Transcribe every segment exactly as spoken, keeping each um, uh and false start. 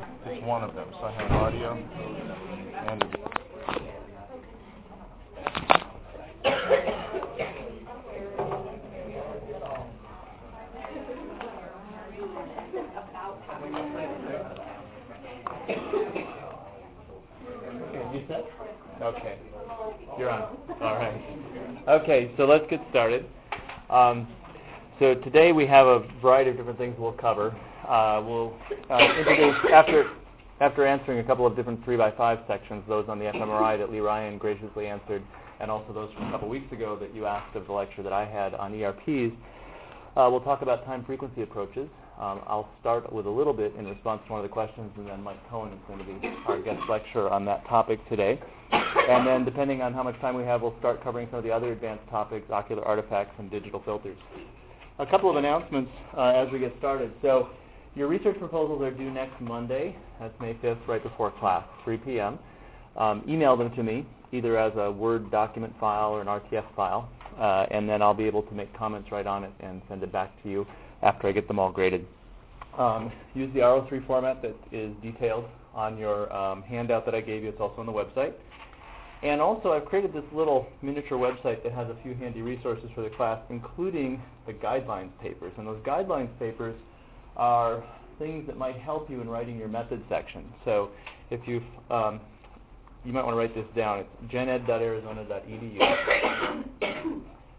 just one of them. So I have audio and a Okay, you set? Okay. You're on. All right. Okay, so let's get started. Um, so today we have a variety of different things we'll cover. Uh, we'll uh, introduce, after after answering a couple of different three by five sections, those on the fMRI that Lee Ryan graciously answered, and also those from a couple weeks ago that you asked of the lecture that I had on E R Ps, uh, we'll talk about time frequency approaches. Um, I'll start with a little bit in response to one of the questions, and then Mike Cohen is going to be our guest lecturer on that topic today. And then, depending on how much time we have, we'll start covering some of the other advanced topics, ocular artifacts, and digital filters. A couple of announcements uh, as we get started. So, your research proposals are due next Monday. That's May fifth, right before class, three p.m. Um, email them to me, either as a Word document file or an R T F file, uh, and then I'll be able to make comments right on it and send it back to you after I get them all graded. Um, use the R O three format that is detailed on your um, handout that I gave you. It's also on the website. And also, I've created this little miniature website that has a few handy resources for the class, including the guidelines papers. And those guidelines papers are things that might help you in writing your method section. So if you've, um, you might want to write this down. It's gened dot arizona dot e d u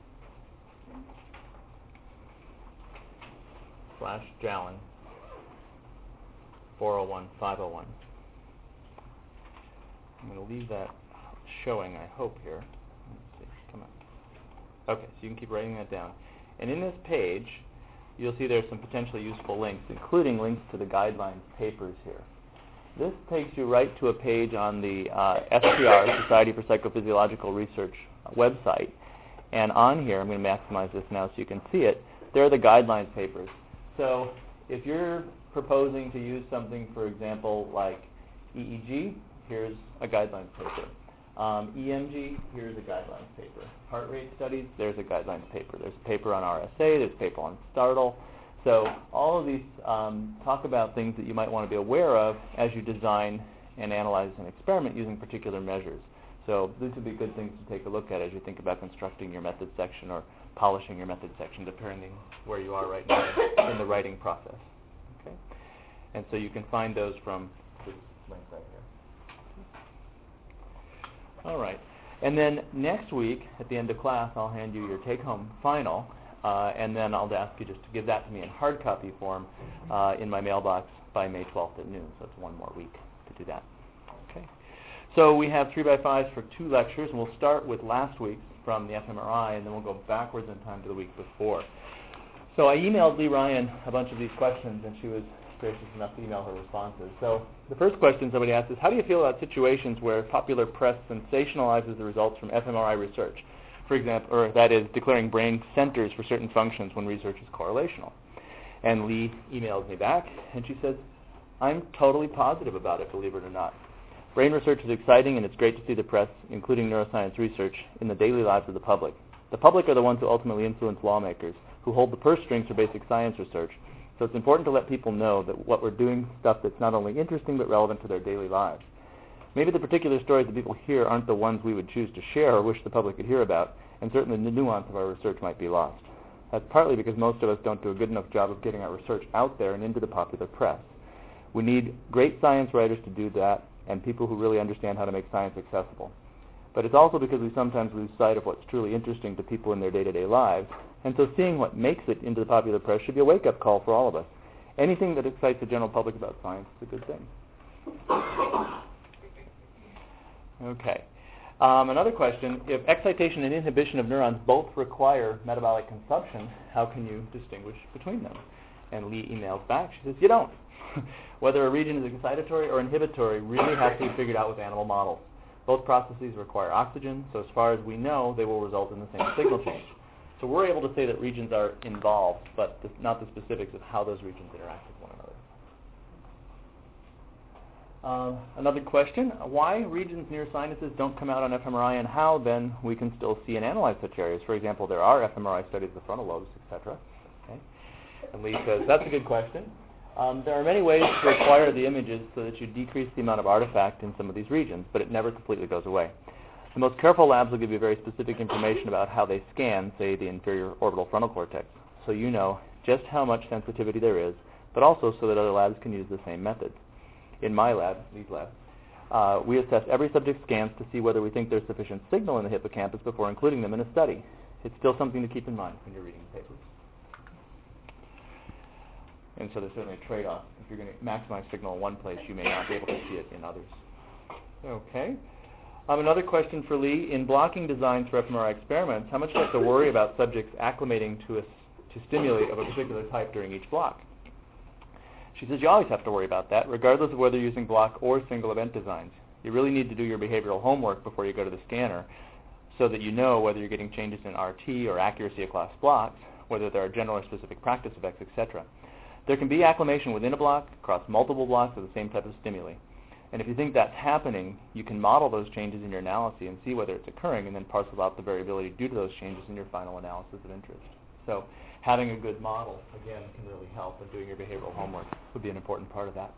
slash Jalen four oh one five oh one. I'm going to leave that showing, I hope, here. Let's see. Come on. Okay, so you can keep writing that down. And in this page, you'll see there's some potentially useful links, including links to the guidelines papers here. This takes you right to a page on the uh, S P R, Society for Psychophysiological Research uh, website. And on here, I'm going to maximize this now so you can see it, there are the guidelines papers. So if you're proposing to use something, for example, like E E G, here's a guidelines paper. Um, E M G, here's a guidelines paper. Heart rate studies, there's a guidelines paper. There's a paper on R S A, there's a paper on Startle. So all of these um, talk about things that you might want to be aware of as you design and analyze an experiment using particular measures. So these would be good things to take a look at as you think about constructing your method section or polishing your method section, depending where you are right now in the writing process. Okay, and so you can find those from this link right here. All right, and then next week at the end of class, I'll hand you your take-home final, uh, and then I'll ask you just to give that to me in hard copy form uh, in my mailbox by May twelfth at noon. So it's one more week to do that. Okay. So we have three by fives for two lectures, and we'll start with last week's from the fMRI, and then we'll go backwards in time to the week before. So I emailed Lee Ryan a bunch of these questions, and she was gracious enough to email her responses. So the first question somebody asked is, how do you feel about situations where popular press sensationalizes the results from fMRI research? For example, or that is, declaring brain centers for certain functions when research is correlational. And Lee emailed me back, and she says, I'm totally positive about it, believe it or not. Brain research is exciting, and it's great to see the press, including neuroscience research, in the daily lives of the public. The public are the ones who ultimately influence lawmakers, who hold the purse strings for basic science research. So it's important to let people know that what we're doing stuff that's not only interesting but relevant to their daily lives. Maybe the particular stories that people hear aren't the ones we would choose to share or wish the public could hear about, and certainly the nuance of our research might be lost. That's partly because most of us don't do a good enough job of getting our research out there and into the popular press. We need great science writers to do that, and people who really understand how to make science accessible. But it's also because we sometimes lose sight of what's truly interesting to people in their day-to-day lives, and so seeing what makes it into the popular press should be a wake-up call for all of us. Anything that excites the general public about science is a good thing. Okay. Um, another question, if excitation and inhibition of neurons both require metabolic consumption, how can you distinguish between them? And Lee emails back, she says, you don't. Whether a region is excitatory or inhibitory really has to be figured out with animal models. Both processes require oxygen, so as far as we know, they will result in the same signal change. So we're able to say that regions are involved, but the, not the specifics of how those regions interact with one another. Uh, another question, why regions near sinuses don't come out on fMRI, and how then we can still see and analyze such areas? For example, there are fMRI studies of the frontal lobes, et cetera. Okay. And Lee says, that's a good question. Um, there are many ways to acquire the images so that you decrease the amount of artifact in some of these regions, but it never completely goes away. The most careful labs will give you very specific information about how they scan, say, the inferior orbital frontal cortex, so you know just how much sensitivity there is, but also so that other labs can use the same methods. In my lab, Lee's lab, uh, we assess every subject's scans to see whether we think there's sufficient signal in the hippocampus before including them in a study. It's still something to keep in mind when you're reading the papers. And so there's certainly a trade-off. If you're going to maximize signal in one place, you may not be able to see it in others. Okay. Um, another question for Lee. In blocking designs for fMRI experiments, how much do you have to worry about subjects acclimating to, a, to stimuli of a particular type during each block? She says you always have to worry about that, regardless of whether you're using block or single event designs. You really need to do your behavioral homework before you go to the scanner so that you know whether you're getting changes in R T or accuracy across blocks, whether there are general or specific practice effects, et cetera. There can be acclimation within a block, across multiple blocks of the same type of stimuli. And if you think that's happening, you can model those changes in your analysis and see whether it's occurring and then parcel out the variability due to those changes in your final analysis of interest. So having a good model, again, can really help, and doing your behavioral homework would be an important part of that.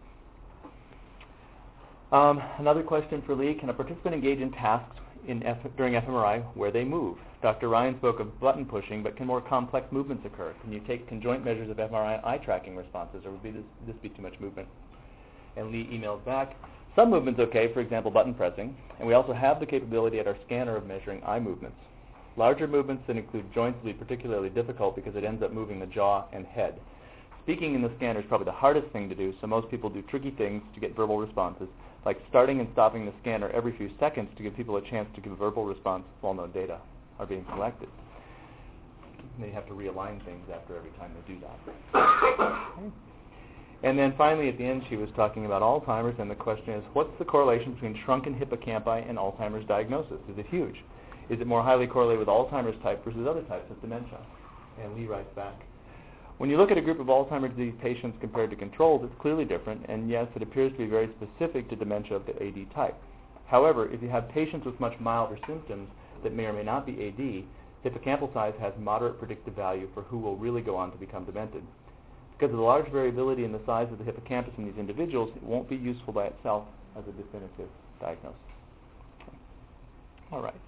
Um, another question for Lee, can a participant engage in tasks in F during fMRI where they move? Doctor Ryan spoke of button pushing, but can more complex movements occur? Can you take conjoint measures of fMRI eye tracking responses, or would be this, this be too much movement? And Lee emailed back, some movement's okay, for example, button pressing, and we also have the capability at our scanner of measuring eye movements. Larger movements that include joints will be particularly difficult because it ends up moving the jaw and head. Speaking in the scanner is probably the hardest thing to do, so most people do tricky things to get verbal responses, like starting and stopping the scanner every few seconds to give people a chance to give a verbal response while no data are being collected. And they have to realign things after every time they do that. Okay. And then finally, at the end, she was talking about Alzheimer's, and the question is, what's the correlation between shrunken hippocampi and Alzheimer's diagnosis? Is it huge? Is it more highly correlated with Alzheimer's type versus other types of dementia? And Lee writes back, when you look at a group of Alzheimer's disease patients compared to controls, it's clearly different, and yes, it appears to be very specific to dementia of the A D type. However, if you have patients with much milder symptoms that may or may not be A D, hippocampal size has moderate predictive value for who will really go on to become demented. Because of the large variability in the size of the hippocampus in these individuals, it won't be useful by itself as a definitive diagnosis. Okay. All right.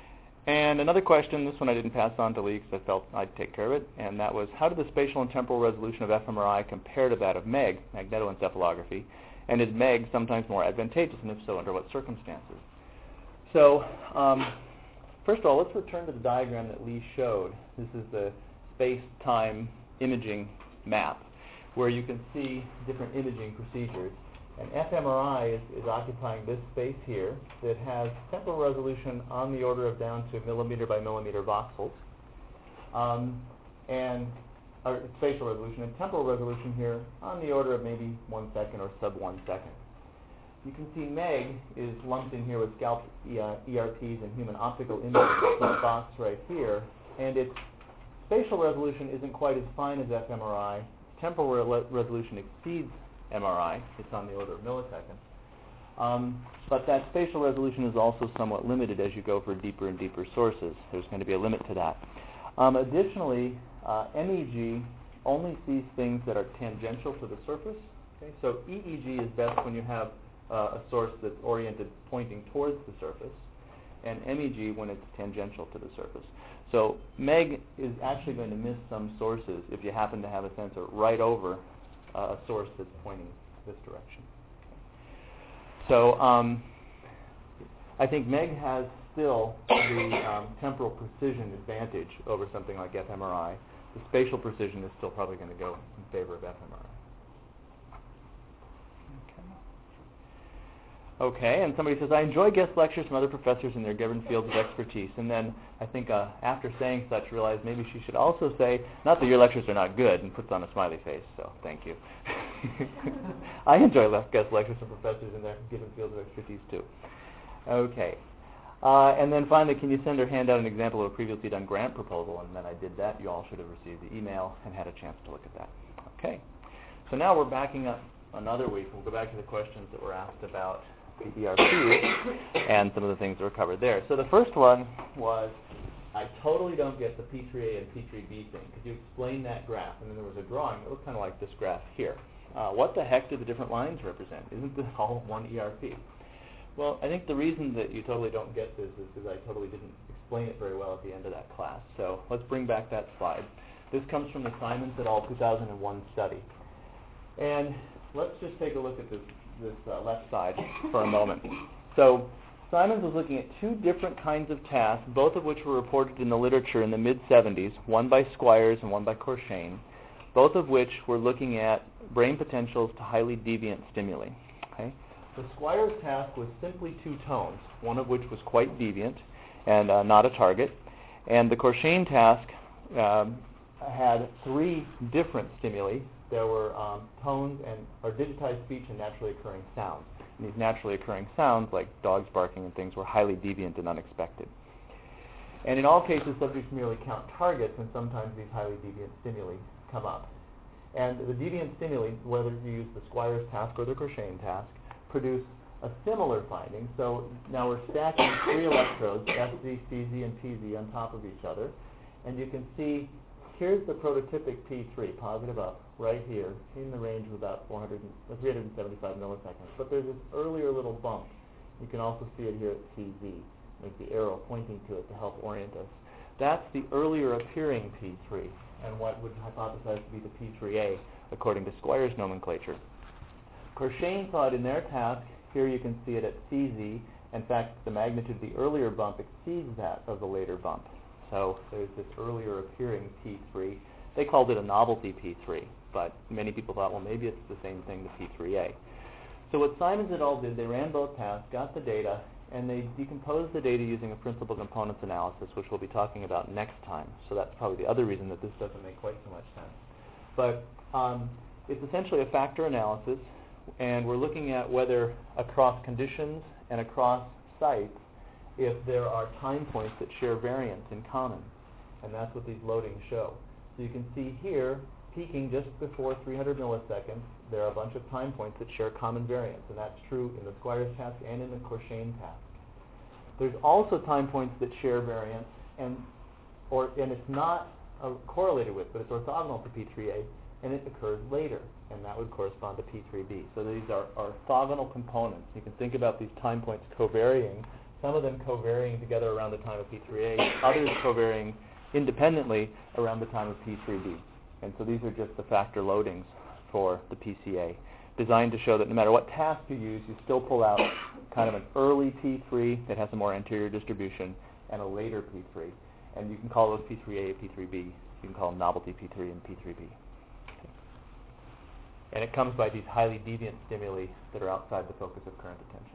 And another question, this one I didn't pass on to Lee because I felt I'd take care of it, and that was, how did the spatial and temporal resolution of fMRI compare to that of MEG, magnetoencephalography, and is MEG sometimes more advantageous, and if so, under what circumstances? So, um, first of all, let's return to the diagram that Lee showed. This is the space-time imaging map, where you can see different imaging procedures. And fMRI is, is occupying this space here that has temporal resolution on the order of down to millimeter by millimeter voxels, um, and or spatial resolution, and temporal resolution here on the order of maybe one second or sub one second. You can see MEG is lumped in here with scalp E R Ps and human optical images, this box right here, and its spatial resolution isn't quite as fine as fMRI. Temporal re resolution exceeds M R I. It's on the order of milliseconds. Um, but that spatial resolution is also somewhat limited as you go for deeper and deeper sources. There's going to be a limit to that. Um, additionally, uh, M E G only sees things that are tangential to the surface. Okay? So E E G is best when you have uh, a source that's oriented pointing towards the surface, and M E G when it's tangential to the surface. So MEG is actually going to miss some sources if you happen to have a sensor right over uh, a source that's pointing this direction. So um, I think MEG has still the um, temporal precision advantage over something like fMRI. The spatial precision is still probably going to go in favor of fMRI. Okay, and somebody says, I enjoy guest lectures from other professors in their given fields of expertise. And then I think uh, after saying such, realized maybe she should also say, not that your lectures are not good, and puts on a smiley face, so thank you. I enjoy le guest lectures from professors in their given fields of expertise too. Okay. Uh, and then finally, can you send or hand out an example of a previously done grant proposal? And then I did that. You all should have received the email and had a chance to look at that. Okay. So now we're backing up another week. We'll go back to the questions that were asked about the E R P and some of the things that were covered there. So the first one was, I totally don't get the P three A and P three B thing. Could you explain that graph? And then there was a drawing that looked kind of like this graph here. Uh, what the heck do the different lines represent? Isn't this all one E R P? Well, I think the reason that you totally don't get this is because I totally didn't explain it very well at the end of that class. So let's bring back that slide. This comes from the Simons et al. two thousand one study. And let's just take a look at this, this uh, left side for a moment. So Simons was looking at two different kinds of tasks, both of which were reported in the literature in the mid seventies, one by Squires and one by Courchain, both of which were looking at brain potentials to highly deviant stimuli. Okay? The Squires task was simply two tones, one of which was quite deviant and uh, not a target, and the Courchain task um, had three different stimuli. There were um, tones and or digitized speech and naturally occurring sounds. And these naturally occurring sounds, like dogs barking and things, were highly deviant and unexpected. And in all cases, subjects merely count targets, and sometimes these highly deviant stimuli come up. And the deviant stimuli, whether you use the Squires task or the Courchain task, produce a similar finding. So now we're stacking three electrodes, S Z, C Z, and P Z, on top of each other. And you can see here's the prototypic P three, positive up, right here, in the range of about four hundred, three hundred seventy-five milliseconds. But there's this earlier little bump. You can also see it here at C Z. There's the arrow pointing to it to help orient us. That's the earlier appearing P three, and what would hypothesize to be the P three A, according to Squires' nomenclature. Courchain saw it in their task. Here you can see it at C Z. In fact, the magnitude of the earlier bump exceeds that of the later bump. So there's this earlier appearing P three. They called it a novelty P three, but many people thought, well, maybe it's the same thing, the P three A. So what Simons et al. Did, they ran both tasks, got the data, and they decomposed the data using a principal components analysis, which we'll be talking about next time. So that's probably the other reason that this doesn't make quite so much sense. But um, it's essentially a factor analysis, and we're looking at whether across conditions and across sites, if there are time points that share variance in common. And that's what these loadings show. So you can see here, peaking just before three hundred milliseconds, there are a bunch of time points that share common variance, and that's true in the Squires task and in the Courchain task. There's also time points that share variance, and or and it's not uh, correlated with, but it's orthogonal to P three A, and it occurs later, and that would correspond to P three B. So these are orthogonal components. You can think about these time points covarying, some of them covarying together around the time of P three A, others covarying independently around the time of P three B. And so these are just the factor loadings for the P C A, designed to show that no matter what task you use, you still pull out kind of an early P three that has a more anterior distribution and a later P three. And you can call those P three A and P three B. You can call them novelty P three and P three B. Okay. And it comes by these highly deviant stimuli that are outside the focus of current attention.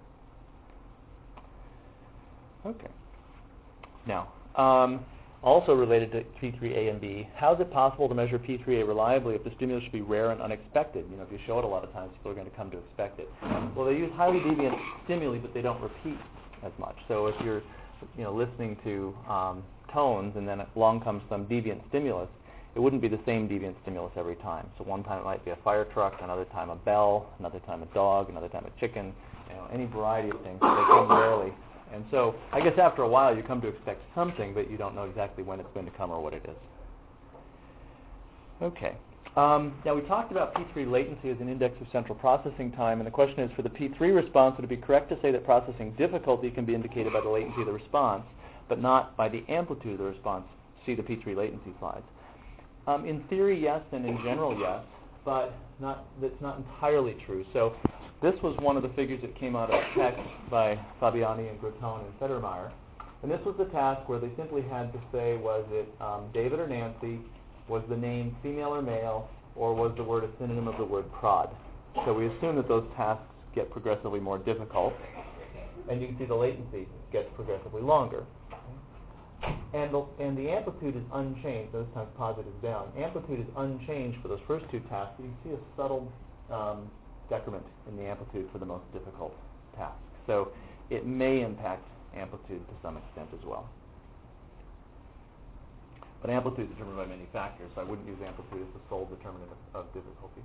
Okay. Now, um, also related to P three A and B, how is it possible to measure P three A reliably if the stimulus should be rare and unexpected? You know, if you show it a lot of times, people are going to come to expect it. Well, they use highly deviant stimuli, but they don't repeat as much. So if you're, you know, listening to um, tones and then along comes some deviant stimulus, it wouldn't be the same deviant stimulus every time. So one time it might be a fire truck, another time a bell, another time a dog, another time a chicken, you know, any variety of things. So they come rarely. And so I guess after a while you come to expect something, but you don't know exactly when it's going to come or what it is. Okay. Um, now we talked about P three latency as an index of central processing time, and the question is, for the P three response, would it be correct to say that processing difficulty can be indicated by the latency of the response, but not by the amplitude of the response? See the P three latency slides. Um, in theory, yes, and in general, yes, but not, that's not entirely true. So this was one of the figures that came out of text by Fabiani and Groton and Federmeyer. And this was the task where they simply had to say, was it um, David or Nancy, was the name female or male, or was the word a synonym of the word prod? So we assume that those tasks get progressively more difficult. And you can see the latency gets progressively longer. And the, and the amplitude is unchanged. Those times positive down. Amplitude is unchanged for those first two tasks. You can see a subtle um, decrement in the amplitude for the most difficult tasks. So it may impact amplitude to some extent as well. But amplitude is determined by many factors, so I wouldn't use amplitude as the sole determinant of, of difficulty.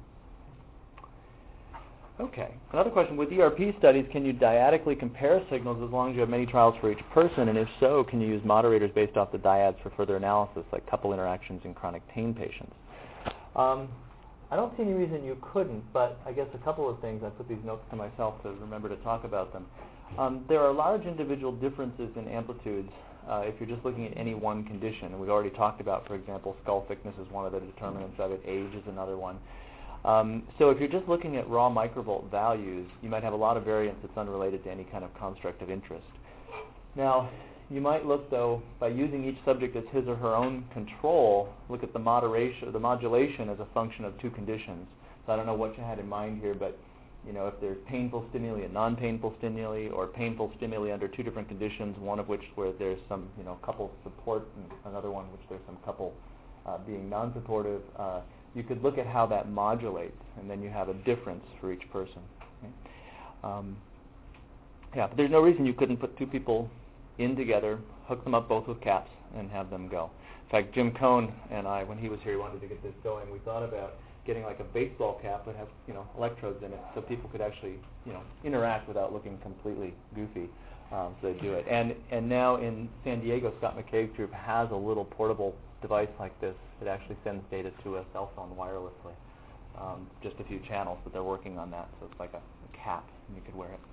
Okay. Another question, with E R P studies, can you dyadically compare signals as long as you have many trials for each person? And if so, can you use moderators based off the dyads for further analysis, like couple interactions in chronic pain patients? Um, I don't see any reason you couldn't, but I guess a couple of things. I put these notes to myself to remember to talk about them. Um, there are large individual differences in amplitudes uh, if you're just looking at any one condition. And we've already talked about, for example, skull thickness is one of the determinants of it. Age is another one. Um, so if you're just looking at raw microvolt values, you might have a lot of variance that's unrelated to any kind of construct of interest. Now, you might look, though, by using each subject as his or her own control, look at the moderation, the modulation as a function of two conditions. So I don't know what you had in mind here, but you know, if there's painful stimuli and non-painful stimuli, or painful stimuli under two different conditions, one of which where there's some, you know, couple support, and another one which there's some couple uh, being non-supportive, uh, you could look at how that modulates, and then you have a difference for each person. Okay? Um, yeah, but there's no reason you couldn't put two people in together, hook them up both with caps, and have them go. In fact, Jim Cohn and I, when he was here, he wanted to get this going. We thought about getting like a baseball cap that has, you know, electrodes in it, so people could actually, you know, interact without looking completely goofy. Um, so they do it. And and now in San Diego, Scott McCabe's group has a little portable device like this that actually sends data to a cell phone wirelessly. Um, just a few channels, but they're working on that, so it's like a, a cap, and you could wear it.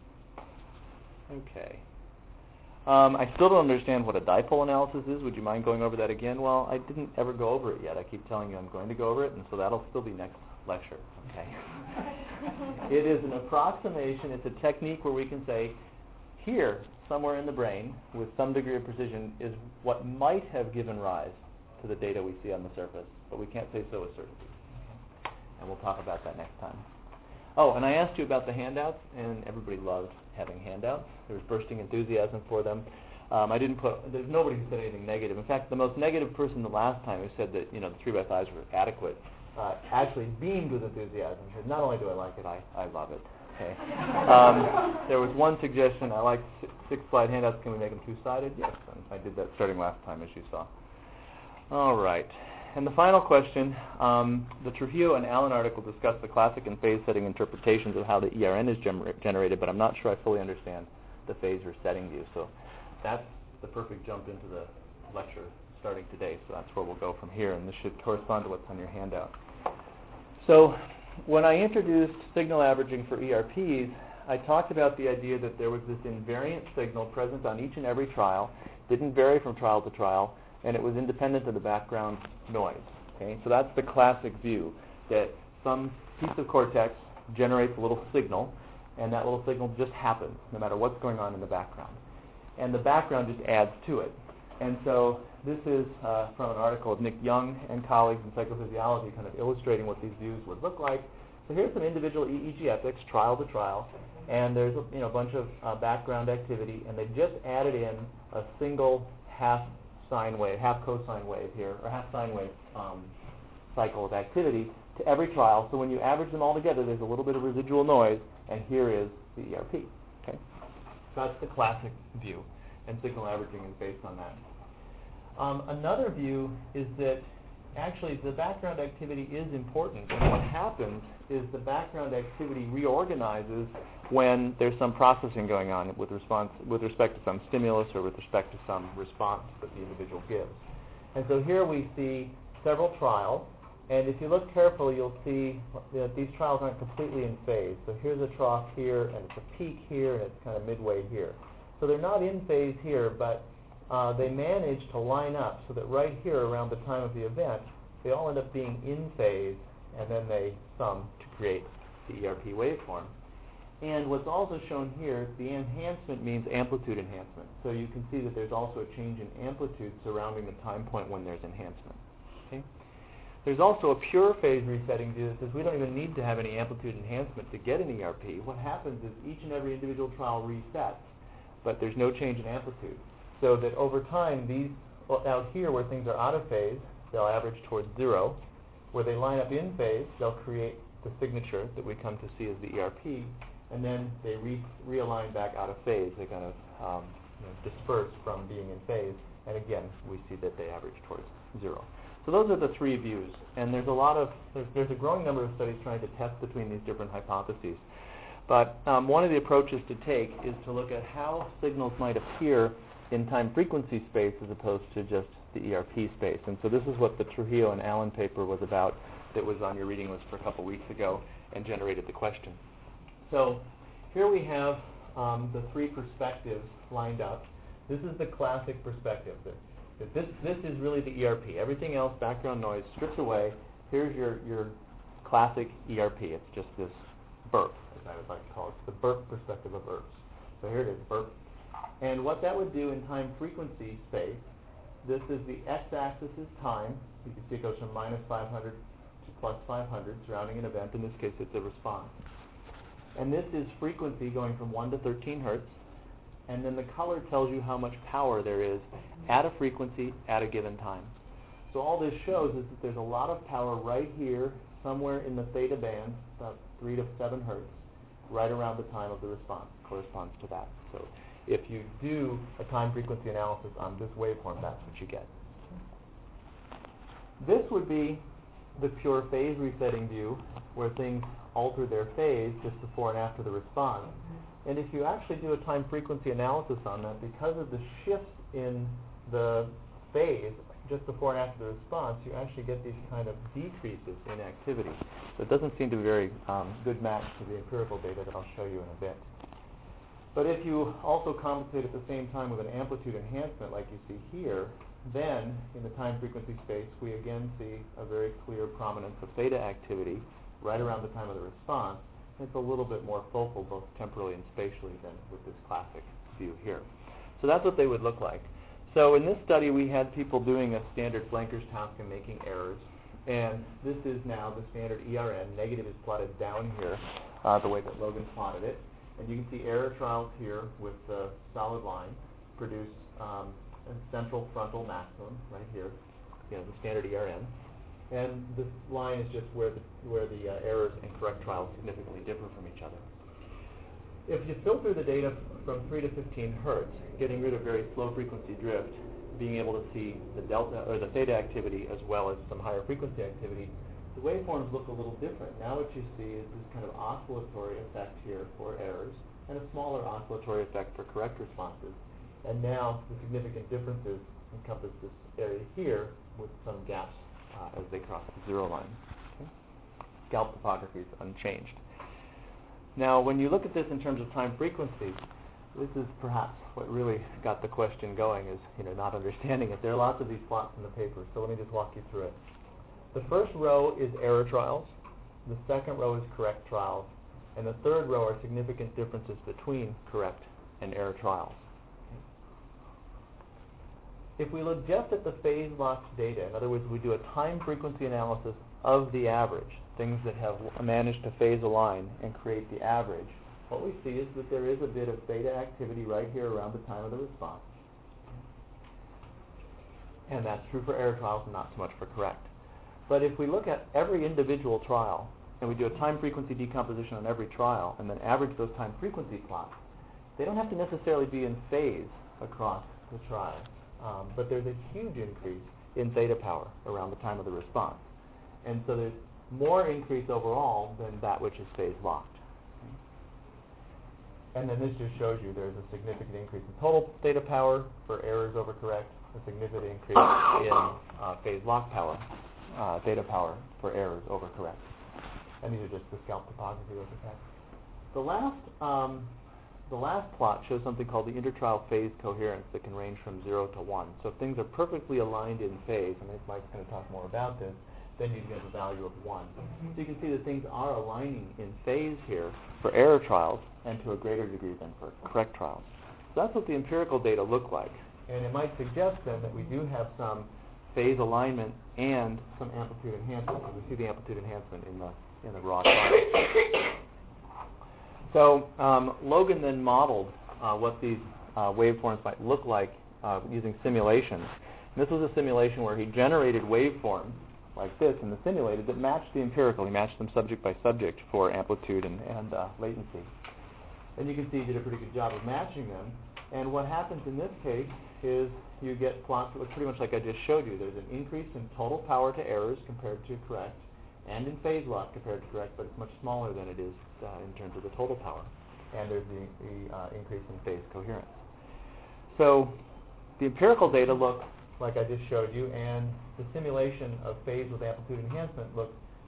Okay. Um, I still don't understand what a dipole analysis is. Would you mind going over that again? Well, I didn't ever go over it yet. I keep telling you I'm going to go over it, and so that'll still be next lecture. Okay. It is an approximation. It's a technique where we can say, here, somewhere in the brain, with some degree of precision, is what might have given rise to the data we see on the surface, but we can't say so with certainty. And we'll talk about that next time. Oh, and I asked you about the handouts, and everybody loved having handouts. There was bursting enthusiasm for them. Um, I didn't put, there's nobody who said anything negative. In fact, the most negative person the last time who said that, you know, the three by fives were adequate, uh, actually beamed with enthusiasm. He said, not only do I like it, I, I love it. Okay. Um, there was one suggestion, I like six slide handouts, can we make them two-sided? Yes, and I did that starting last time, as you saw. All right. And the final question, um, the Trujillo and Allen article discussed the classic and phase setting interpretations of how the E R N is gener- generated, but I'm not sure I fully understand the phase or setting view. So that's the perfect jump into the lecture starting today. So that's where we'll go from here, and this should correspond to what's on your handout. So when I introduced signal averaging for E R Ps, I talked about the idea that there was this invariant signal present on each and every trial, didn't vary from trial to trial, and it was independent of the background noise. Okay? So that's the classic view, that some piece of cortex generates a little signal, and that little signal just happens, no matter what's going on in the background. And the background just adds to it. And so this is uh, from an article of Nick Young and colleagues in psychophysiology, kind of illustrating what these views would look like. So here's some individual E E G ethics, trial to trial, and there's a you know, bunch of uh, background activity, and they just added in a single half sine wave, half cosine wave here, or half sine wave um, cycle of activity to every trial. So when you average them all together, there's a little bit of residual noise, and here is the E R P. Okay, so that's the classic view, and signal averaging is based on that. Um, another view is that actually the background activity is important, and what happens is the background activity reorganizes when there's some processing going on with response, with respect to some stimulus or with respect to some response that the individual gives. And so here we see several trials, and if you look carefully, you'll see that these trials aren't completely in phase. So here's a trough here, and it's a peak here, and it's kind of midway here. So they're not in phase here, but uh, they manage to line up so that right here around the time of the event, they all end up being in phase, and then they sum to create the E R P waveform. And what's also shown here, the enhancement means amplitude enhancement. So you can see that there's also a change in amplitude surrounding the time point when there's enhancement. Okay? There's also a pure phase resetting view that says we don't even need to have any amplitude enhancement to get an E R P. What happens is each and every individual trial resets, but there's no change in amplitude. So that over time, these out here where things are out of phase, they'll average towards zero. Where they line up in phase, they'll create the signature that we come to see as the E R P, and then they re- realign back out of phase. They kind of um, you know, disperse from being in phase, and again, we see that they average towards zero. So those are the three views, and there's a lot of, there's, there's a growing number of studies trying to test between these different hypotheses. But um, one of the approaches to take is to look at how signals might appear in time-frequency space as opposed to just the E R P space. And so this is what the Trujillo and Allen paper was about, that was on your reading list for a couple weeks ago and generated the question. So here we have um, the three perspectives lined up. This is the classic perspective. That this, this is really the E R P. Everything else, background noise, strips away. Here's your, your classic E R P. It's just this burp, as I would like to call it. It's the burp perspective of burps. So here it is, burp. And what that would do in time frequency space, this is the x-axis is time. You can see it goes from minus five hundred to plus five hundred, surrounding an event. In this case, it's a response. And this is frequency going from one to thirteen hertz. And then the color tells you how much power there is at a frequency at a given time. So all this shows is that there's a lot of power right here, somewhere in the theta band, about three to seven hertz, right around the time of the response. Corresponds to that. So if you do a time frequency analysis on this waveform, that's what you get. This would be the pure phase resetting view, where things alter their phase just before and after the response. And if you actually do a time frequency analysis on that, because of the shifts in the phase just before and after the response, you actually get these kind of decreases in activity. So it doesn't seem to be a very um, good match to the empirical data that I'll show you in a bit. But if you also compensate at the same time with an amplitude enhancement like you see here, then in the time frequency space, we again see a very clear prominence of theta activity right around the time of the response. It's a little bit more focal, both temporally and spatially, than with this classic view here. So that's what they would look like. So in this study, we had people doing a standard Blanker's task and making errors. And this is now the standard E R N. Negative is plotted down here, uh, the way that Logan plotted it. And you can see error trials here with the solid line produce um, a central frontal maximum right here, you know, the standard E R N. And this line is just where the, where the uh, errors and correct trials significantly differ from each other. If you filter the data from three to fifteen hertz, getting rid of very slow frequency drift, being able to see the delta or the theta activity as well as some higher frequency activity, the waveforms look a little different. Now what you see is this kind of oscillatory effect here for errors and a smaller oscillatory effect for correct responses. And now the significant differences encompass this area here with some gaps uh, as they cross the zero line. Okay? Scalp topography is unchanged. Now when you look at this in terms of time frequency, this is perhaps what really got the question going, is you know not understanding it. There are lots of these plots in the paper, so let me just walk you through it. The first row is error trials, the second row is correct trials, and the third row are significant differences between correct and error trials. If we look just at the phase locked data, in other words, we do a time frequency analysis of the average, things that have managed to phase align and create the average, what we see is that there is a bit of theta activity right here around the time of the response. And that's true for error trials and not so much for correct. But if we look at every individual trial, and we do a time frequency decomposition on every trial, and then average those time frequency plots, they don't have to necessarily be in phase across the trial. Um, but there's a huge increase in theta power around the time of the response. And so there's more increase overall than that which is phase locked. And then this just shows you there's a significant increase in total theta power for errors over correct, a significant increase in uh, phase lock power, uh, theta power for errors over correct. And these are just the scalp topography of effects. The last um, The last plot shows something called the intertrial phase coherence that can range from zero to one. So if things are perfectly aligned in phase, and Mike's going to talk more about this, then you get a value of one. So you can see that things are aligning in phase here for error trials and to a greater degree than for correct trials. So that's what the empirical data look like. And it might suggest then that we do have some phase alignment and some amplitude enhancement. So we see the amplitude enhancement in the, in the raw trial. So um, Logan then modeled uh, what these uh, waveforms might look like uh, using simulations. And this was a simulation where he generated waveforms like this in the simulated that matched the empirical. He matched them subject by subject for amplitude and, and uh, latency. And you can see he did a pretty good job of matching them. And what happens in this case is you get plots that look pretty much like I just showed you. There's an increase in total power to errors compared to correct, and in phase lock compared to correct, but it's much smaller than it is uh, in terms of the total power. And there's the, the uh, increase in phase coherence. So the empirical data look like I just showed you, and the simulation of phase with amplitude enhancement looks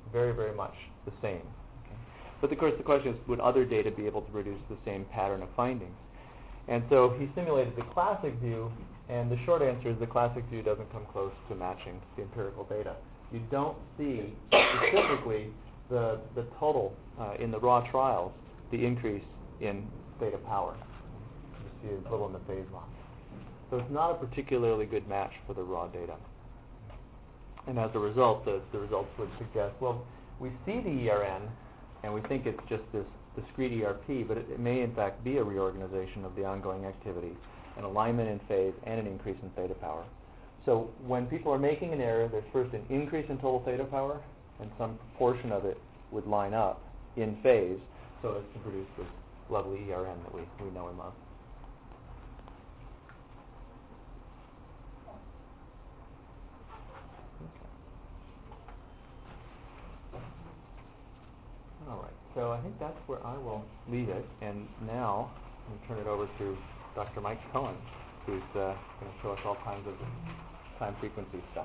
very, very much the same. Okay? But of course the question is, would other data be able to produce the same pattern of findings? And so he simulated the classic view, and the short answer is the classic view doesn't come close to matching the empirical data. You don't see specifically the, the total uh, in the raw trials, the increase in theta power. You see a little in the phase law. So it's not a particularly good match for the raw data. And as a result, the, the results would suggest, well, we see the E R N, and we think it's just this discrete E R P, but it, it may in fact be a reorganization of the ongoing activity, an alignment in phase, and an increase in theta power. So when people are making an error, there's first an increase in total theta power, and some portion of it would line up in phase so as to produce this lovely E R N that we, we know and love. All right, so I think that's where I will leave it, and now I'm going to turn it over to Doctor Mike Cohen, who's uh, going to show us all kinds of time frequency stuff.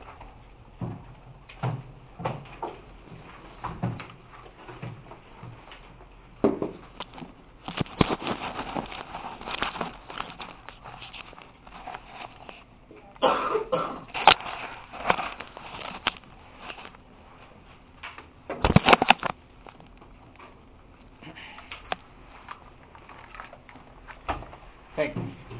Thanks.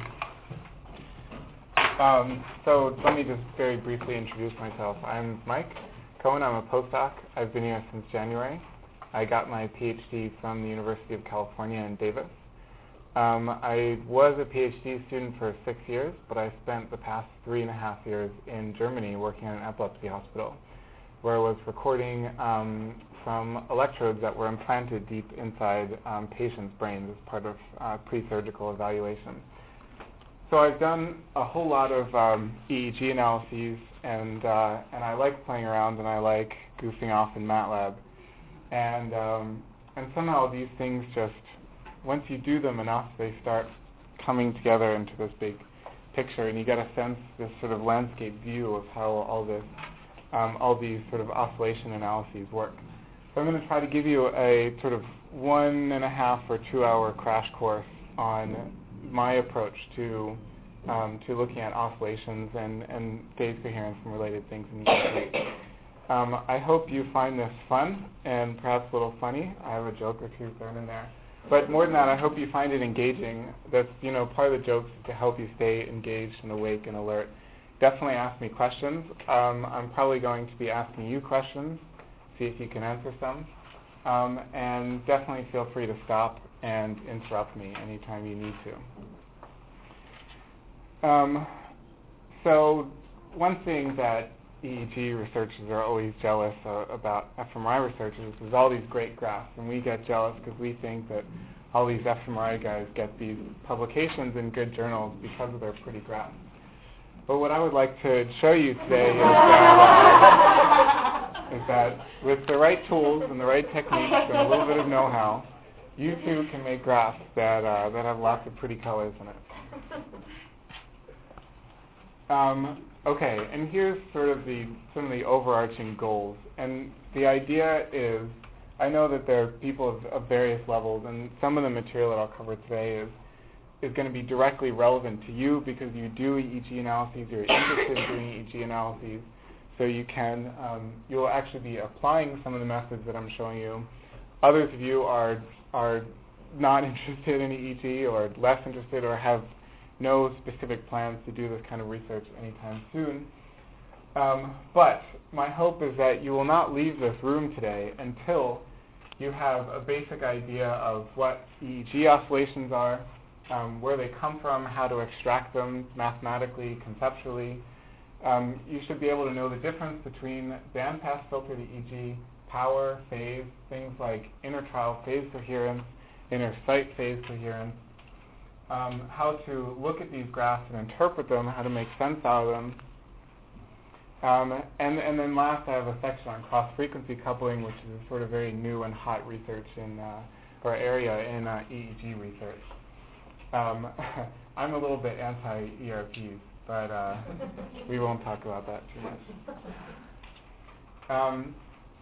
Um, so let me just very briefly introduce myself. I'm Mike Cohen. I'm a postdoc. I've been here since January. I got my PhD from the University of California in Davis. Um, I was a PhD student for six years, but I spent the past three and a half years in Germany working at an epilepsy hospital, where I was recording um, from electrodes that were implanted deep inside um, patients' brains as part of uh, pre-surgical evaluation. So I've done a whole lot of um, E E G analyses, and uh, and I like playing around, and I like goofing off in MATLAB, and um, and somehow these things just, once you do them enough, they start coming together into this big picture, and you get a sense, this sort of landscape view of how all this, um, all these sort of oscillation analyses work. So I'm going to try to give you a sort of one and a half or two hour crash course on my approach to um, to looking at oscillations and, and phase coherence and related things in E E G. Um, I hope you find this fun and perhaps a little funny. I have a joke or two thrown in there. But more than that, I hope you find it engaging. That's, you know, part of the joke is to help you stay engaged and awake and alert. Definitely ask me questions. Um, I'm probably going to be asking you questions, see if you can answer some. Um, and definitely feel free to stop and interrupt me anytime you need to. Um, so one thing that E E G researchers are always jealous uh, about fMRI researchers is all these great graphs, and we get jealous because we think that all these fMRI guys get these publications in good journals because of their pretty graphs. But what I would like to show you today is that, uh, is that with the right tools and the right techniques and a little bit of know-how, you too can make graphs that uh, that have lots of pretty colors in it. Um, okay, and here's sort of the some of the overarching goals. And the idea is, I know that there are people of, of various levels, and some of the material that I'll cover today is is going to be directly relevant to you because you do E E G analyses, you're interested in doing E E G analyses, so you can, um, you'll actually be applying some of the methods that I'm showing you. Others of you are are not interested in E E G or less interested or have no specific plans to do this kind of research anytime soon. Um, but my hope is that you will not leave this room today until you have a basic idea of what E E G oscillations are, um, where they come from, how to extract them mathematically, conceptually. Um, you should be able to know the difference between bandpass filtered E E G, power, phase, things like intertrial phase coherence, inter-site phase coherence, um, how to look at these graphs and interpret them, how to make sense out of them. Um, and, and then last, I have a section on cross-frequency coupling, which is a sort of very new and hot research in, uh, or area in uh, E E G research. Um, I'm a little bit anti-E R Ps, but uh, we won't talk about that too much. Um,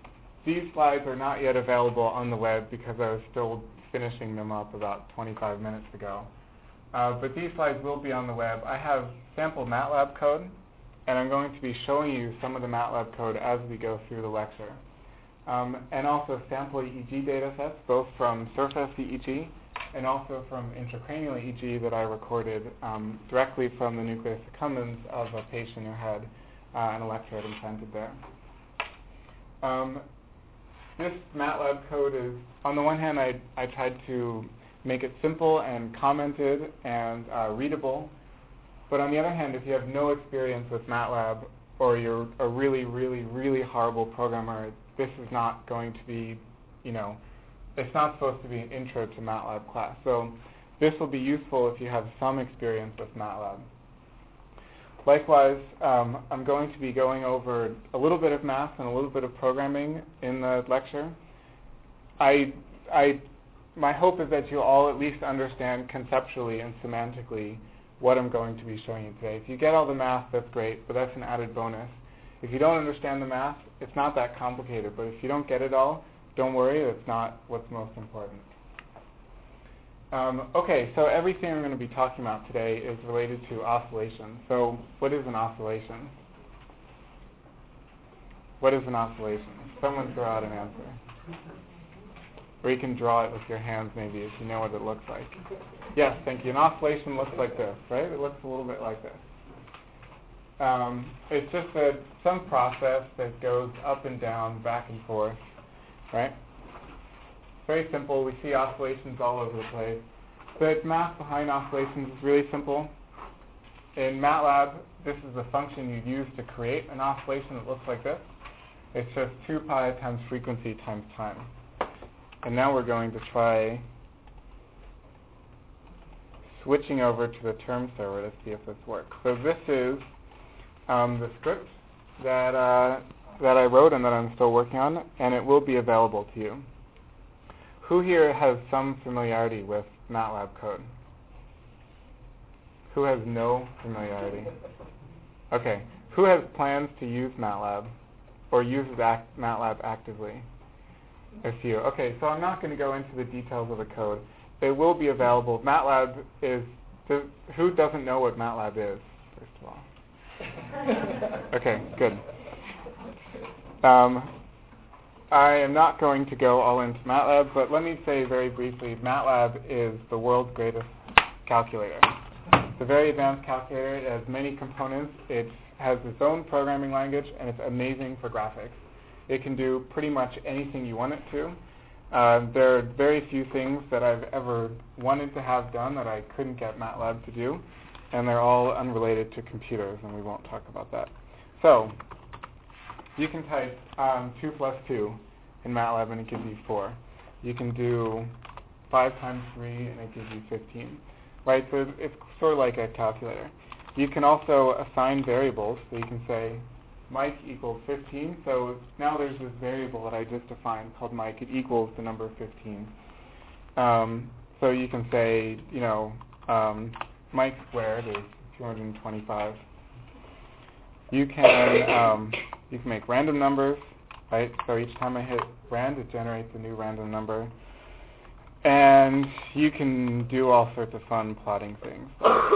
these slides are not yet available on the web because I was still finishing them up about twenty-five minutes ago. Uh, but these slides will be on the web. I have sample MATLAB code, and I'm going to be showing you some of the MATLAB code as we go through the lecture. Um, and also sample E E G data sets, both from surface E E G and also from intracranial E E G that I recorded um, directly from the nucleus accumbens of a patient who had uh, an electrode implanted there. Um, this MATLAB code is, on the one hand, I, I tried to make it simple and commented and uh, readable. But on the other hand, if you have no experience with MATLAB or you're a really, really, really horrible programmer, this is not going to be, you know, it's not supposed to be an intro to MATLAB class. So this will be useful if you have some experience with MATLAB. Likewise, um, I'm going to be going over a little bit of math and a little bit of programming in the lecture. I, I, my hope is that you all at least understand conceptually and semantically what I'm going to be showing you today. If you get all the math, that's great, but that's an added bonus. If you don't understand the math, it's not that complicated, but if you don't get it all, don't worry, that's not what's most important. Um, okay, so everything I'm going to be talking about today is related to oscillation. So what is an oscillation? What is an oscillation? Someone throw out an answer. Or you can draw it with your hands maybe if you know what it looks like. Yes, thank you. An oscillation looks like this, right? It looks a little bit like this. Um, it's just a, some process that goes up and down, back and forth, right? Very simple. We see oscillations all over the place. The math behind oscillations is really simple. In MATLAB, this is the function you use to create an oscillation that looks like this. It's just two pi times frequency times time. And now we're going to try switching over to the term server to see if this works. So this is um, the script that, uh, that I wrote and that I'm still working on, and it will be available to you. Who here has some familiarity with MATLAB code? Who has no familiarity? Okay. Who has plans to use MATLAB or uses act MATLAB actively? A few. Okay, so I'm not going to go into the details of the code. It will be available. MATLAB is, th- who doesn't know what MATLAB is, first of all? Okay, good. Um, I am not going to go all into MATLAB, but let me say very briefly, MATLAB is the world's greatest calculator. It's a very advanced calculator. It has many components. It has its own programming language, and it's amazing for graphics. It can do pretty much anything you want it to. Uh, there are very few things that I've ever wanted to have done that I couldn't get MATLAB to do, and they're all unrelated to computers, and we won't talk about that. So you can type um, two plus two in MATLAB, and it gives you four. You can do five times three, and it gives you fifteen. Right? So it's sort of like a calculator. You can also assign variables, so you can say Mike equals fifteen. So now there's this variable that I just defined called Mike. It equals the number fifteen. Um, so you can say, you know, um, Mike squared is two hundred twenty-five. You can um, you can make random numbers, right? So each time I hit rand, it generates a new random number. And you can do all sorts of fun plotting things,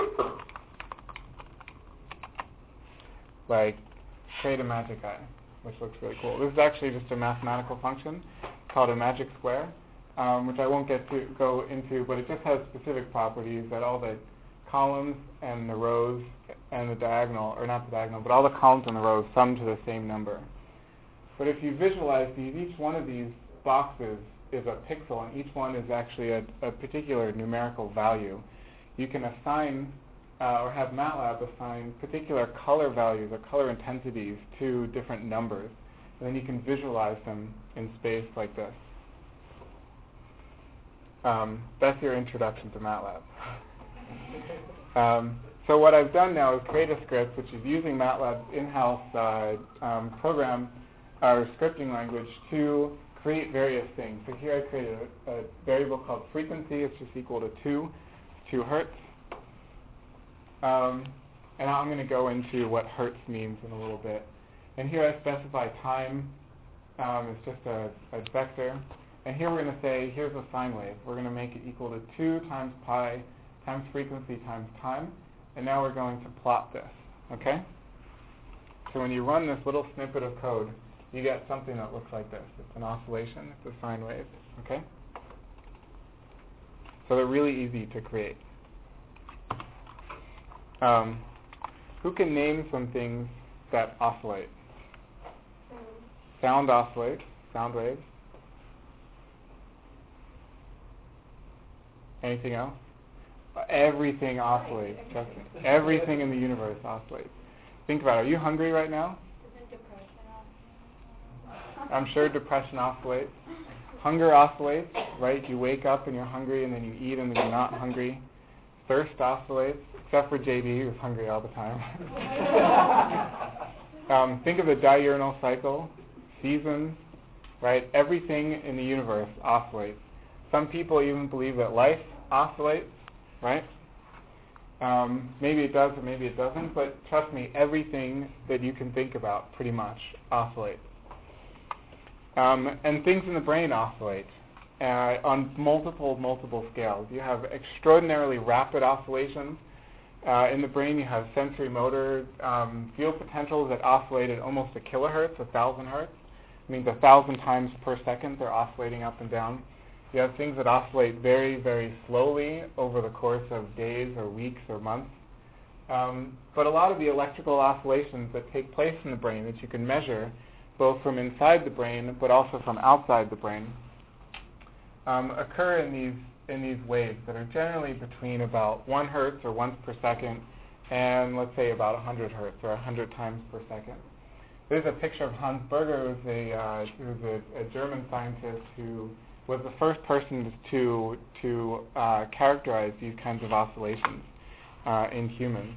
like create a magic eye, which looks really cool. This is actually just a mathematical function called a magic square, um, which I won't get to go into, but it just has specific properties that all the columns and the rows and the diagonal, or not the diagonal, but all the columns and the rows sum to the same number. But if you visualize these, each one of these boxes is a pixel, and each one is actually a, a particular numerical value. You can assign Uh, or have MATLAB assign particular color values or color intensities to different numbers. And then you can visualize them in space like this. Um, that's your introduction to MATLAB. um, so what I've done now is create a script which is using MATLAB's in-house uh, um, program or scripting language to create various things. So here I created a, a variable called frequency. It's just equal to two, two hertz. Um, and I'm going to go into what hertz means in a little bit. And here I specify time um, is just a, a vector. And here we're going to say, here's a sine wave. We're going to make it equal to two times pi times frequency times time. And now we're going to plot this, okay? So when you run this little snippet of code, you get something that looks like this. It's an oscillation. It's a sine wave, okay? So they're really easy to create. Um, who can name some things that oscillate? Sound oscillates, sound waves. Anything else? Everything oscillates. Trust me. Everything in the universe oscillates. Think about it. Are you hungry right now? I'm sure depression oscillates. Hunger oscillates, right? You wake up and you're hungry, and then you eat and then you're not hungry. Thirst oscillates, except for J D, who's hungry all the time. um, think of the diurnal cycle, seasons, right? Everything in the universe oscillates. Some people even believe that life oscillates, right? Um, maybe it does or maybe it doesn't, but trust me, everything that you can think about pretty much oscillates. Um, and things in the brain oscillate uh, on multiple, multiple scales. You have extraordinarily rapid oscillations. Uh, in the brain, you have sensory motor um, field potentials that oscillate at almost a kilohertz, a thousand hertz. It means a thousand times per second they're oscillating up and down. You have things that oscillate very, very slowly over the course of days or weeks or months. Um, but a lot of the electrical oscillations that take place in the brain that you can measure, both from inside the brain but also from outside the brain, um, occur in these in these waves that are generally between about one hertz or once per second and let's say about one hundred hertz or one hundred times per second. There's a picture of Hans Berger, who's a uh, who's a, a German scientist who was the first person to to uh, characterize these kinds of oscillations uh, in humans.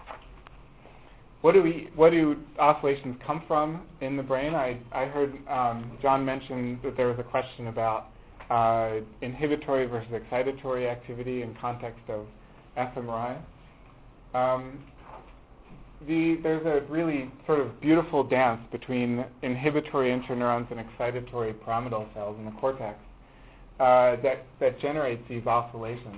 What do we what do oscillations come from in the brain? I I heard um, John mention that there was a question about uh, inhibitory versus excitatory activity in context of fMRI. Um, the, there's a really sort of beautiful dance between inhibitory interneurons and excitatory pyramidal cells in the cortex uh, that that generates these oscillations.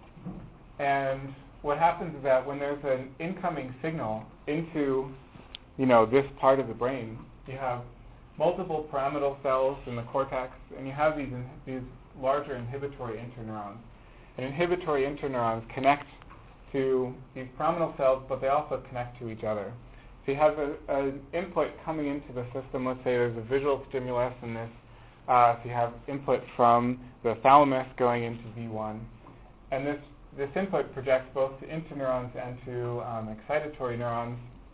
And what happens is that when there's an incoming signal into, you know, this part of the brain, you have multiple pyramidal cells in the cortex, and you have these in, these larger inhibitory interneurons. And inhibitory interneurons connect to these pyramidal cells, but they also connect to each other. So you have an input coming into the system. Let's say there's a visual stimulus in this. Uh, so you have input from the thalamus going into V one, and this This input projects both to interneurons and to um, excitatory neurons.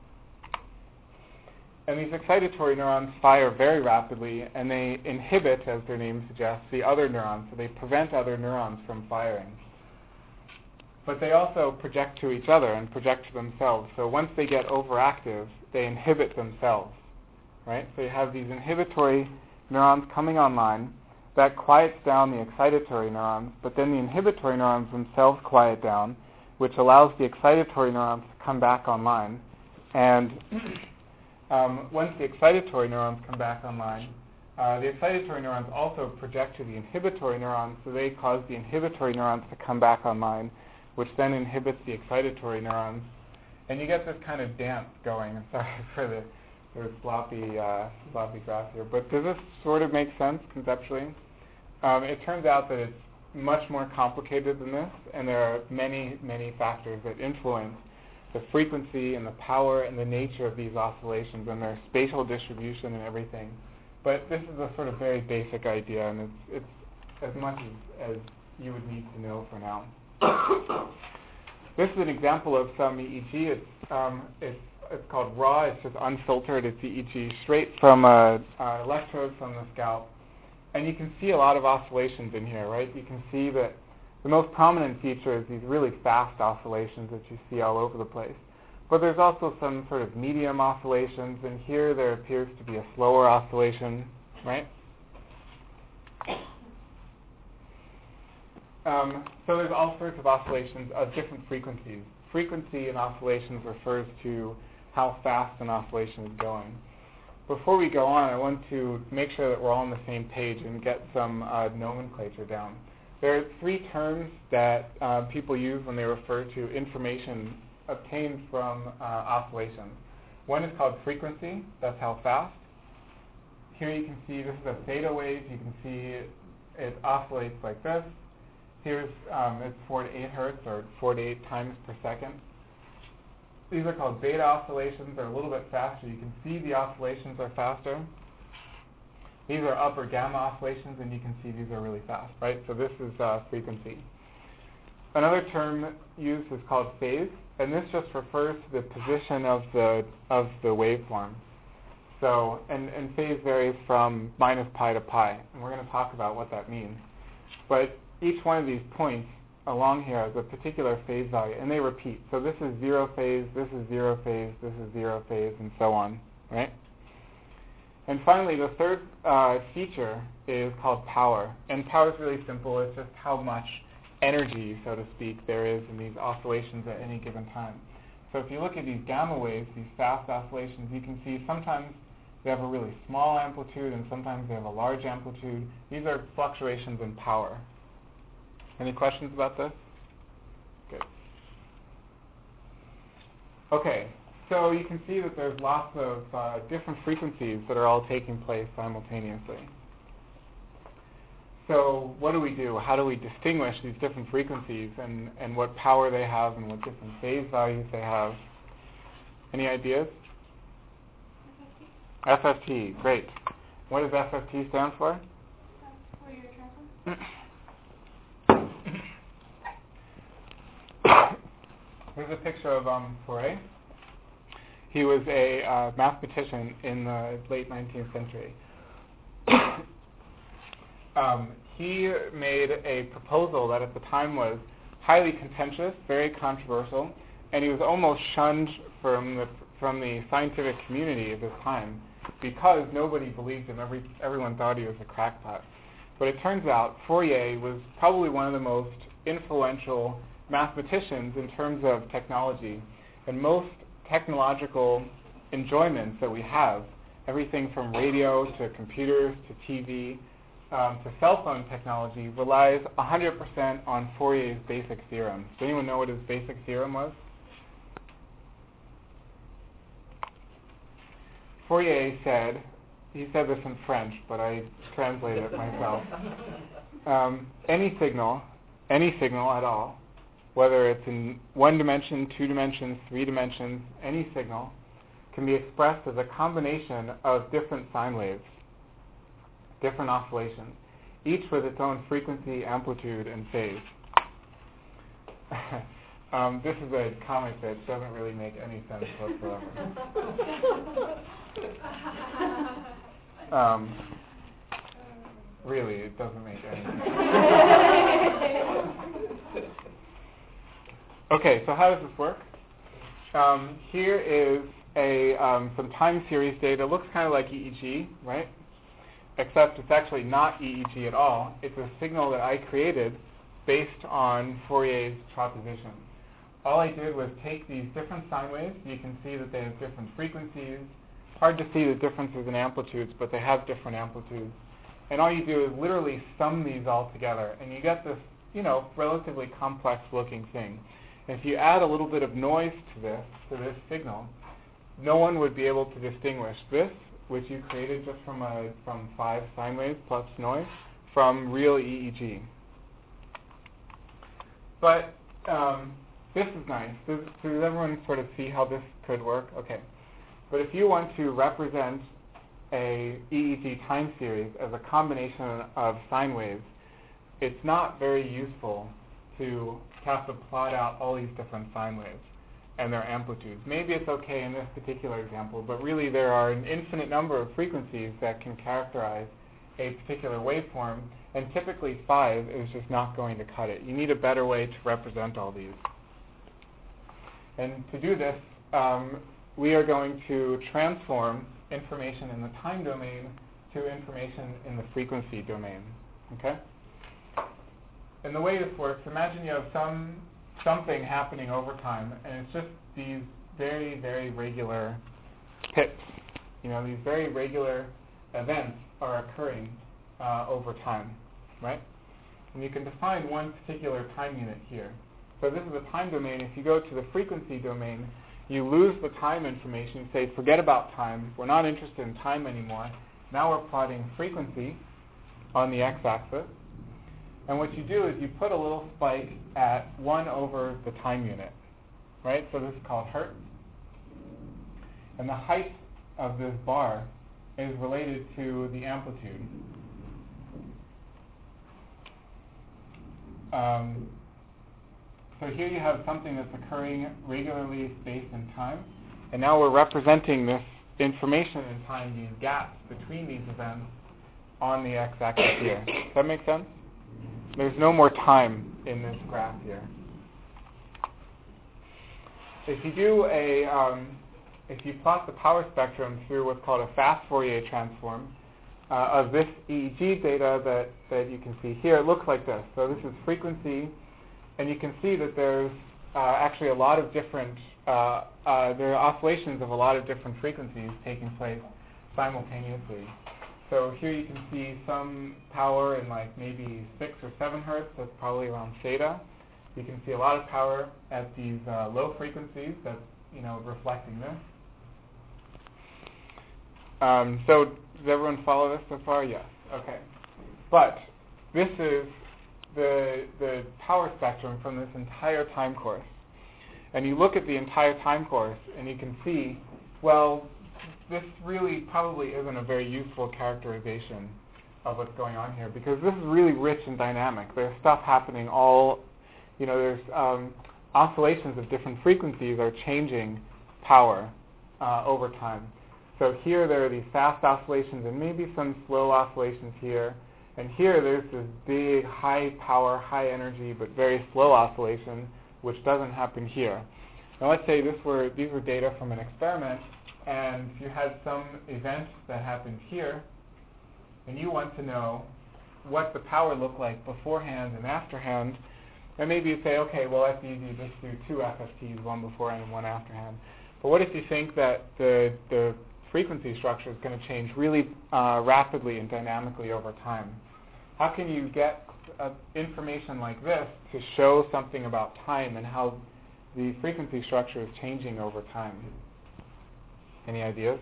And these excitatory neurons fire very rapidly, and they inhibit, as their name suggests, the other neurons. So they prevent other neurons from firing. But they also project to each other and project to themselves. So once they get overactive, they inhibit themselves, right? So you have these inhibitory neurons coming online. That quiets down the excitatory neurons, but then the inhibitory neurons themselves quiet down, which allows the excitatory neurons to come back online. And um, once the excitatory neurons come back online, uh, the excitatory neurons also project to the inhibitory neurons, so they cause the inhibitory neurons to come back online, which then inhibits the excitatory neurons. And you get this kind of dance going. I'm sorry for the sort of sloppy, uh, sloppy graph here, but does this sort of make sense conceptually? Um, it turns out that it's much more complicated than this, and there are many, many factors that influence the frequency and the power and the nature of these oscillations and their spatial distribution and everything. But this is a sort of very basic idea, and it's, it's as much as, as you would need to know for now. This is an example of some E E G. It's, um, it's, it's called raw. It's just unfiltered. It's E E G straight from a, a electrode from the scalp. And you can see a lot of oscillations in here, right? You can see that the most prominent feature is these really fast oscillations that you see all over the place. But there's also some sort of medium oscillations, and here there appears to be a slower oscillation, right? Um, so there's all sorts of oscillations of different frequencies. Frequency in oscillations refers to how fast an oscillation is going. before we go on, I want to make sure that we're all on the same page and get some uh, nomenclature down. There are three terms that uh, people use when they refer to information obtained from uh, oscillations. One is called frequency. That's how fast. Here you can see this is a theta wave. You can see it, it oscillates like this. Here's um, it's four to eight hertz, or four to eight times per second. These are called beta oscillations. They're a little bit faster. You can see the oscillations are faster. These are upper gamma oscillations, and you can see these are really fast, right? So this is uh, frequency. Another term used is called phase, and this just refers to the position of the of the waveform. So, and, and phase varies from minus pi to pi, and we're going to talk about what that means. But each one of these points along here has a particular phase value, and they repeat. So this is zero phase, this is zero phase, this is zero phase, and so on, right? And finally, the third uh, feature is called power. And power is really simple. It's just how much energy, so to speak, there is in these oscillations at any given time. So if you look at these gamma waves, these fast oscillations, you can see sometimes they have a really small amplitude and sometimes they have a large amplitude. These are fluctuations in power. Any questions about this? Good. Okay. So you can see that there's lots of uh, different frequencies that are all taking place simultaneously. So what do we do? How do we distinguish these different frequencies and, and what power they have and what different phase values they have? Any ideas? F F T, great. What does F F T stand for? Fourier transform. Here's a picture of um, Fourier. He was a uh, mathematician in the late nineteenth century. um, he made a proposal that at the time was highly contentious, very controversial, and he was almost shunned from the from the scientific community of his time because nobody believed him. Every, everyone thought he was a crackpot. But it turns out Fourier was probably one of the most influential mathematicians in terms of technology, and most technological enjoyments that we have, everything from radio to computers to T V um, to cell phone technology, relies one hundred percent on Fourier's basic theorem. Does anyone know what his basic theorem was? Fourier said, he said this in French, but I translated it myself. Um, any signal, any signal at all, whether it's in one dimension, two dimensions, three dimensions, any signal can be expressed as a combination of different sine waves, different oscillations, each with its own frequency, amplitude, and phase. um, this is a comic that doesn't really make any sense whatsoever. um, really, it doesn't make any sense. Okay, so how does this work? Um, here is a um, some time series data. It looks kind of like E E G, right? Except it's actually not E E G at all. It's a signal that I created based on Fourier's proposition. All I did was take these different sine waves. You can see that they have different frequencies. Hard to see the differences in amplitudes, but they have different amplitudes. And all you do is literally sum these all together, and you get this, you know, relatively complex-looking thing. If you add a little bit of noise to this, to this signal, no one would be able to distinguish this, which you created just from a, from five sine waves plus noise, from real E E G. But um, this is nice. Does, does everyone sort of see how this could work? Okay. But if you want to represent a E E G time series as a combination of sine waves, it's not very useful to have to plot out all these different sine waves and their amplitudes. Maybe it's okay in this particular example, but really there are an infinite number of frequencies that can characterize a particular waveform, and typically five is just not going to cut it. You need a better way to represent all these. And to do this, um, we are going to transform information in the time domain to information in the frequency domain. Okay? And the way this works, imagine you have some something happening over time, and it's just these very, very regular pips. You know, these very regular events are occurring uh, over time, right? And you can define one particular time unit here. So this is a time domain. If you go to the frequency domain, you lose the time information. You say, forget about time. We're not interested in time anymore. Now we're plotting frequency on the x-axis. And what you do is you put a little spike at one over the time unit, right? So this is called hertz. And the height of this bar is related to the amplitude. Um, so here you have something that's occurring regularly spaced in time. And now we're representing this information in time, these gaps between these events, on the x-axis here. Does that make sense? There's no more time in this graph here. If you do a, um, if you plot the power spectrum through what's called a fast Fourier transform uh, of this E E G data that, that you can see here, it looks like this. So this is frequency, and you can see that there's uh, actually a lot of different, uh, uh, there are oscillations of a lot of different frequencies taking place simultaneously. So here you can see some power in like maybe six or seven hertz. That's probably around theta. You can see a lot of power at these uh, low frequencies. That's, you know, reflecting this. Um, so does everyone follow this so far? Yes. Okay. But this is the the power spectrum from this entire time course. And you look at the entire time course, and you can see, well, this really probably isn't a very useful characterization of what's going on here, because this is really rich and dynamic. There's stuff happening all, you know, there's um, oscillations of different frequencies are changing power uh, over time. So here there are these fast oscillations and maybe some slow oscillations here. And here there's this big high power, high energy, but very slow oscillation, which doesn't happen here. Now let's say this were these were data from an experiment, and you had some event that happened here, and you want to know what the power looked like beforehand and afterhand, and maybe you say, okay, well, that's easy, just do two F F Ts, one beforehand and one afterhand. But what if you think that the, the frequency structure is going to change really uh, rapidly and dynamically over time? How can you get uh, information like this to show something about time and how the frequency structure is changing over time? Any ideas?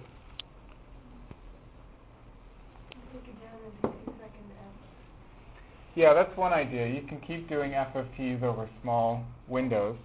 Take it down into two second F. Yeah, that's one idea. You can keep doing F F Ts over small windows.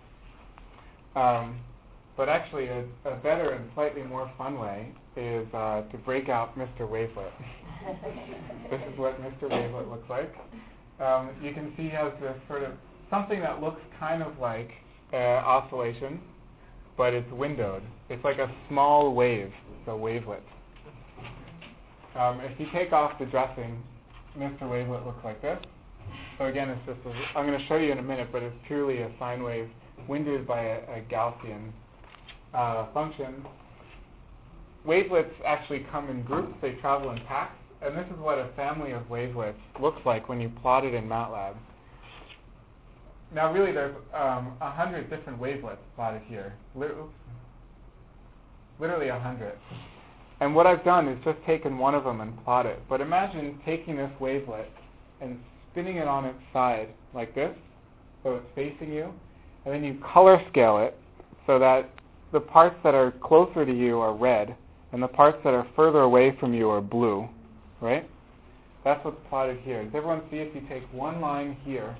Um, but actually, a, a better and slightly more fun way is uh, to break out Mister Wavelet. This is what Mister Wavelet looks like. Um, you can see he has this sort of something that looks kind of like uh, oscillation, but it's windowed. It's like a small wave, so wavelet. Um, if you take off the dressing, Mister Wavelet looks like this. So again, it's just a, I'm going to show you in a minute, but it's purely a sine wave windowed by a, a Gaussian uh, function. Wavelets actually come in groups. They travel in packs. And this is what a family of wavelets looks like when you plot it in MATLAB. Now really there's um, a hundred different wavelets plotted here. Lit- oops. Literally a hundred. And what I've done is just taken one of them and plot it. But imagine taking this wavelet and spinning it on its side like this, so it's facing you, and then you color scale it so that the parts that are closer to you are red, and the parts that are further away from you are blue, right? That's what's plotted here. Does everyone see if you take one line here,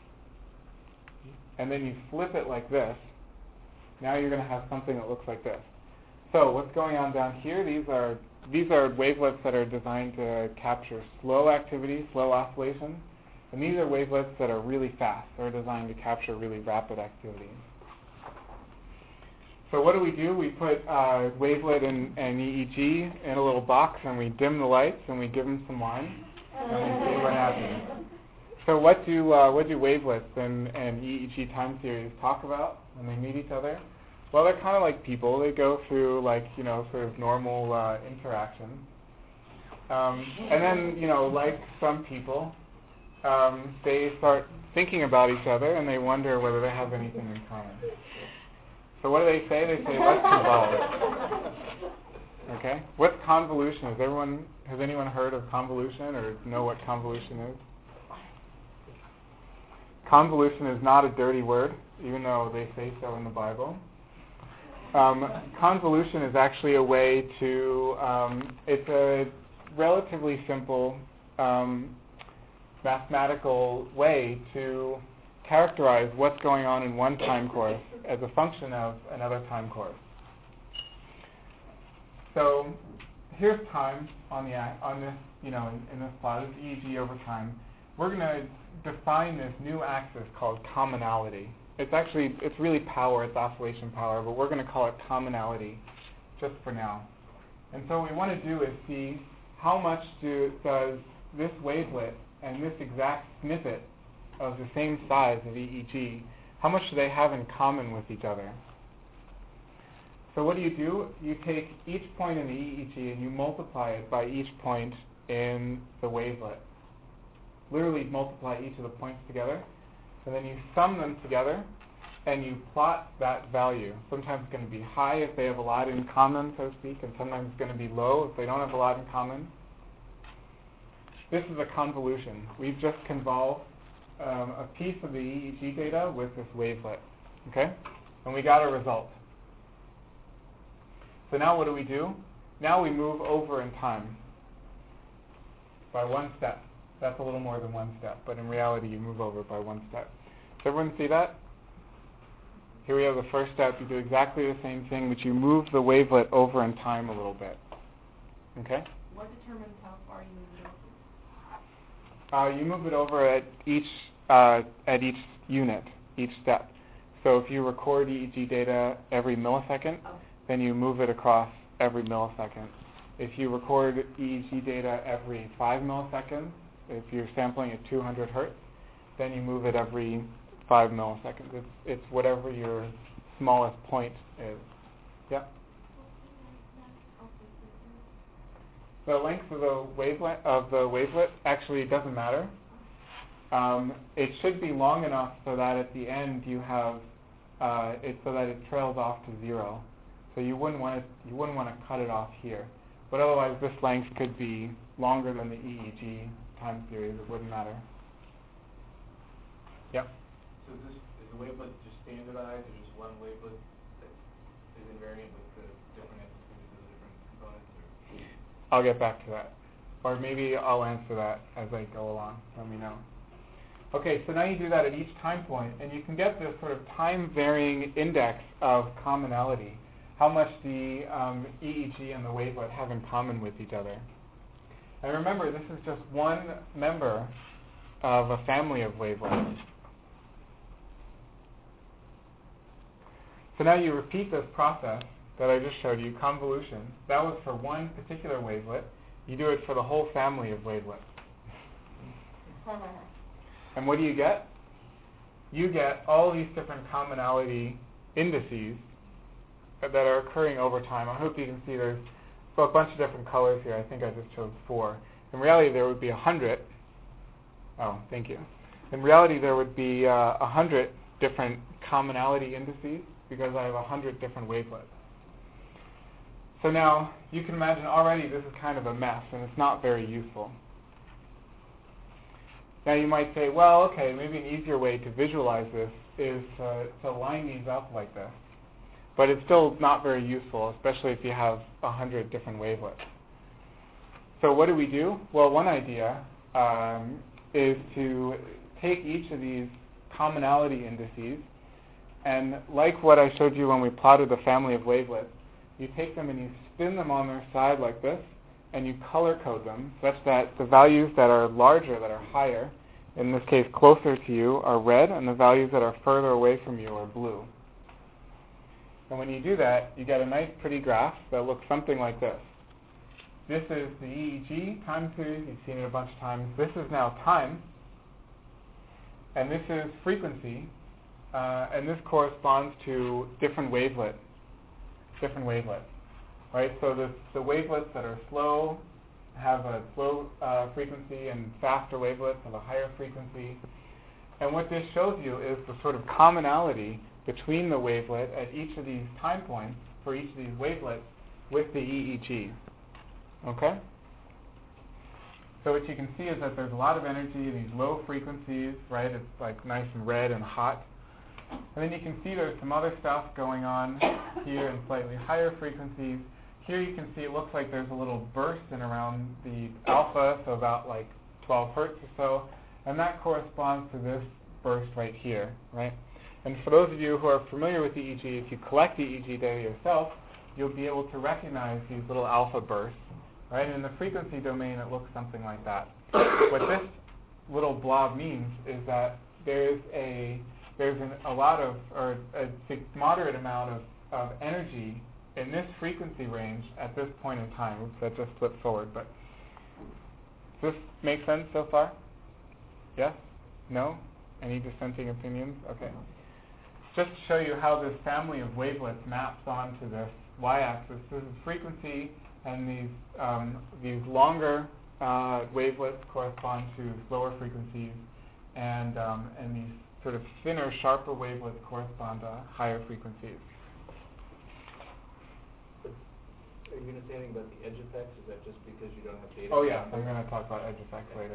and then you flip it like this, now you're going to have something that looks like this. So what's going on down here? These are these are wavelets that are designed to capture slow activity, slow oscillation, and these are wavelets that are really fast. They're designed to capture really rapid activity. So what do we do? We put uh, wavelet and, and E E G in a little box, and we dim the lights, and we give them some wine, and we see what happens. So what do uh, what do wavelets and, and E E G time series talk about when they meet each other? Well, they're kind of like people. They go through like, you know, sort of normal uh, interaction. Um, and then, you know, like some people, um, they start thinking about each other and they wonder whether they have anything in common. So what do they say? They say, let's evolve. Okay. What's convolution? Has everyone has anyone heard of convolution or know what convolution is? Convolution is not a dirty word, even though they say so in the Bible. Um, convolution is actually a way to, um, it's a relatively simple um, mathematical way to characterize what's going on in one time course as a function of another time course. So here's time on the on this, you know, in, in this plot. This is E E G over time. We're going to define this new axis called commonality. It's actually, it's really power, it's oscillation power, but we're going to call it commonality just for now. And so what we want to do is see how much do, does this wavelet and this exact snippet of the same size of E E G, how much do they have in common with each other? So what do you do? You take each point in the E E G and you multiply it by each point in the wavelet. Literally multiply each of the points together, and then you sum them together, and you plot that value. Sometimes it's going to be high if they have a lot in common, so to speak, and sometimes it's going to be low if they don't have a lot in common. This is a convolution. We've just convolved um, a piece of the E E G data with this wavelet, okay? And we got a result. So now what do we do? Now we move over in time by one step. That's a little more than one step, but in reality you move over by one step. Does everyone see that? Here we have the first step. You do exactly the same thing, but you move the wavelet over in time a little bit. Okay? What determines how far you move it over? Uh, you move it over at each uh, at each unit, each step. So if you record E E G data every millisecond, Oh. then you move it across every millisecond. If you record E E G data every five milliseconds, if you're sampling at two hundred hertz, then you move it every five milliseconds. It's, it's whatever your smallest point is. Yeah? The length of the wavelet of the wavelet actually doesn't matter. Um, it should be long enough so that at the end you have uh, it so that it trails off to zero. So you wouldn't want to you wouldn't want to cut it off here. But otherwise, this length could be longer than the E E G time series. It wouldn't matter. Yep. So is, this, is the wavelet just standardized, or just one wavelet that is invariant with the different amplitudes of the different components? Or? I'll get back to that. Or maybe I'll answer that as I go along. Let me know. Okay, so now you do that at each time point, and you can get this sort of time-varying index of commonality. How much the um, E E G and the wavelet have in common with each other. And remember, this is just one member of a family of wavelets. So now you repeat this process that I just showed you, convolution. That was for one particular wavelet. You do it for the whole family of wavelets. And what do you get? You get all these different commonality indices that are occurring over time. I hope you can see there's a bunch of different colors here. I think I just chose four. In reality, there would be a hundred. Oh, thank you. In reality, there would be uh, a hundred different commonality indices because I have a hundred different wavelets. So now you can imagine already this is kind of a mess, and it's not very useful. Now you might say, well, okay, maybe an easier way to visualize this is uh, to line these up like this. But it's still not very useful, especially if you have a hundred different wavelets. So what do we do? Well, one idea um, is to take each of these commonality indices, and like what I showed you when we plotted the family of wavelets, you take them and you spin them on their side like this, and you color code them such that the values that are larger, that are higher, in this case closer to you, are red, and the values that are further away from you are blue. And when you do that, you get a nice pretty graph that looks something like this. This is the E E G time series. You've seen it a bunch of times. This is now time. And this is frequency. Uh, and this corresponds to different wavelets. Different wavelets. Right? So the, the wavelets that are slow have a slow uh, frequency, and faster wavelets have a higher frequency. And what this shows you is the sort of commonality between the wavelet at each of these time points for each of these wavelets with the E E G. Okay? So what you can see is that there's a lot of energy in these low frequencies, right? It's like nice and red and hot. And then you can see there's some other stuff going on here in slightly higher frequencies. Here you can see it looks like there's a little burst in around the alpha, so about like twelve hertz or so. And that corresponds to this burst right here, right? And for those of you who are familiar with E E G, if you collect E E G data yourself, you'll be able to recognize these little alpha bursts, right? And in the frequency domain, it looks something like that. What this little blob means is that there's a there's an, a lot of, or a moderate amount of, of energy in this frequency range at this point in time. Oops, that just flipped forward. But does this make sense so far? Yes? No? Any dissenting opinions? Okay. Just to show you how this family of wavelets maps onto this y-axis. This is frequency, and these um, these longer uh, wavelets correspond to slower frequencies, and um, and these sort of thinner, sharper wavelets correspond to higher frequencies. Are you going to say anything about the edge effects? Is that just because you don't have data? Oh yeah, I'm going to talk about edge effects later.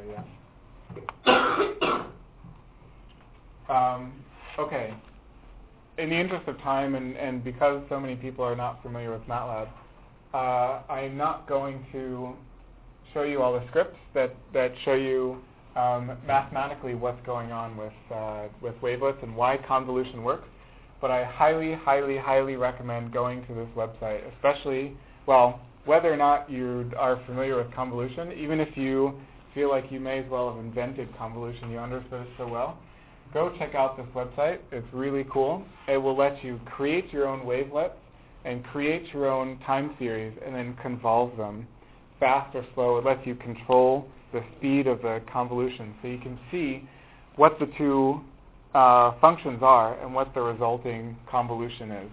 Yeah. um, okay. In the interest of time, and, and because so many people are not familiar with MATLAB, uh, I'm not going to show you all the scripts that, that show you um, mathematically what's going on with, uh, with wavelets and why convolution works. But I highly, highly, highly recommend going to this website, especially, well, whether or not you are familiar with convolution, even if you feel like you may as well have invented convolution, you understood it so well, go check out this website. It's really cool. It will let you create your own wavelets and create your own time series and then convolve them fast or slow. It lets you control the speed of the convolution so you can see what the two uh, functions are and what the resulting convolution is.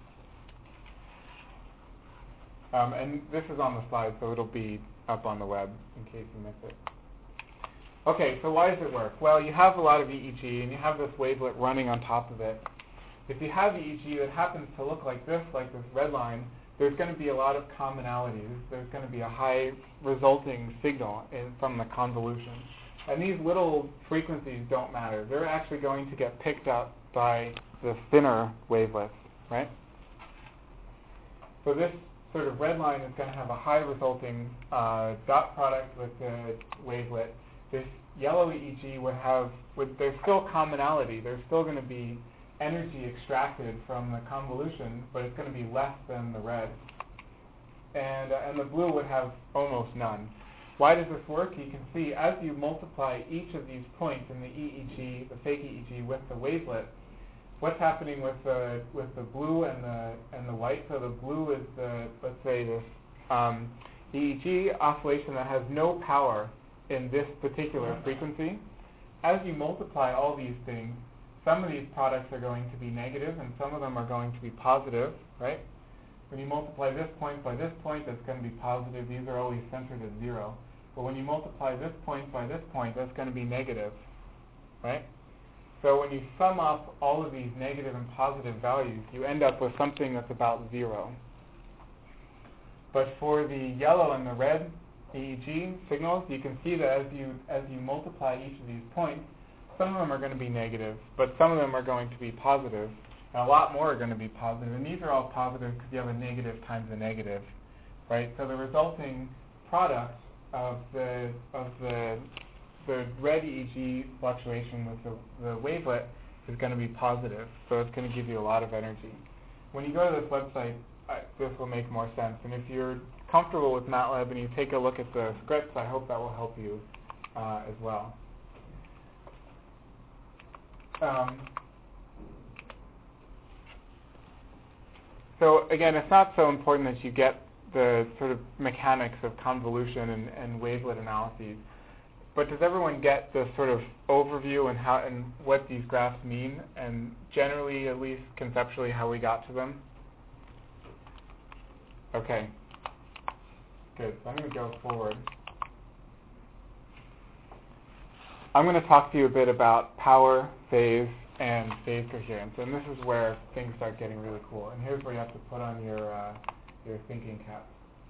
Um, and this is on the slide, so it'll be up on the web in case you miss it. Okay, so why does it work? Well, you have a lot of E E G, and you have this wavelet running on top of it. If you have E E G that happens to look like this, like this red line, there's going to be a lot of commonalities. There's going to be a high resulting signal in, from the convolution. And these little frequencies don't matter. They're actually going to get picked up by the thinner wavelets, right? So this sort of red line is going to have a high resulting uh, dot product with the wavelet. This yellow E E G would have, would, there's still commonality. There's still going to be energy extracted from the convolution, but it's going to be less than the red. And, uh, and the blue would have almost none. Why does this work? You can see as you multiply each of these points in the E E G, the fake E E G, with the wavelet, what's happening with the with the blue and the and the white? So the blue is the, let's say, this um, E E G oscillation that has no power in this particular frequency. As you multiply all these things, some of these products are going to be negative and some of them are going to be positive, right? When you multiply this point by this point, that's going to be positive. These are always centered at zero. But when you multiply this point by this point, that's going to be negative, right? So when you sum up all of these negative and positive values, you end up with something that's about zero. But for the yellow and the red E E G signals, you can see that as you as you multiply each of these points, some of them are going to be negative, but some of them are going to be positive, and a lot more are going to be positive. And these are all positive because you have a negative times a negative, right? So the resulting product of the of the the red E E G fluctuation with the, the wavelet is going to be positive, so it's going to give you a lot of energy. When you go to this website, I, this will make more sense. And if you're comfortable with MATLAB and you take a look at the scripts, I hope that will help you uh, as well. Um, so again, it's not so important that you get the sort of mechanics of convolution and, and wavelet analyses. But does everyone get the sort of overview and how and what these graphs mean, and generally, at least conceptually, how we got to them? Okay. Good. So I'm going to go forward. I'm going to talk to you a bit about power, phase, and phase coherence, and this is where things start getting really cool. And here's where you have to put on your uh, your thinking caps.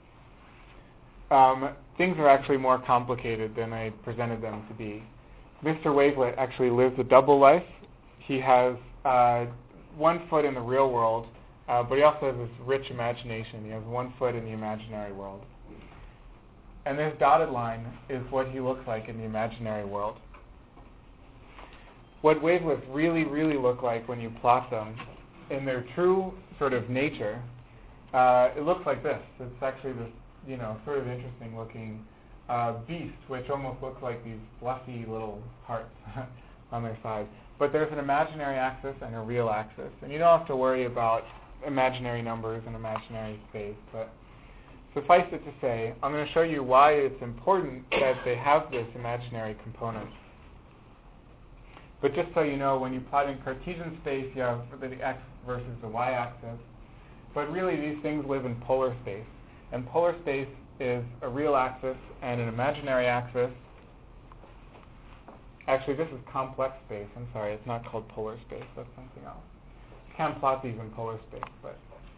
Um, things are actually more complicated than I presented them to be. Mister Wavelet actually lives a double life. He has uh, one foot in the real world, uh, but he also has this rich imagination. He has one foot in the imaginary world. And this dotted line is what he looks like in the imaginary world. What wavelets really, really look like when you plot them in their true sort of nature, uh, it looks like this. It's actually this, you know, sort of interesting looking uh, beast, which almost looks like these fluffy little hearts on their side. But there's an imaginary axis and a real axis. And you don't have to worry about imaginary numbers and imaginary space. But suffice it to say, I'm going to show you why it's important that they have this imaginary component. But just so you know, when you plot in Cartesian space, you have the x versus the y-axis. But really, these things live in polar space. And polar space is a real axis and an imaginary axis. Actually, this is complex space. I'm sorry, it's not called polar space. That's something else. You can't plot these in polar space. But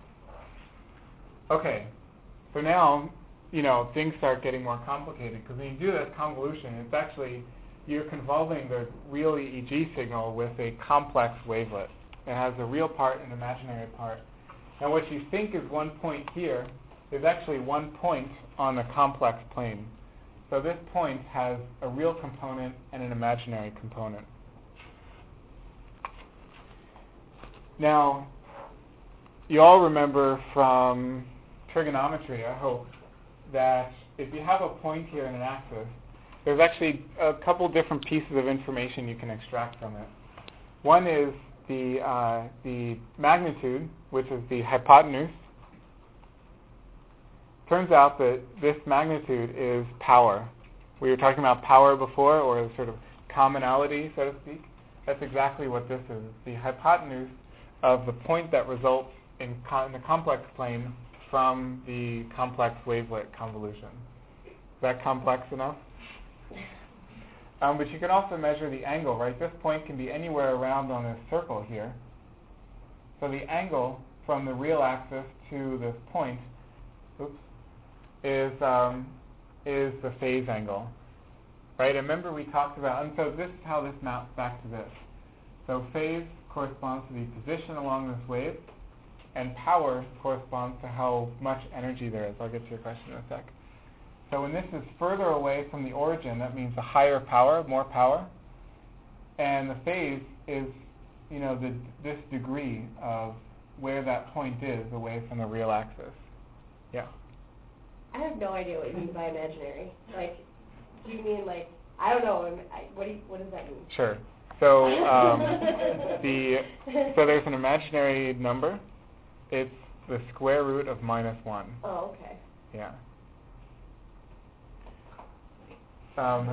okay, so now, you know, things start getting more complicated, because when you do this convolution, it's actually, you're convolving the real E E G signal with a complex wavelet. It has a real part and an imaginary part. Now what you think is one point here is actually one point on the complex plane. So this point has a real component and an imaginary component. Now, you all remember from trigonometry, I hope, that if you have a point here and an axis, there's actually a couple different pieces of information you can extract from it. One is the, uh, the magnitude, which is the hypotenuse. Turns out that this magnitude is power. We were talking about power before, or sort of commonality, so to speak. That's exactly what this is. The hypotenuse of the point that results in, co- in the complex plane from the complex wavelet convolution. Is that complex enough? Um, but you can also measure the angle, right? This point can be anywhere around on this circle here. So the angle from the real axis to this point, oops, is um, is the phase angle, right? And remember we talked about, and so this is how this maps back to this. So phase corresponds to the position along this wave, and power corresponds to how much energy there is. I'll get to your question in a sec. So when this is further away from the origin, that means a higher power, more power, and the phase is, you know, the, this degree of where that point is away from the real axis. Yeah. I have no idea what you mean by imaginary. Like, do you mean like, I don't know, I, what, do you, what does that mean? Sure. So um, the so there's an imaginary number. It's the square root of minus one. Oh, okay. Yeah. Um,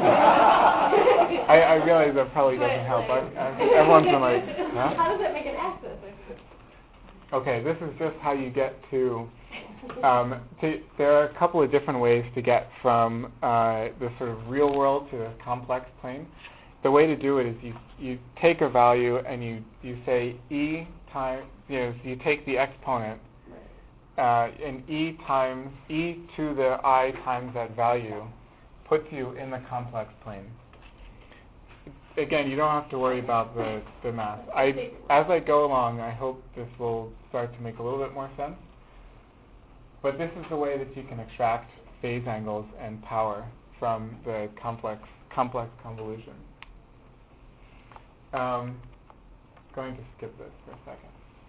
I, I realize that probably doesn't But, help. like, I, I, everyone's been like, huh? How does that make an axis? Okay, this is just how you get to, um, to, there are a couple of different ways to get from uh, the sort of real world to the complex plane. The way to do it is you, you take a value and you, you say E times, you know, you take the exponent, uh, and E times, E to the I times that value puts you in the complex plane. Again, you don't have to worry about the, the math. I, as I go along, I hope this will start to make a little bit more sense. But this is the way that you can extract phase angles and power from the complex complex convolution. Um, going to skip this for a second.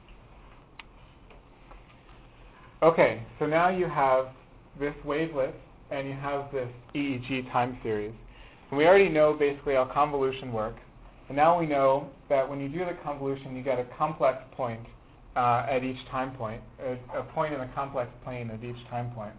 Okay, so now you have this wavelet and you have this E E G time series. And we already know basically how convolution works. And now we know that when you do the convolution, you get a complex point uh, at each time point, a, a point in a complex plane at each time point.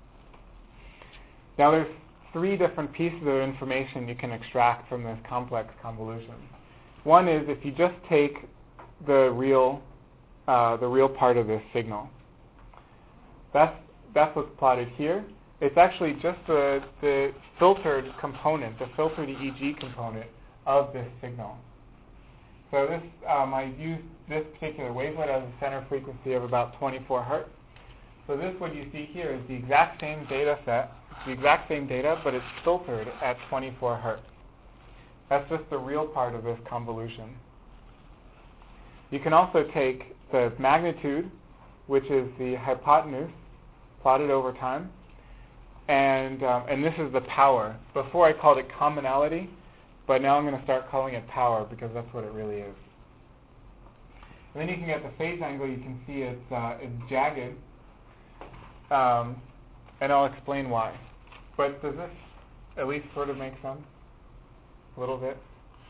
Now there's three different pieces of information you can extract from this complex convolution. One is if you just take the real, uh, the real part of this signal. That's, that's what's plotted here. It's actually just the, the filtered component, the filtered E E G component of this signal. So this, um, I used this particular wavelet as a center frequency of about twenty-four hertz. So this, what you see here, is the exact same data set, the exact same data, but it's filtered at twenty-four hertz. That's just the real part of this convolution. You can also take the magnitude, which is the hypotenuse, plotted over time, and um, and this is the power. Before I called it commonality, but now I'm going to start calling it power because that's what it really is. And then you can get the phase angle. You can see it's uh, it's jagged, um, and I'll explain why. But does this at least sort of make sense? A little bit.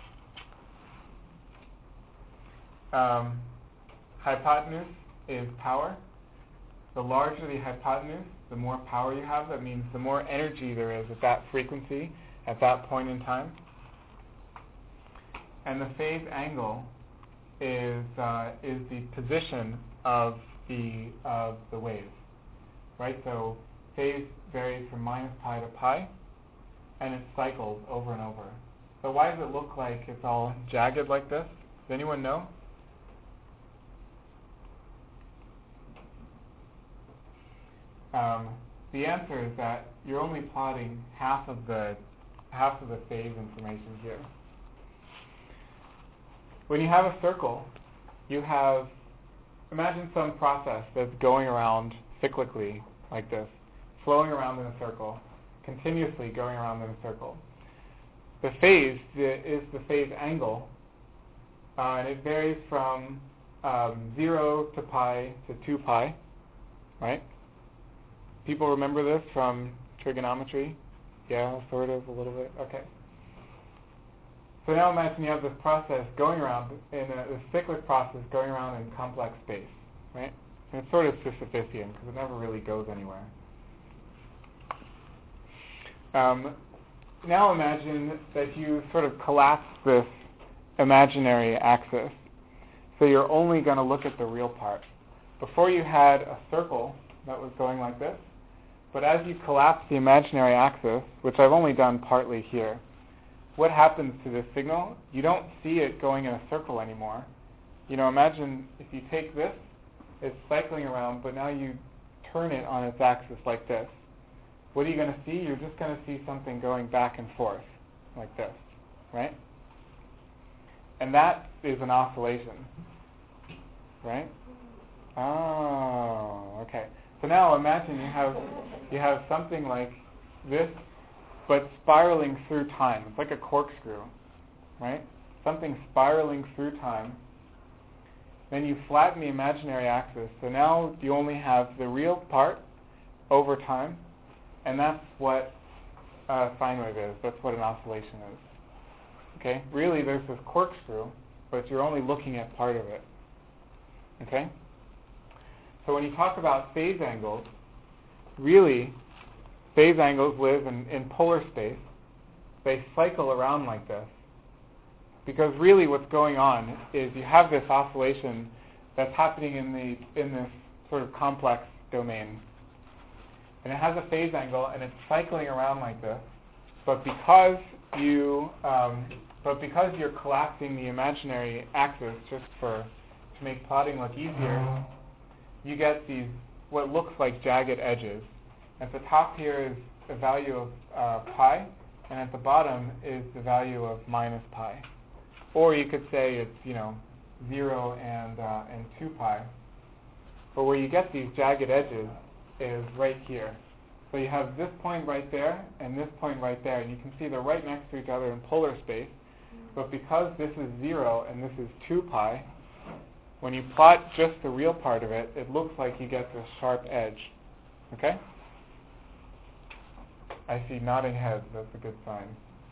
Um, hypotenuse is power. The larger the hypotenuse, the more power you have. That means the more energy there is at that frequency, at that point in time. And the phase angle is uh, is the position of the of the wave, right? So phase varies from minus pi to pi, and it cycles over and over. So why does it look like it's all jagged like this? Does anyone know? Um, the answer is that you're only plotting half of the half of the phase information here. When you have a circle, you have, imagine some process that's going around cyclically like this, flowing around in a circle, continuously going around in a circle. The phase the, is the phase angle, uh, and it varies from um, zero to pi to two pi, right? People remember this from trigonometry? Yeah, sort of, a little bit. Okay. So now imagine you have this process going around, in a, this cyclic process going around in complex space, right? And it's sort of Sisyphean because it never really goes anywhere. Um, now imagine that you sort of collapse this imaginary axis. So you're only going to look at the real part. Before you had a circle that was going like this, but as you collapse the imaginary axis, which I've only done partly here, what happens to this signal? You don't see it going in a circle anymore. You know, imagine if you take this, it's cycling around, but now you turn it on its axis like this. What are you going to see? You're just going to see something going back and forth like this, right? And that is an oscillation, right? Oh, okay. So now imagine you have you have something like this, but spiraling through time. It's like a corkscrew, right? Something spiraling through time. Then you flatten the imaginary axis. So now you only have the real part over time, and that's what a sine wave is. That's what an oscillation is. Okay? Really, there's this corkscrew, but you're only looking at part of it. Okay? So when you talk about phase angles, really, phase angles live in, in polar space. They cycle around like this. Because really what's going on is you have this oscillation that's happening in the in this sort of complex domain. And it has a phase angle and it's cycling around like this. But because you um, but because you're collapsing the imaginary axis just for to make plotting look easier, you get these what looks like jagged edges. At the top here is the value of uh, pi, and at the bottom is the value of minus pi. Or you could say it's, you know, zero and uh, and two pi. But where you get these jagged edges is right here. So you have this point right there and this point right there, and you can see they're right next to each other in polar space. But because this is zero and this is two pi, when you plot just the real part of it, it looks like you get this sharp edge. Okay? I see nodding heads. That's a good sign.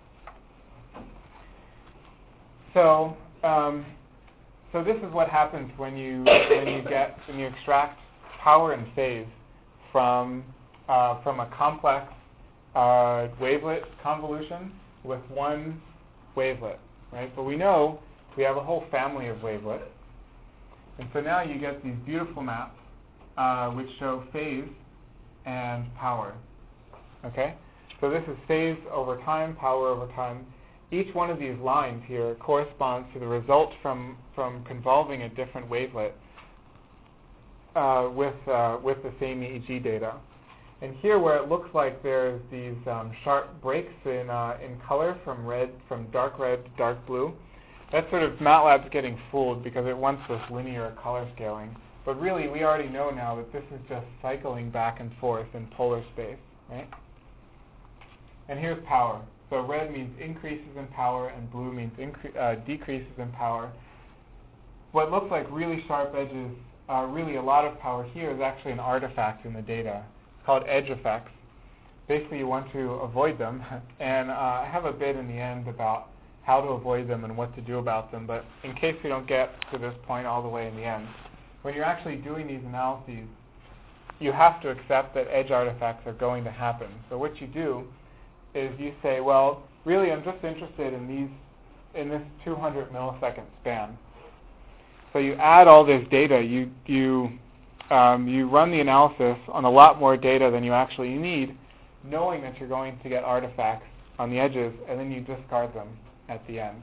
So, um, so this is what happens when you when you get when you extract power and phase from uh, from a complex uh, wavelet convolution with one wavelet, right? But we know we have a whole family of wavelets, and so now you get these beautiful maps uh, which show phase and power. Okay. So this is phase over time, power over time. Each one of these lines here corresponds to the result from, from convolving a different wavelet uh, with uh, with the same E E G data. And here, where it looks like there's these um, sharp breaks in uh, in color from red, from dark red to dark blue, that's sort of MATLAB's getting fooled because it wants this linear color scaling. But really, we already know now that this is just cycling back and forth in polar space, right? And here's power. So red means increases in power, and blue means incre- uh, decreases in power. What looks like really sharp edges, uh, really a lot of power here, is actually an artifact in the data. It's called edge effects. Basically, you want to avoid them, and uh, I have a bit in the end about how to avoid them and what to do about them, but in case we don't get to this point all the way in the end, when you're actually doing these analyses, you have to accept that edge artifacts are going to happen. So what you do is you say, well, really I'm just interested in these, in this two hundred millisecond span. So you add all this data, you, you, um, you run the analysis on a lot more data than you actually need, knowing that you're going to get artifacts on the edges, and then you discard them at the end.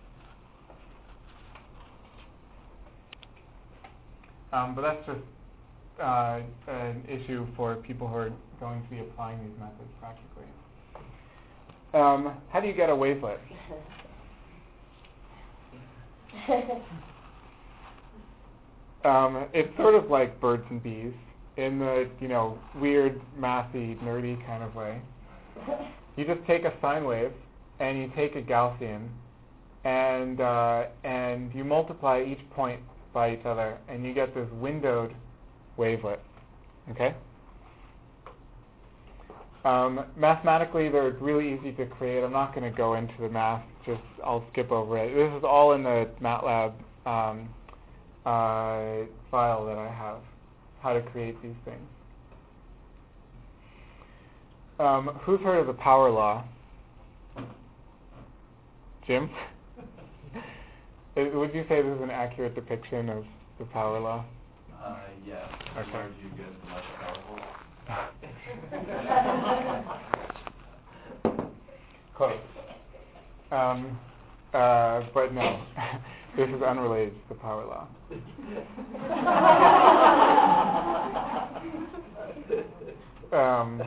Um, but that's just uh, an issue for people who are going to be applying these methods practically. Um, how do you get a wavelet? um, it's sort of like birds and bees in the, you know, weird, mathy, nerdy kind of way. You just take a sine wave and you take a Gaussian and uh, and you multiply each point by each other, and you get this windowed wavelet. Okay. Um, mathematically, they're really easy to create. I'm not going to go into the math. Just I'll skip over it. This is all in the MATLAB um, uh, file that I have. How to create these things. Um, who's heard of the power law? Jim? Would you say this is an accurate depiction of the power law? Uh, yes. The Okay. larger you get, the less powerful. Close. Um, uh, but no, this is unrelated to the power law. um,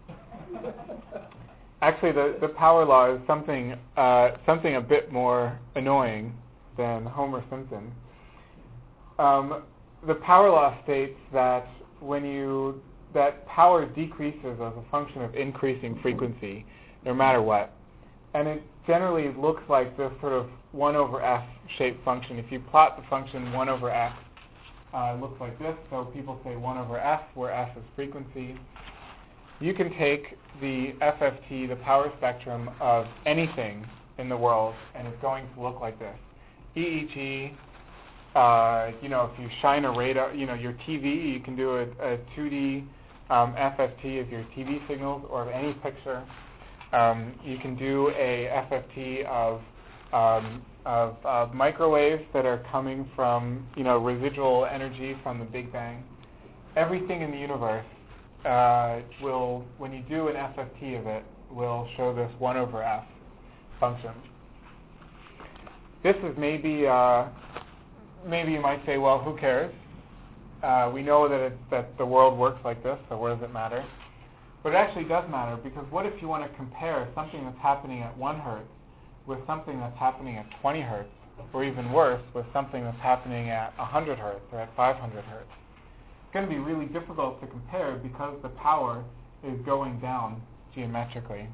actually, the, the power law is something uh, something a bit more annoying than Homer Simpson. Um, the power law states that when you that power decreases as a function of increasing frequency, no matter what, and it generally looks like this sort of one over f shaped function. If you plot the function one over x, uh, it looks like this. So people say one over f, where f is frequency. You can take the F F T, the power spectrum of anything in the world, and it's going to look like this. E E G, uh, you know, if you shine a radar, you know, your T V, you can do a, a two D um, F F T of your T V signals or of any picture. Um, you can do a F F T of, um, of uh, microwaves that are coming from, you know, residual energy from the Big Bang. Everything in the universe uh, will, when you do an F F T of it, will show this one over f function. This is maybe, uh, maybe you might say, well, who cares? Uh, we know that, it, that the world works like this, so what does it matter? But it actually does matter, because what if you want to compare something that's happening at one hertz with something that's happening at twenty hertz, or even worse, with something that's happening at one hundred hertz or at five hundred hertz? It's going to be really difficult to compare because the power is going down geometrically.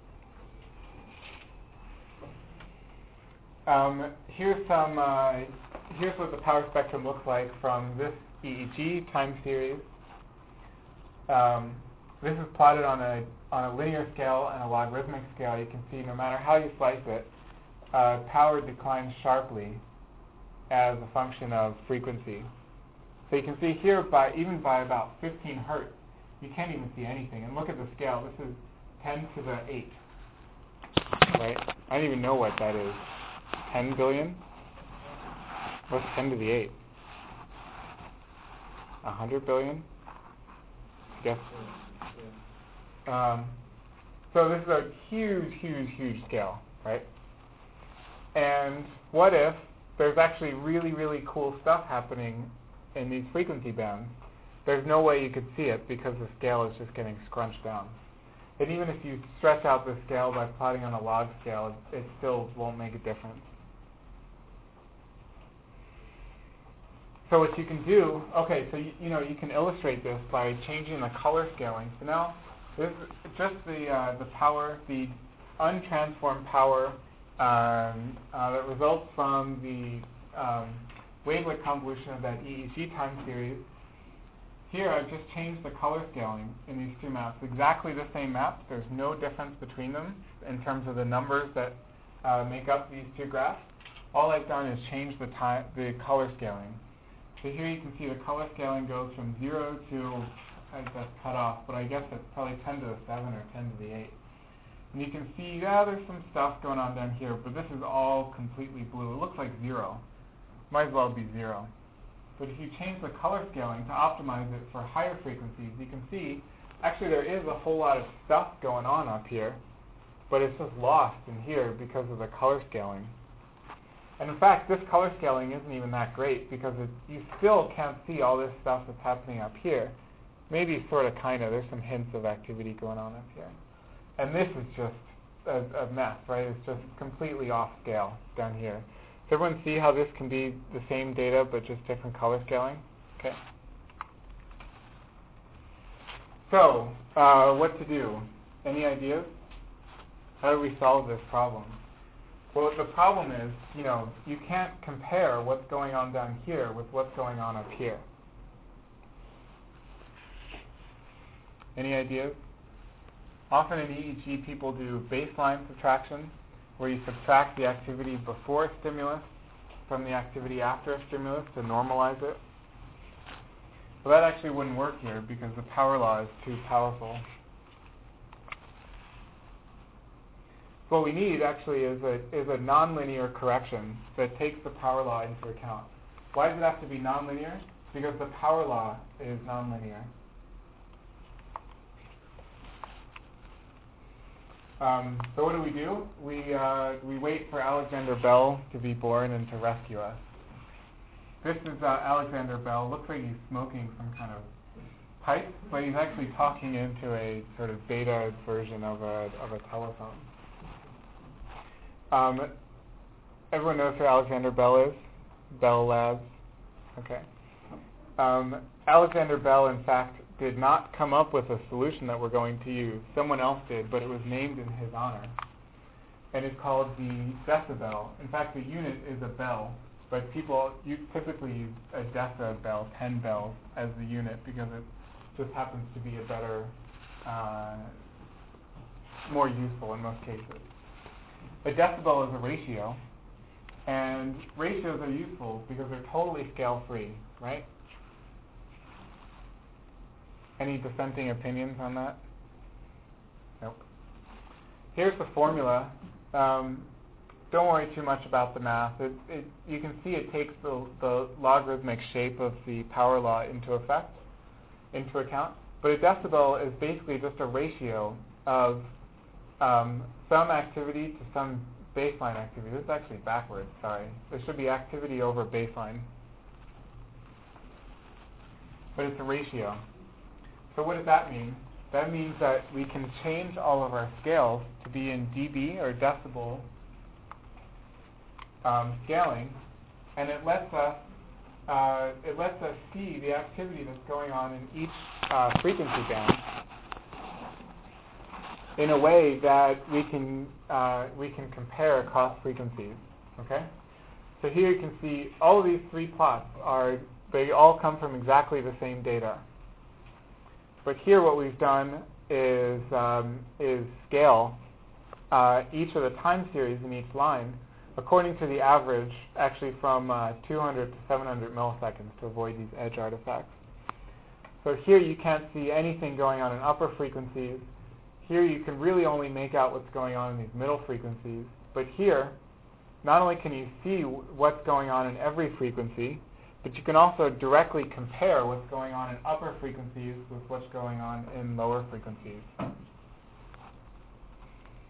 Um, here's some. Uh, here's what the power spectrum looks like from this E E G time series. Um, this is plotted on a on a linear scale and a logarithmic scale. You can see no matter how you slice it, uh, power declines sharply as a function of frequency. So you can see here, by even by about fifteen hertz, you can't even see anything. And look at the scale. This is ten to the eight. Right? I don't even know what that is. ten billion? What's ten to the eight? one hundred billion? Yes. Um, so this is a huge, huge, huge scale, right? And what if there's actually really, really cool stuff happening in these frequency bands, there's no way you could see it because the scale is just getting scrunched down. And even if you stretch out the scale by plotting on a log scale, it, it still won't make a difference. So what you can do, okay, so you, you know you can illustrate this by changing the color scaling. So now this is just the uh, the power, the untransformed power um, uh, that results from the um, wavelet convolution of that E E G time series. Here I've just changed the color scaling in these two maps. Exactly the same maps. There's no difference between them in terms of the numbers that uh, make up these two graphs. All I've done is change the time, the color scaling. So here you can see the color scaling goes from zero to, I guess that's cut off, but I guess it's probably ten to the seven or ten to the eight. And you can see, yeah, there's some stuff going on down here, but this is all completely blue. It looks like zero. Might as well be zero. But if you change the color scaling to optimize it for higher frequencies, you can see actually there is a whole lot of stuff going on up here, but it's just lost in here because of the color scaling. And in fact, this color scaling isn't even that great because it, you still can't see all this stuff that's happening up here. Maybe sort of, kind of. There's some hints of activity going on up here. And this is just a, a mess, right? It's just completely off scale down here. Does everyone see how this can be the same data but just different color scaling? Okay. So, uh, what to do? Any ideas? How do we solve this problem? Well, the problem is, you know, you can't compare what's going on down here with what's going on up here. Any ideas? Often in E E G, people do baseline subtraction, where you subtract the activity before a stimulus from the activity after a stimulus to normalize it. Well, that actually wouldn't work here because the power law is too powerful. What we need actually is a, is a nonlinear correction that takes the power law into account. Why does it have to be nonlinear? Because the power law is nonlinear. Um, so what do we do? We, uh, we wait for Alexander Bell to be born and to rescue us. This is uh, Alexander Bell. Looks like he's smoking some kind of pipe, but he's actually talking into a sort of beta version of a, of a telephone. Um, everyone knows who Alexander Bell is? Bell Labs. Okay. Um, Alexander Bell, in fact, did not come up with a solution that we're going to use. Someone else did, but it was named in his honor. And it's called the decibel. In fact, the unit is a bell, but people you typically use a decibel, ten bells, as the unit because it just happens to be a better, uh, more useful in most cases. A decibel is a ratio, and ratios are useful because they're totally scale-free, right? Any dissenting opinions on that? Nope. Here's the formula. Um, don't worry too much about the math. It, it, you can see it takes the, the logarithmic shape of the power law into effect, into account. But a decibel is basically just a ratio of um, some activity to some baseline activity. This is actually backwards, sorry. There should be activity over baseline. But it's a ratio. So what does that mean? That means that we can change all of our scales to be in dB or decibel um, scaling, and it lets us uh, it lets us see the activity that's going on in each uh, frequency band in a way that we can uh, we can compare across frequencies. Okay. So here you can see all of these three plots are they all come from exactly the same data. But here what we've done is, um, is scale uh, each of the time series in each line according to the average, actually from uh, two hundred to seven hundred milliseconds to avoid these edge artifacts. So here you can't see anything going on in upper frequencies. Here you can really only make out what's going on in these middle frequencies. But here, not only can you see w- what's going on in every frequency, but you can also directly compare what's going on in upper frequencies with what's going on in lower frequencies.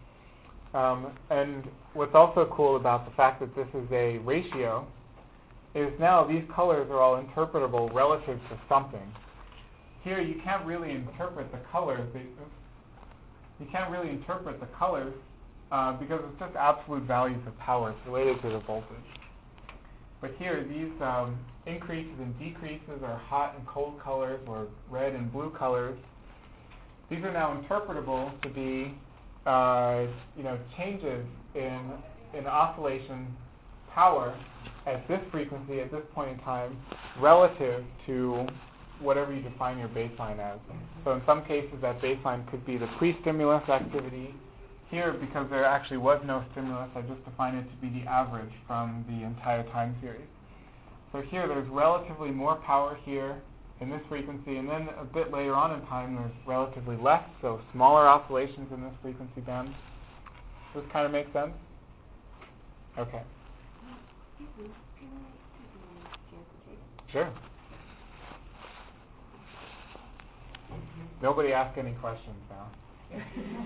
Um, and what's also cool about the fact that this is a ratio is now these colors are all interpretable relative to something. Here you can't really interpret the colors. They, you can't really interpret the colors uh, because it's just absolute values of power. It's related to the voltage. But here, these um, increases and decreases are hot and cold colors, or red and blue colors. These are now interpretable to be, uh, you know, changes in in oscillation power at this frequency at this point in time, relative to whatever you define your baseline as. So in some cases, that baseline could be the pre-stimulus activity. Here, because there actually was no stimulus, I just defined it to be the average from the entire time series. So here, there's relatively more power here in this frequency, and then a bit later on in time, there's relatively less, so smaller oscillations in this frequency band. Does this kind of make sense? Okay. Sure. Nobody ask any questions now.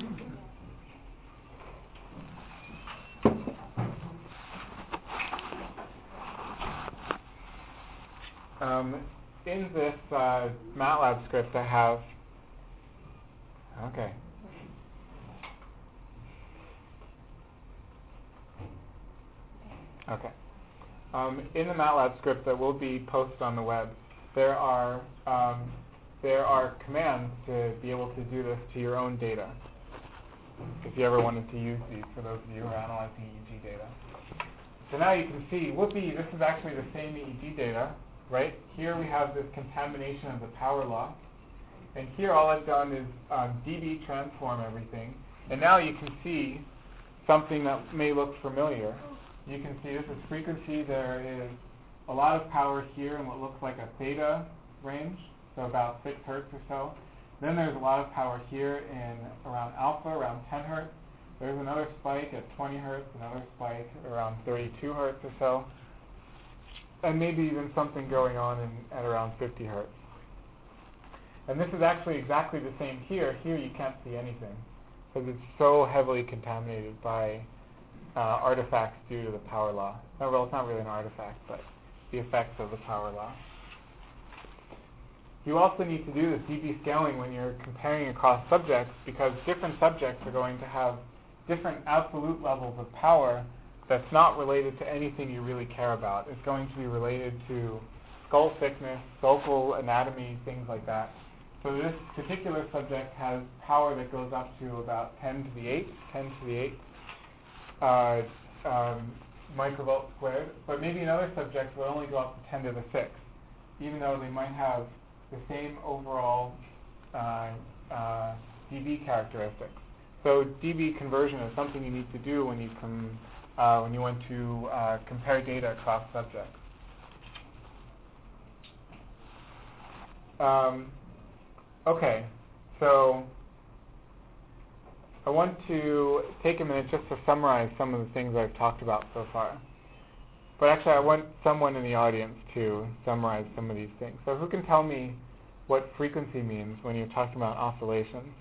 Um, in this uh, MATLAB script I have, okay. Okay. Um, in the MATLAB script that will be posted on the web, there are um, there are commands to be able to do this to your own data. If you ever wanted to use these, for those of you who are analyzing E E G data. So now you can see, whoopee, this is actually the same E E G data, right? Here we have this contamination of the power law. And here all I've done is um, dB transform everything. And now you can see something that may look familiar. You can see this is frequency. There is a lot of power here in what looks like a theta range, so about six hertz or so. Then there's a lot of power here in around alpha, around ten hertz. There's another spike at twenty hertz, another spike around thirty-two hertz or so, and maybe even something going on in, at around fifty hertz. And this is actually exactly the same here. Here you can't see anything because it's so heavily contaminated by uh, artifacts due to the power law. No, well, it's not really an artifact, but the effects of the power law. You also need to do this dB scaling when you're comparing across subjects, because different subjects are going to have different absolute levels of power that's not related to anything you really care about. It's going to be related to skull thickness, vocal anatomy, things like that. So this particular subject has power that goes up to about ten to the eighth, ten to the eighth uh, um, microvolt squared, but maybe another subject will only go up to ten to the sixth, even though they might have the same overall uh, uh, dB characteristics. So dB conversion is something you need to do when you com uh, when you want to uh, compare data across subjects. Um, okay, so I want to take a minute just to summarize some of the things I've talked about so far. But actually, I want someone in the audience to summarize some of these things. So who can tell me what frequency means when you're talking about oscillations?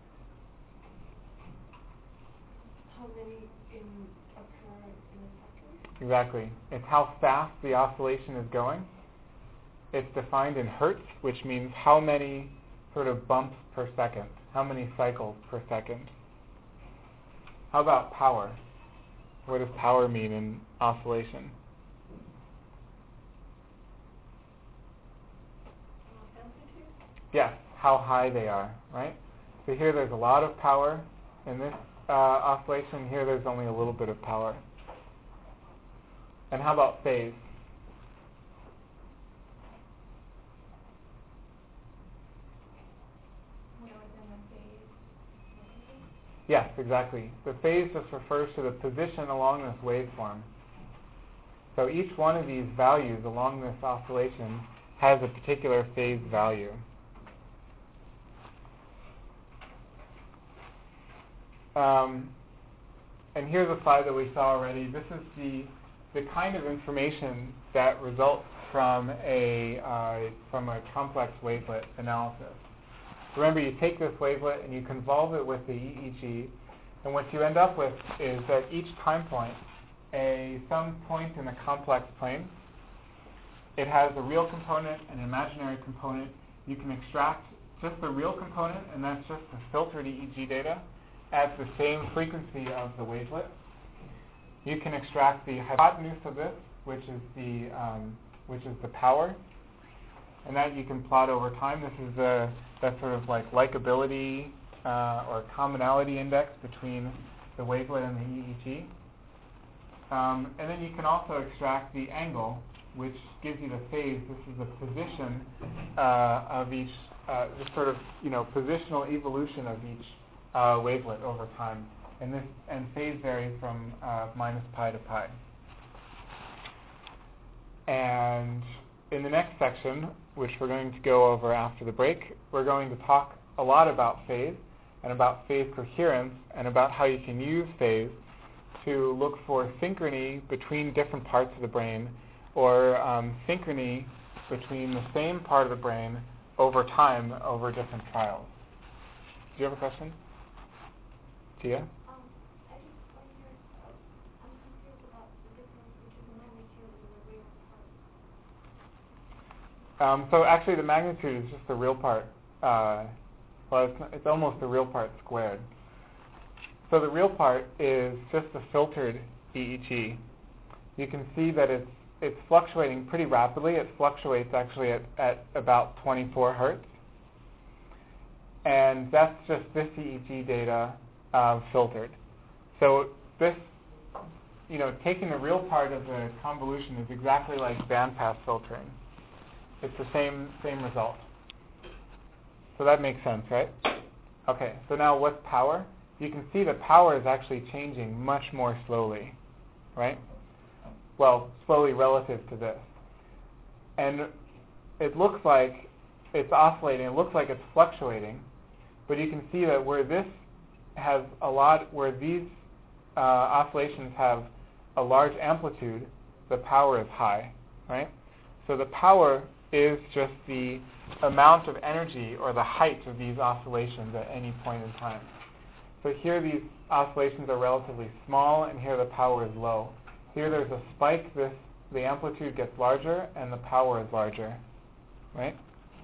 How many in occur in a second? Exactly. It's how fast the oscillation is going. It's defined in hertz, which means how many sort of bumps per second, how many cycles per second. How about power? What does power mean in oscillation? Yes, how high they are, right? So here there's a lot of power in this uh, oscillation. Here there's only a little bit of power. And how about phase? More than a phase. Yes, exactly. The phase just refers to the position along this waveform. So each one of these values along this oscillation has a particular phase value. Um, and here's a slide that we saw already. This is the the kind of information that results from a uh, from a complex wavelet analysis. Remember, you take this wavelet and you convolve it with the E E G, and what you end up with is at each time point, a some point in the complex plane it has a real component and an imaginary component. You can extract just the real component, and that's just the filtered E E G data at the same frequency of the wavelet. You can extract the hypotenuse of this, which is the um, which is the power, and that you can plot over time. This is the that sort of like likability uh, or commonality index between the wavelet and the E E G. Um, and then you can also extract the angle, which gives you the phase. This is the position uh, of each, uh, this sort of you know positional evolution of each uh, wavelet over time. And this and phase varies from uh, minus pi to pi. And in the next section, which we're going to go over after the break, we're going to talk a lot about phase and about phase coherence and about how you can use phase to look for synchrony between different parts of the brain, or um, synchrony between the same part of the brain over time over different trials. Do you have a question? Tia? Um, I just wondered, uh, I'm confused about the difference between the magnitude and the real part. Um, so actually the magnitude is just the real part. Uh, well, it's, it's almost the real part squared. So the real part is just the filtered E E G. You can see that it's it's fluctuating pretty rapidly. It fluctuates actually at, at about twenty-four hertz. And that's just this E E G data uh, filtered. So this, you know, taking the real part of the convolution is exactly like bandpass filtering. It's the same same result. So that makes sense, right? Okay, so now what's power? You can see the power is actually changing much more slowly, right? Well, slowly relative to this. And it looks like it's oscillating, it looks like it's fluctuating, but you can see that where this has a lot, where these uh, oscillations have a large amplitude, the power is high, right? So the power is just the amount of energy or the height of these oscillations at any point in time. So here these oscillations are relatively small, and here the power is low. Here there's a spike, this, the amplitude gets larger, and the power is larger, right?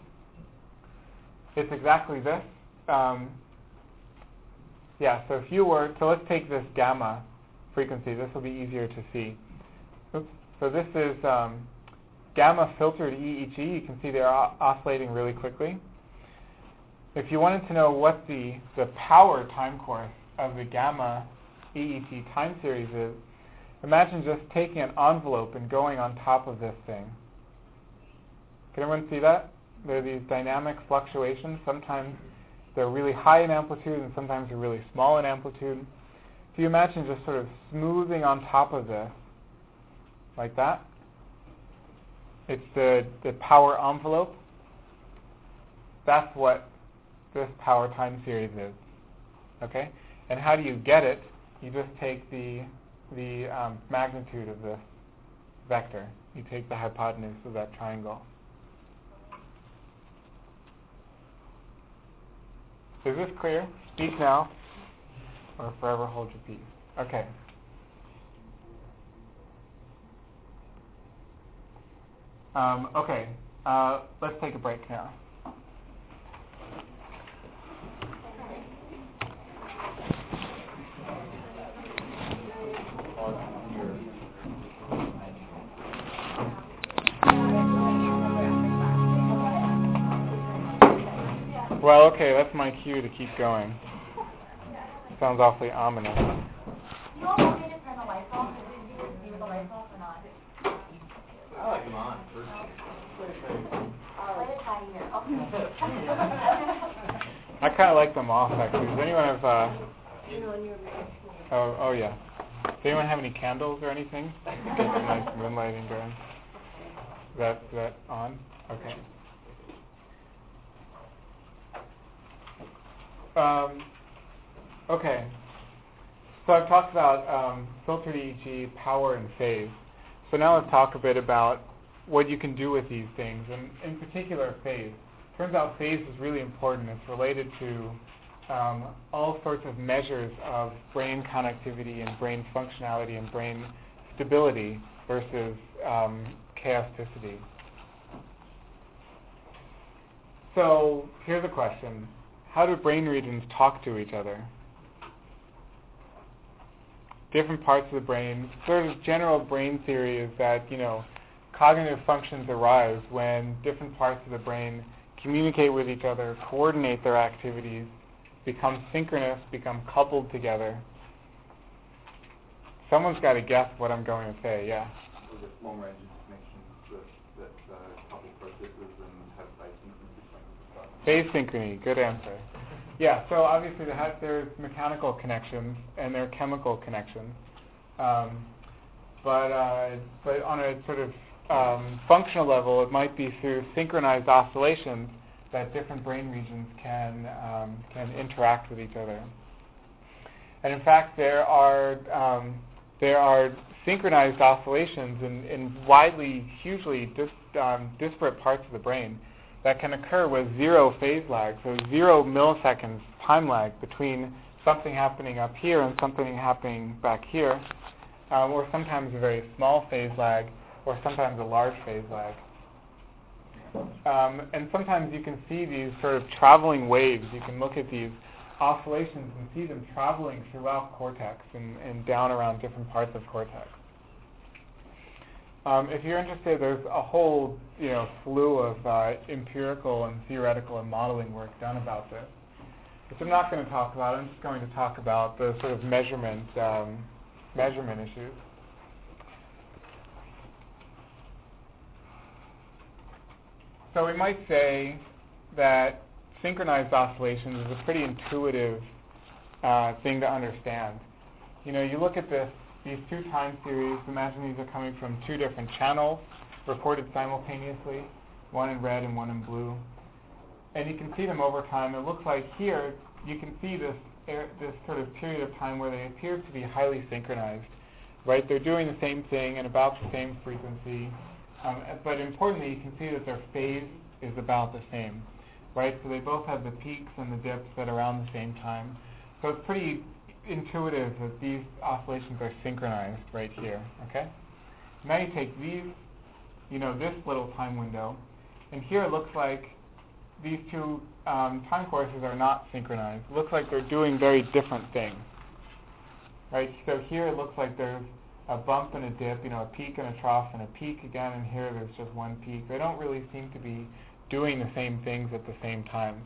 It's exactly this. Um, yeah, so if you were, so let's take this gamma frequency. This will be easier to see. Oops. So this is um, gamma filtered E E G. You can see they're o- oscillating really quickly. If you wanted to know what the, the power time course of the gamma E E G time series is, imagine just taking an envelope and going on top of this thing. Can everyone see that? There are these dynamic fluctuations. Sometimes they're really high in amplitude and sometimes they're really small in amplitude. If you imagine just sort of smoothing on top of this, like that, it's the, the power envelope. That's what this power time series is. Okay? And how do you get it? You just take the the um, magnitude of this vector. You take the hypotenuse of that triangle. Is this clear? Speak now, or forever hold your peace. Okay. Um, okay. Uh, let's take a break now. Well, okay, that's my cue to keep going. Sounds awfully ominous. You all want me to turn the lights off? Did you see with the lights off or not? I like them on first. I'll let it high here. Okay. I kind of like them off, actually. Does anyone have, uh, You know, on your mask. oh, oh yeah. Does anyone have any candles or anything? Get some nice moonlighting going. Is that, is that on? Okay. Um, okay, so I've talked about um, filtered E E G, power, and phase. So now let's talk a bit about what you can do with these things, and in particular phase. Turns out phase is really important. It's related to um, all sorts of measures of brain connectivity and brain functionality and brain stability versus um, chaoticity. so here's a question. How do brain regions talk to each other? Different parts of the brain, sort of general brain theory is that, you know, cognitive functions arise when different parts of the brain communicate with each other, coordinate their activities, become synchronous, become coupled together. Someone's got to guess what I'm going to say, yeah? Those are long range connections that, that uh, couple processes and have phase synchrony. Phase synchrony, good answer. Yeah, so obviously the ha- there's mechanical connections and there are chemical connections. Um, but, uh, but on a sort of um, functional level, it might be through synchronized oscillations that different brain regions can, um, can interact with each other. And in fact, there are, um, there are synchronized oscillations in, in widely, hugely dis, um, disparate parts of the brain that can occur with zero phase lag, so zero milliseconds time lag between something happening up here and something happening back here, um, or sometimes a very small phase lag, or sometimes a large phase lag. Um, and sometimes you can see these sort of traveling waves. You can look at these oscillations and see them traveling throughout cortex and, and down around different parts of cortex. Um, if you're interested, there's a whole, you know, slew of uh, empirical and theoretical and modeling work done about this, which I'm not going to talk about. I'm just going to talk about the sort of measurement um, measurement issues. So we might say that synchronized oscillations is a pretty intuitive uh, thing to understand. You know, you look at this. These two time series, imagine these are coming from two different channels, recorded simultaneously, one in red and one in blue. And you can see them over time. It looks like here, you can see this, air, this sort of period of time where they appear to be highly synchronized, right? They're doing the same thing and about the same frequency. Um, but importantly, you can see that their phase is about the same, right? So they both have the peaks and the dips at around the same time. So it's pretty intuitive that these oscillations are synchronized right here, okay? Now you take these, you know, this little time window, and here it looks like these two um, time courses are not synchronized. It looks like they're doing very different things, right? So here it looks like there's a bump and a dip, you know, a peak and a trough and a peak again, and here there's just one peak. They don't really seem to be doing the same things at the same time.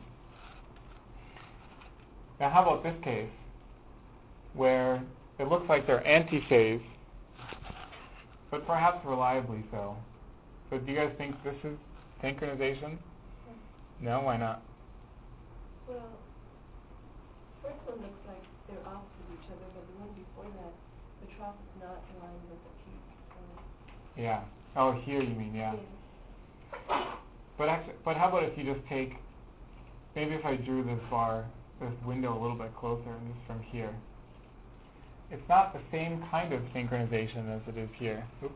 Now how about this case, where it looks like they're antiphase, but perhaps reliably so. So do you guys think this is synchronization? No, why not? Well, first one looks like they're opposite each other, but the one before that, the trough is not aligned with the peak. So Yeah. Oh, here you mean, yeah. yeah. But actually, but how about if you just take, maybe if I drew this bar, this window a little bit closer, and just from here. It's not the same kind of synchronization as it is here. Oops.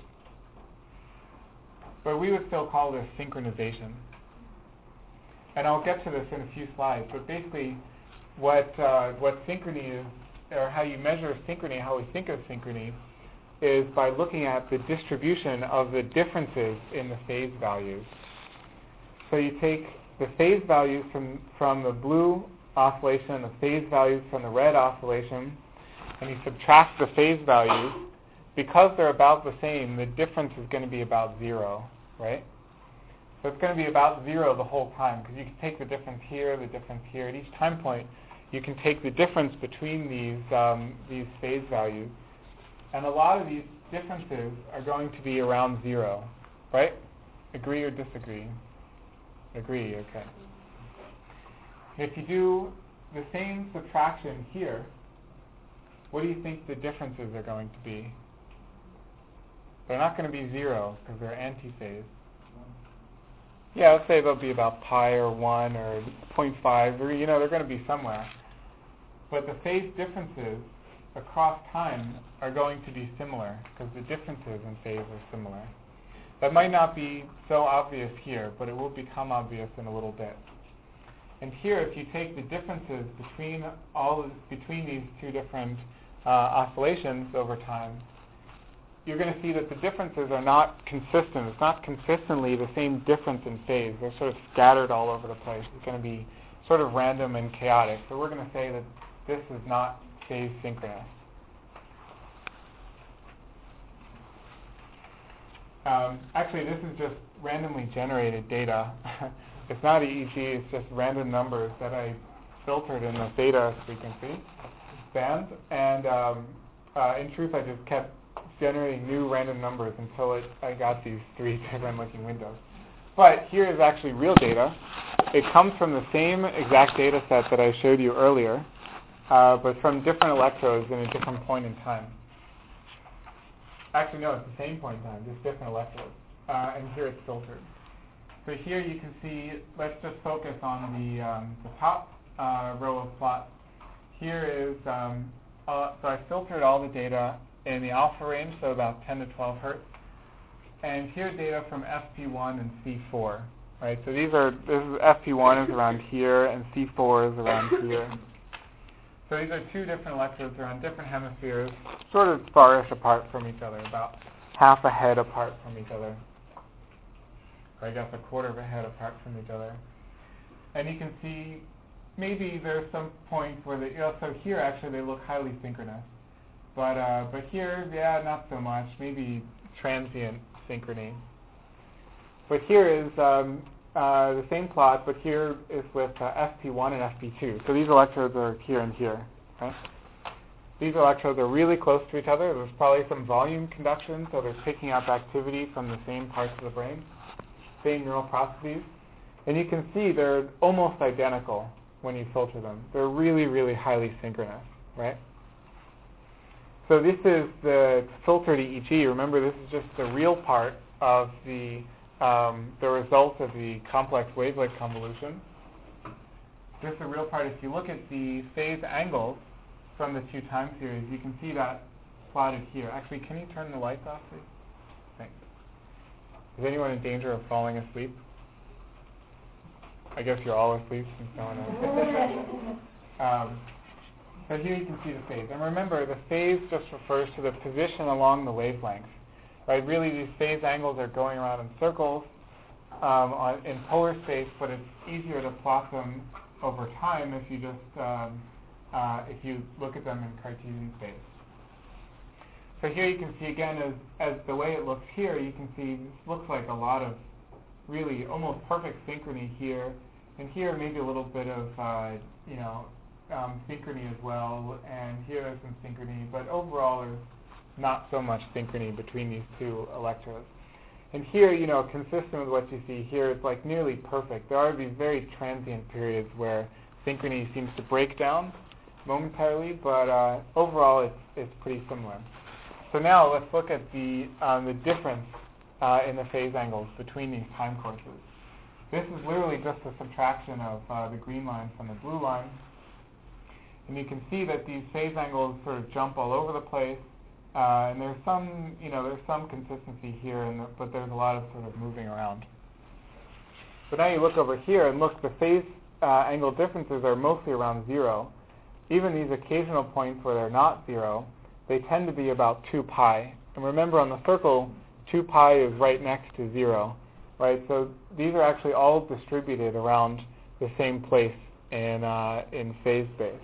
But we would still call this synchronization. And I'll get to this in a few slides. But basically, what uh, what synchrony is, or how you measure synchrony, how we think of synchrony, is by looking at the distribution of the differences in the phase values. So you take the phase values from, from the blue oscillation, the phase values from the red oscillation, and you subtract the phase values. Because they're about the same, the difference is going to be about zero, right? So it's going to be about zero the whole time, because you can take the difference here, the difference here. At each time point, you can take the difference between these um, these phase values, and a lot of these differences are going to be around zero, right? Agree or disagree? Agree, okay. If you do the same subtraction here, what do you think the differences are going to be? They're not going to be zero because they're antiphase. Yeah, let's say they'll be about pi or one or zero point five, or, you know, they're going to be somewhere. But the phase differences across time are going to be similar because the differences in phase are similar. That might not be so obvious here, but it will become obvious in a little bit. And here, if you take the differences between all of, between these two different uh, oscillations over time, you're going to see that the differences are not consistent. It's not consistently the same difference in phase. They're sort of scattered all over the place. It's going to be sort of random and chaotic. So we're going to say that this is not phase synchronous. Um, actually, this is just randomly generated data. It's not E E G, it's just random numbers that I filtered in the theta frequency band. And um, uh, in truth, I just kept generating new random numbers until it, I got these three different looking windows. But here is actually real data. It comes from the same exact data set that I showed you earlier, uh, but from different electrodes in a different point in time. Actually, no, it's the same point in time, just different electrodes. Uh, and here it's filtered. So here you can see, let's just focus on the, um, the top uh, row of plots. Here is, um, uh, so I filtered all the data in the alpha range, so about ten to twelve hertz. And here's data from F P one and C four. Right? So these are, this is F P one is around here, and C four is around here. So these are two different electrodes around different hemispheres, sort of farish apart from each other, about half a head apart from each other. Or I guess a quarter of a head apart from each other. And you can see maybe there's some points where they, you know, so here actually they look highly synchronous. But uh, but here, yeah, not so much. Maybe transient synchrony. But here is um, uh, the same plot, but here is with uh, F P one and F P two. So these electrodes are here and here. Okay? These electrodes are really close to each other. There's probably some volume conduction, so they're picking up activity from the same parts of the brain, same neural processes. And you can see they're almost identical when you filter them. They're really, really highly synchronous, right? So this is the filtered E E G. Remember, this is just the real part of the um, the result of the complex wavelet convolution. This is the real part. If you look at the phase angles from the two time series, you can see that plotted here. Actually, can you turn the lights off, please? Thanks. Is anyone in danger of falling asleep? I guess you're all asleep since no one else. um, So here you can see the phase. And remember, the phase just refers to the position along the wavelength. Right? Really, these phase angles are going around in circles um, on, in polar space, but it's easier to plot them over time if you just um, uh, if you look at them in Cartesian space. So here you can see again, as as the way it looks here, you can see this looks like a lot of really almost perfect synchrony here, and here maybe a little bit of uh, you know. Um, synchrony as well, and here there's some synchrony, but overall there's not so much synchrony between these two electrodes. And here, you know, consistent with what you see here, it's like nearly perfect. There are these very transient periods where synchrony seems to break down momentarily, but uh, overall it's, it's pretty similar. So now let's look at the, um, the difference uh, in the phase angles between these time courses. This is literally just a subtraction of uh, the green line from the blue line. And you can see that these phase angles sort of jump all over the place, uh, and there's some, you know, there's some consistency here, and the, but there's a lot of sort of moving around. But now you look over here, and look, the phase uh, angle differences are mostly around zero. Even these occasional points where they're not zero, they tend to be about two pi. And remember, on the circle, two pi is right next to zero, right? So these are actually all distributed around the same place in uh, in phase space.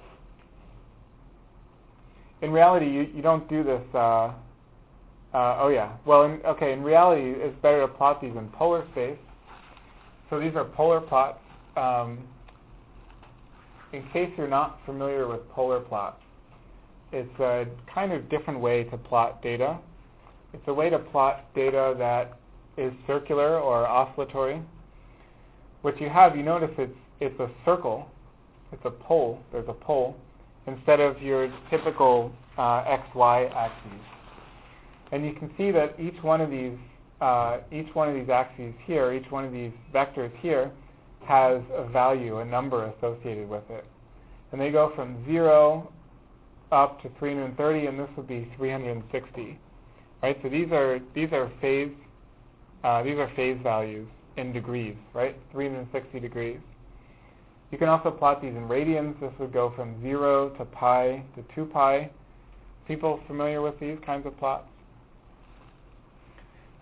In reality, you, you don't do this, uh, uh, oh yeah, well, in, okay, in reality, it's better to plot these in polar space. So these are polar plots. Um, in case you're not familiar with polar plots, it's a kind of different way to plot data. It's a way to plot data that is circular or oscillatory. What you have, you notice it's, it's a circle, it's a pole, there's a pole, instead of your typical uh, X Y axes. And you can see that each one of these uh, each one of these axes here, each one of these vectors here, has a value, a number associated with it. And they go from zero up to three hundred thirty, and this would be three hundred sixty. Right? So these are these are phase uh, these are phase values in degrees, right? three hundred sixty degrees. You can also plot these in radians. This would go from zero to pi to two pi. People familiar with these kinds of plots?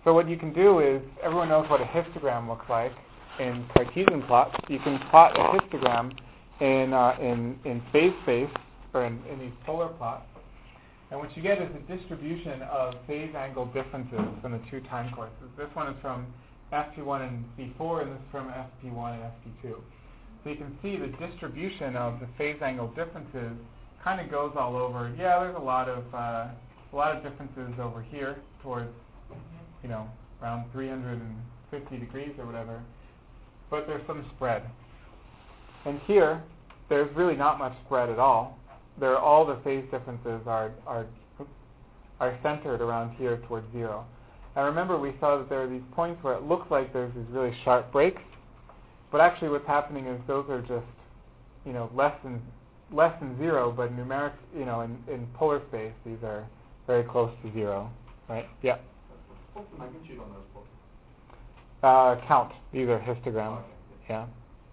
So what you can do is, everyone knows what a histogram looks like in Cartesian plots. You can plot a histogram in uh, in in phase space, or in, in these polar plots. And what you get is a distribution of phase angle differences from the two time courses. This one is from F P one and C four, and this is from F P one and F P two. So you can see the distribution of the phase angle differences kind of goes all over. Yeah, there's a lot of uh, a lot of differences over here towards, you know, around three hundred fifty degrees or whatever. But there's some spread. And here, there's really not much spread at all. There, all the phase differences are are are centered around here towards zero. And remember, we saw that there are these points where it looks like there's these really sharp breaks, but actually what's happening is those are just, you know, less than less than zero, but numeric, you know, in, in polar space, these are very close to zero, right? Yeah. What's the magnitude on those plots? Uh, count. These are histograms. Okay. Yeah.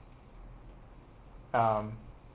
Um,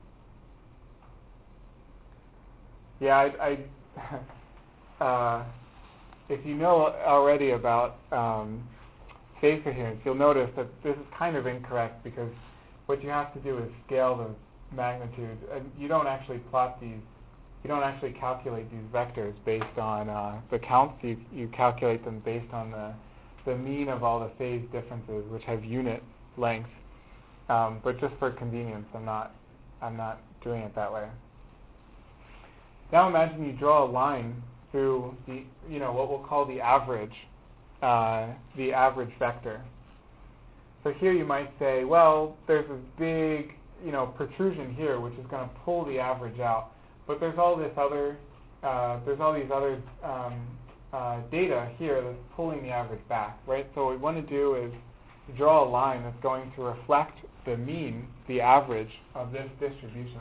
yeah, I, I uh, if you know already about um, phase coherence, you'll notice that this is kind of incorrect, because what you have to do is scale the magnitude. And you don't actually plot these, you don't actually calculate these vectors based on uh, the counts. You, you calculate them based on the, the mean of all the phase differences, which have unit length. Um, but just for convenience, I'm not, I'm not doing it that way. Now imagine you draw a line through the, you know, what we'll call the average, uh, the average vector. So here you might say, well, there's this big, you know, protrusion here, which is going to pull the average out. But there's all this other, uh, there's all these other um, uh, data here that's pulling the average back, right? So what we want to do is draw a line that's going to reflect the mean, the average of this distribution.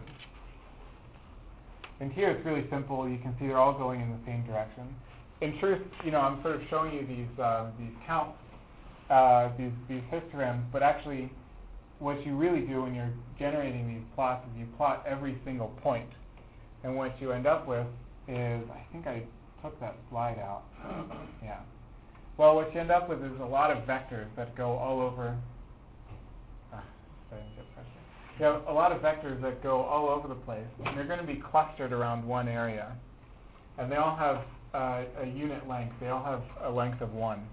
And here it's really simple. You can see they're all going in the same direction. In truth, you know, I'm sort of showing you these uh, these counts, uh, these these histograms, but actually, what you really do when you're generating these plots is you plot every single point. And what you end up with is, I think I took that slide out. Yeah. Well, what you end up with is a lot of vectors that go all over. Ah, starting to get pressure. You have a lot of vectors that go all over the place, and they're going to be clustered around one area. And they all have uh, a unit length. They all have a length of one.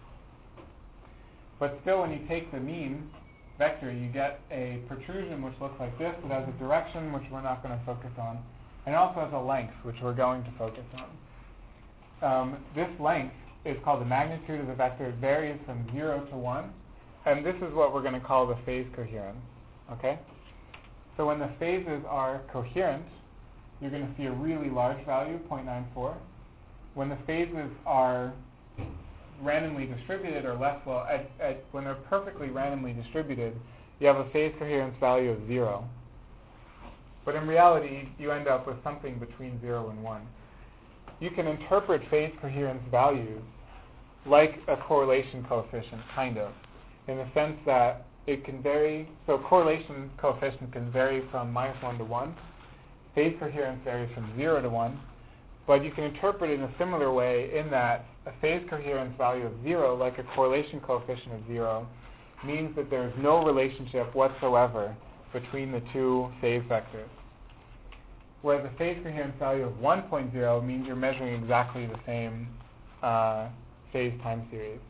But still, when you take the mean vector, you get a protrusion which looks like this. It has a direction, which we're not going to focus on. And it also has a length, which we're going to focus on. Um, this length is called the magnitude of the vector. It varies from zero to one. And this is what we're going to call the phase coherence. Okay? So when the phases are coherent, you're going to see a really large value, zero point nine four. When the phases are randomly distributed, or less well, at, at, when they're perfectly randomly distributed, you have a phase coherence value of zero. But in reality, you end up with something between zero and one. You can interpret phase coherence values like a correlation coefficient, kind of, in the sense that it can vary. So correlation coefficient can vary from minus one to one. Phase coherence varies from zero to one. But you can interpret it in a similar way, in that a phase coherence value of zero, like a correlation coefficient of zero, means that there is no relationship whatsoever between the two phase vectors. Whereas a phase coherence value of one point zero means you're measuring exactly the same uh, phase time series.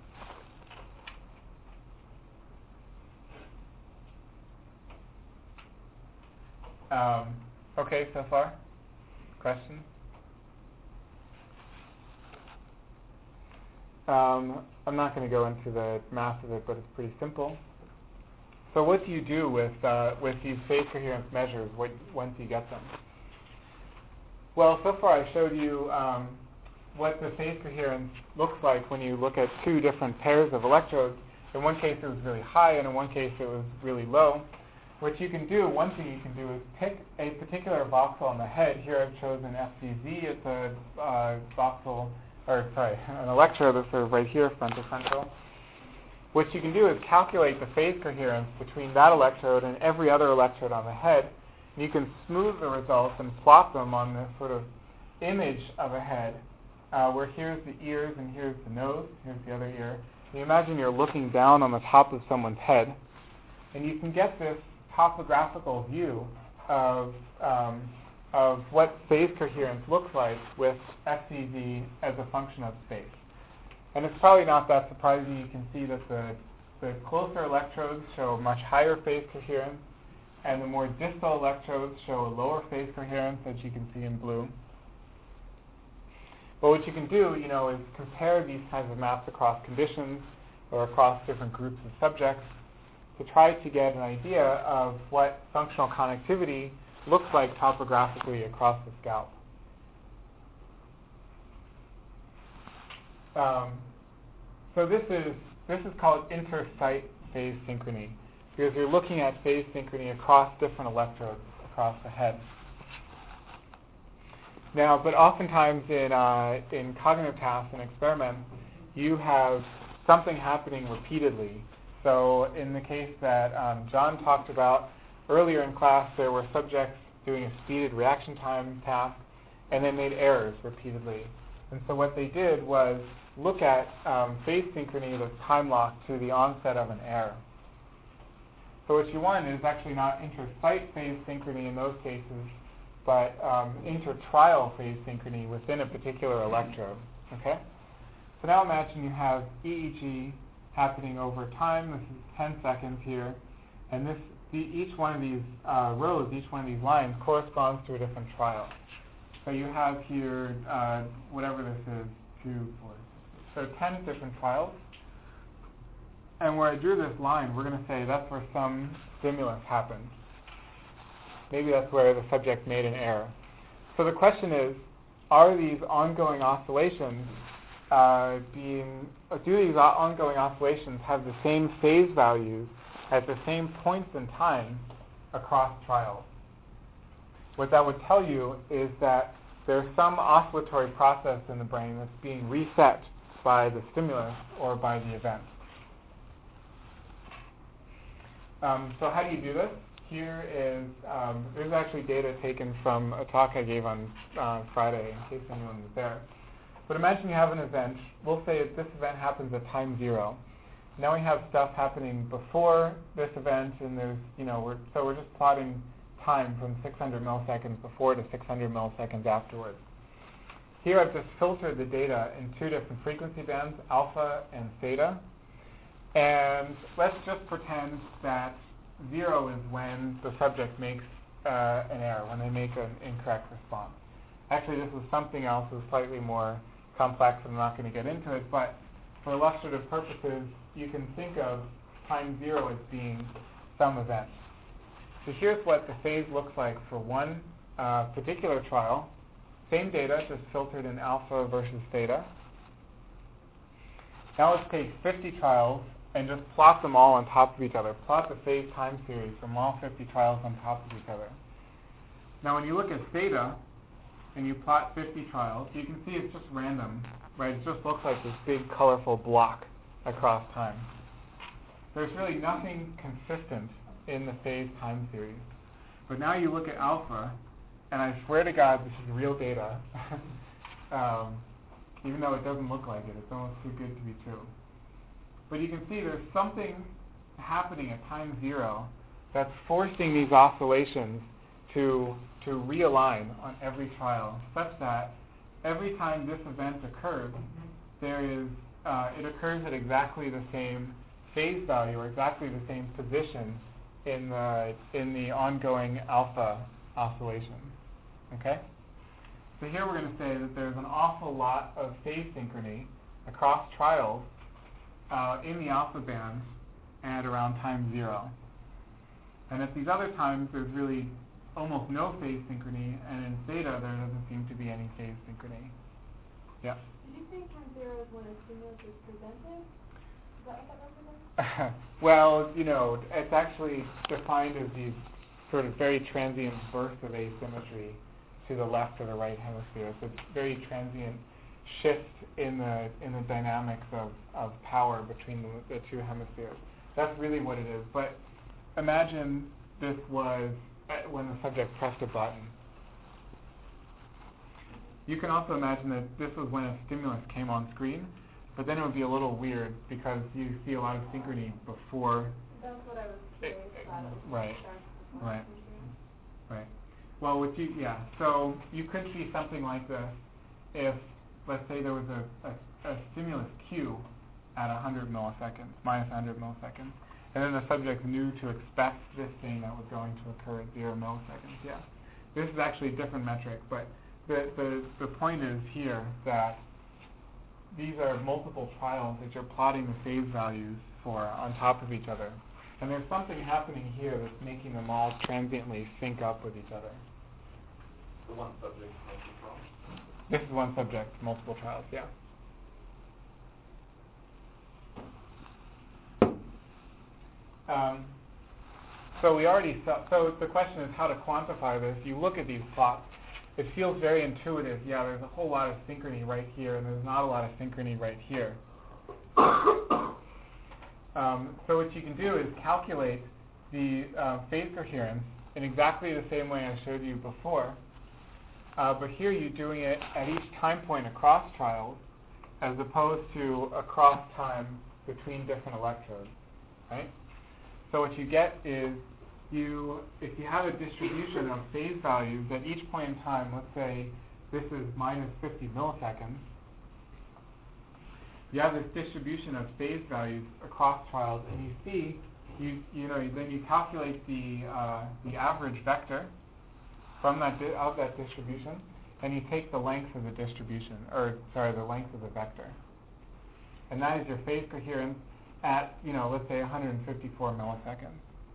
Um, okay, so far? Questions? Um, I'm not going to go into the math of it, but it's pretty simple. So what do you do with uh, with these phase coherence measures what, once you get them? Well, so far I showed you um, what the phase coherence looks like when you look at two different pairs of electrodes. In one case it was really high, and in one case it was really low. What you can do, one thing you can do is pick a particular voxel on the head. Here I've chosen F C Z. It's a uh, voxel, or sorry, an electrode that's sort of right here, frontal frontal. What you can do is calculate the phase coherence between that electrode and every other electrode on the head. And you can smooth the results and plot them on this sort of image of a head uh, where here's the ears and here's the nose, here's the other ear. And you imagine you're looking down on the top of someone's head, and you can get this topographical view of um, of what phase coherence looks like with S C V as a function of space. And it's probably not that surprising. You can see that the, the closer electrodes show much higher phase coherence, and the more distal electrodes show a lower phase coherence, as you can see in blue. But what you can do, you know, is compare these kinds of maps across conditions or across different groups of subjects to try to get an idea of what functional connectivity looks like topographically across the scalp. Um, so this is this is called intersite phase synchrony, because you're looking at phase synchrony across different electrodes across the head. Now, but oftentimes in uh, in cognitive tasks and experiments, you have something happening repeatedly. So in the case that um, John talked about earlier in class, there were subjects doing a speeded reaction time task, and they made errors repeatedly. And so what they did was look at um, phase synchrony that's time locked to the onset of an error. So what you want is actually not intersite phase synchrony in those cases, but um, intertrial phase synchrony within a particular electrode. Okay? So now imagine you have E E G happening over time. This is ten seconds here, and this the, each one of these uh, rows, each one of these lines corresponds to a different trial. So you have here uh, whatever this is, two, four, six, so ten different trials. And where I drew this line, we're going to say that's where some stimulus happened. Maybe that's where the subject made an error. So the question is, are these ongoing oscillations uh, being, do these ongoing oscillations have the same phase values at the same points in time across trials? What that would tell you is that there's some oscillatory process in the brain that's being reset by the stimulus or by the event. Um, so how do you do this? Here is, um, there's actually data taken from a talk I gave on uh, Friday, in case anyone was there. But imagine you have an event. We'll say that this event happens at time zero. Now we have stuff happening before this event, and there's, you know, we're, so we're just plotting time from six hundred milliseconds before to six hundred milliseconds afterwards. Here I've just filtered the data in two different frequency bands, alpha and theta. And let's just pretend that zero is when the subject makes uh, an error, when they make an incorrect response. Actually, this is something else that's slightly more complex, and I'm not going to get into it, but for illustrative purposes, you can think of time zero as being some event. So here's what the phase looks like for one uh, particular trial. Same data, just filtered in alpha versus theta. Now let's take fifty trials and just plot them all on top of each other. Plot the phase time series from all fifty trials on top of each other. Now when you look at theta and you plot fifty trials, you can see it's just random, right? It just looks like this big colorful block across time. There's really nothing consistent in the phase time series. But now you look at alpha, and I swear to God this is real data, um, even though it doesn't look like it. It's almost too good to be true. But you can see there's something happening at time zero that's forcing these oscillations to, to realign on every trial, such that every time this event occurs, there is, uh, it occurs at exactly the same phase value or exactly the same position in the, in the ongoing alpha oscillation. Okay? So here we're going to say that there's an awful lot of phase synchrony across trials uh, in the alpha band at around time zero. And at these other times, there's really almost no phase synchrony, and in theta, there doesn't seem to be any phase synchrony. Yeah? Did you say time zero is when a stimulus is presented? Is that what that represents? Well, you know, it's actually defined as these sort of very transient bursts of asymmetry to the left or the right hemisphere. So it's very transient shift in the in the dynamics of, of power between the, the two hemispheres. That's really what it is. But imagine this was when the subject pressed a button. You can also imagine that this was when a stimulus came on screen, but then it would be a little weird because you see a lot of synchrony before. That's what I was curious about. Right, right, right. Well, with you, yeah. So you could see something like this if, let's say, there was a, a, a stimulus Q at one hundred milliseconds, minus one hundred milliseconds, and then the subject knew to expect this thing that was going to occur at zero milliseconds. Yeah, this is actually a different metric, but the the the point is here that these are multiple trials that you're plotting the phase values for on top of each other. And there's something happening here that's making them all transiently sync up with each other. The one subject, multiple trials? This is one subject, multiple trials, yeah. Um, so we already saw, so the question is how to quantify this. You look at these plots, it feels very intuitive. Yeah, there's a whole lot of synchrony right here, and there's not a lot of synchrony right here. Um, so what you can do is calculate the uh, phase coherence in exactly the same way I showed you before, uh, but here you're doing it at each time point across trials as opposed to across time between different electrodes, right? So what you get is you, if you have a distribution of phase values at each point in time, let's say this is minus fifty milliseconds, you have this distribution of phase values across trials, and you see, you you know, then you calculate the uh, the average vector from that di- of that distribution, and you take the length of the distribution, or sorry, the length of the vector, and that is your phase coherence at, you know, let's say one hundred fifty-four milliseconds.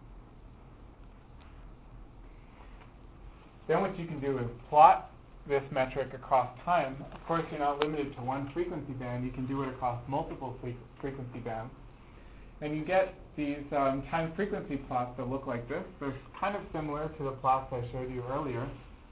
Then what you can do is plot this metric across time. Of course, you're not limited to one frequency band. You can do it across multiple fre- frequency bands. And you get these um, time frequency plots that look like this. They're kind of similar to the plots I showed you earlier,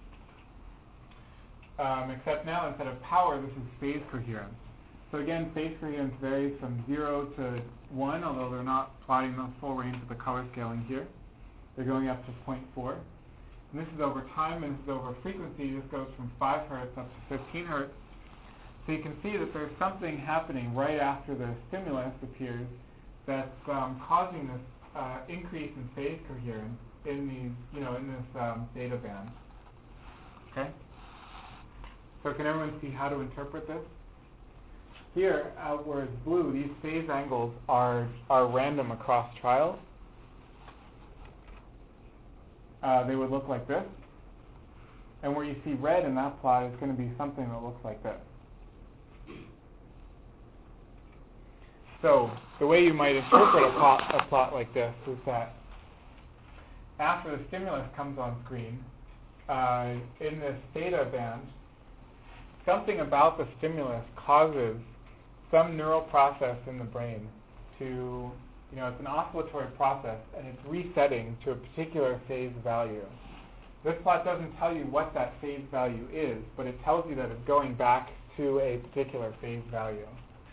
um, except now instead of power, this is phase coherence. So again, phase coherence varies from zero to one, although they're not plotting the full range of the color scaling here. They're going up to zero point four. And this is over time, and this is over frequency. This goes from five hertz up to fifteen hertz. So you can see that there's something happening right after the stimulus appears that's um, causing this uh, increase in phase coherence in these, you know, in this um, data band. Okay. So can everyone see how to interpret this? Here, uh, where it's blue, these phase angles are are random across trials. Uh, they would look like this. And where you see red in that plot is going to be something that looks like this. So the way you might interpret a plot, a plot like this is that after the stimulus comes on screen, uh, in this theta band, something about the stimulus causes some neural process in the brain to, you know, it's an oscillatory process, and it's resetting to a particular phase value. This plot doesn't tell you what that phase value is, but it tells you that it's going back to a particular phase value.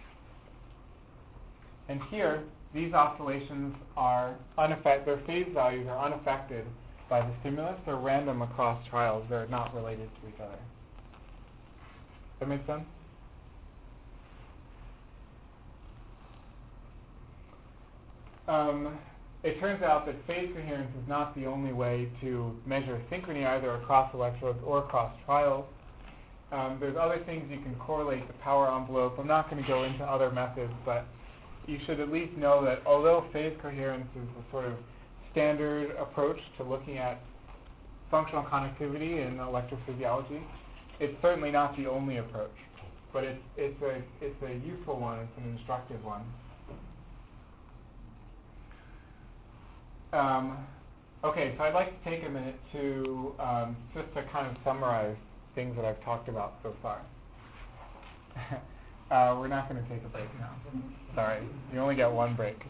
And here, these oscillations are unaffected, their phase values are unaffected by the stimulus. They're random across trials. They're not related to each other. That make sense? Um, it turns out that phase coherence is not the only way to measure synchrony either across electrodes or across trials. Um, there's other things you can correlate the power envelope. I'm not going to go into other methods, but you should at least know that although phase coherence is the sort of standard approach to looking at functional connectivity in electrophysiology, it's certainly not the only approach. But it's, it's, a, it's a useful one. It's an instructive one. Um, okay, so I'd like to take a minute to um, just to kind of summarize things that I've talked about so far. uh, we're not going to take a break now. Sorry, you only get one break.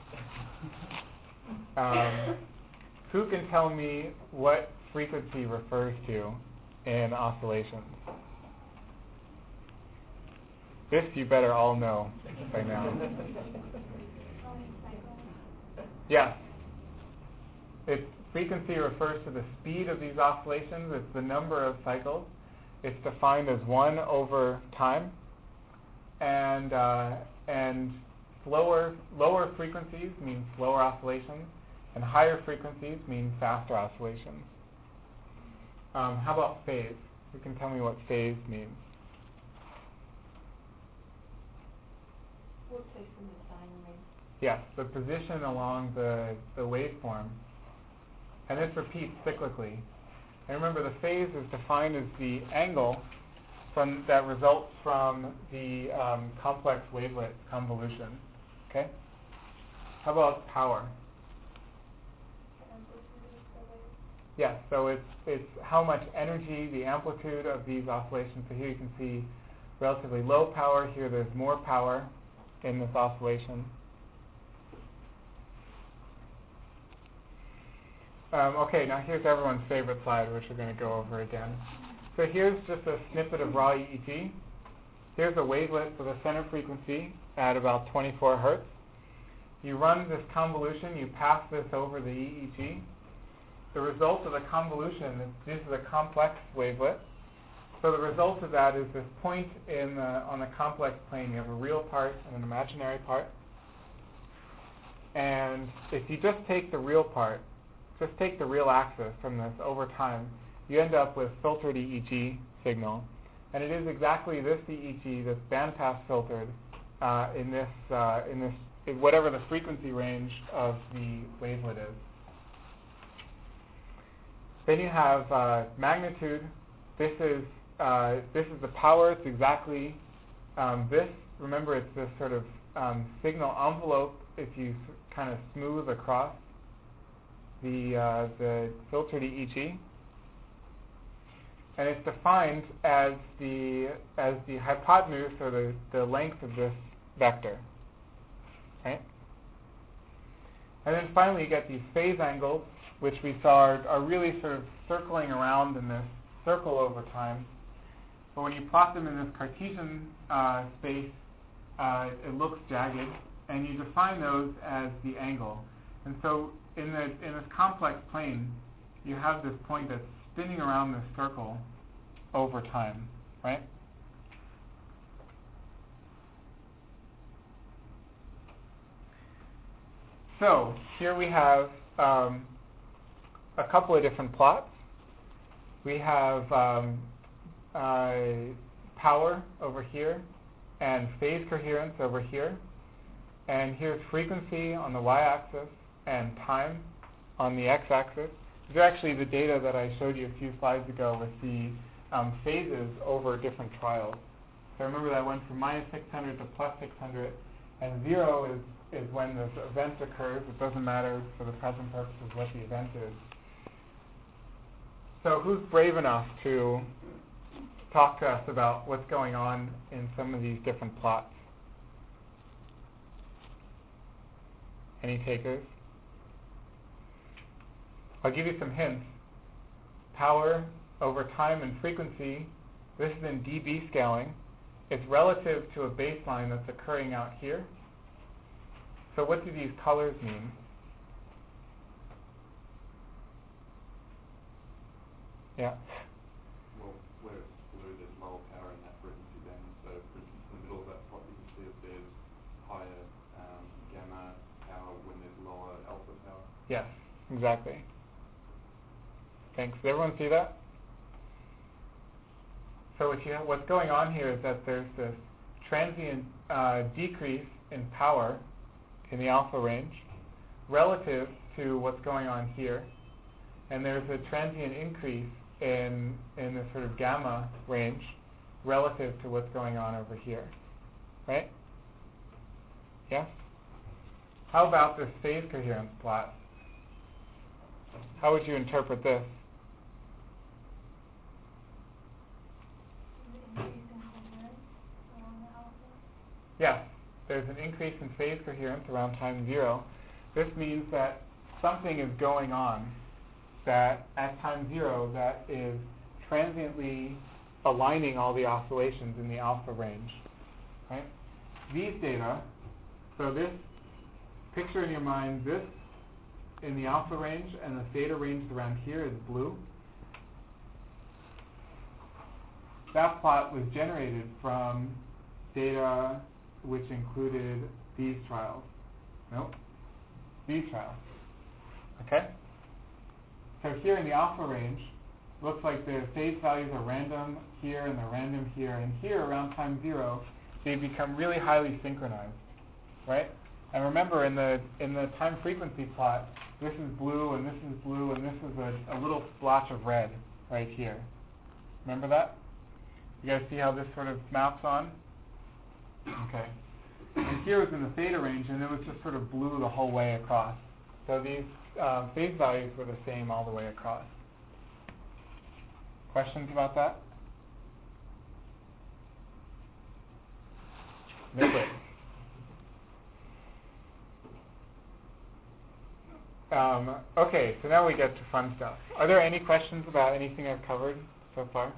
Um, who can tell me what frequency refers to in oscillations? This you better all know by now. Yeah. It, frequency refers to the speed of these oscillations. It's the number of cycles. it's defined as one over time, and uh, and slower lower frequencies mean slower oscillations, and higher frequencies mean faster oscillations. Um, how about phase? You can tell me what phase means. What place in the sine wave? Yes, the position along the, the waveform. And this repeats cyclically. And remember, the phase is defined as the angle from that results from the um, complex wavelet convolution. Okay? How about power? Yes, so it's it's how much energy, the amplitude of these oscillations. So here you can see relatively low power. Here there's more power in this oscillation. Um, okay, now here's everyone's favorite slide, which we're going to go over again. So here's just a snippet of raw E E G. Here's a wavelet with a center frequency at about twenty-four hertz. You run this convolution, you pass this over the E E G. The result of the convolution, this is a complex wavelet. So the result of that is this point in the, on the complex plane. You have a real part and an imaginary part. And if you just take the real part, just take the real axis from this over time, you end up with filtered E E G signal. And it is exactly this E E G that's bandpass filtered uh, in this, uh, in this, in whatever the frequency range of the wavelet is. Then you have uh, magnitude. This is uh, this is the power. It's exactly um, this. Remember, it's this sort of um, signal envelope. If you s- kind of smooth across the uh, the filtered E E G, and it's defined as the as the hypotenuse or the, the length of this vector. Right? And then finally, you get these phase angles, which we saw are, are really sort of circling around in this circle over time. But when you plot them in this Cartesian uh, space, uh, it looks jagged, and you define those as the angle. And so in, the, in this complex plane, you have this point that's spinning around this circle over time, right? So here we have um, a couple of different plots. We have um, uh, power over here and phase coherence over here. And here's frequency on the y-axis and time on the x-axis. These are actually the data that I showed you a few slides ago with the um, phases over different trials. So remember that went from minus six hundred to plus six hundred, and zero is is when this event occurs. It doesn't matter for the present purposes what the event is. So who's brave enough to talk to us about what's going on in some of these different plots? Any takers? I'll give you some hints. Power over time and frequency, this is in dB scaling. It's relative to a baseline that's occurring out here. So what do these colors mean? Yeah. Well, where it's blue, there's lower power in that frequency band. So, for instance, in the middle of that plot, you can see if there's higher um, gamma power when there's lower alpha power. Yes, exactly. Thanks. Does everyone see that? So what you have, what's going on here is that there's this transient uh, decrease in power in the alpha range relative to what's going on here, and there's a transient increase in in the sort of gamma range relative to what's going on over here, right? Yes? How about this phase coherence plot? How would you interpret this? Yes, there's an increase in phase coherence around time zero. This means that something is going on that at time zero that is transiently aligning all the oscillations in the alpha range. Right? These data, so this, picture in your mind this in the alpha range and the theta range around here is blue. that plot was generated from data which included these trials. Nope, these trials. Okay? So here in the alpha range, looks like the phase values are random here and they're random here, and here around time zero, they become really highly synchronized, right? And remember, in the in the time frequency plot, this is blue and this is blue and this is a, a little splotch of red right here. Remember that? You guys see how this sort of maps on? Okay. And here was in the theta range, and it was just sort of blue the whole way across. So these uh, phase values were the same all the way across. Questions about that? Nicholas. Um, okay, so now we get to fun stuff. Are there any questions about anything I've covered so far?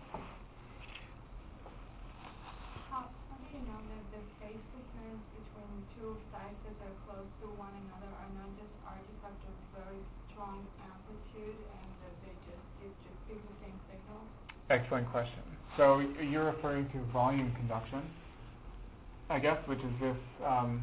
How, how do you know that the phase difference between two sides that are close to one another are not just artifacts of very strong amplitude and that they just give, just give the same signal? Excellent question. So you're referring to volume conduction, I guess, which is this um,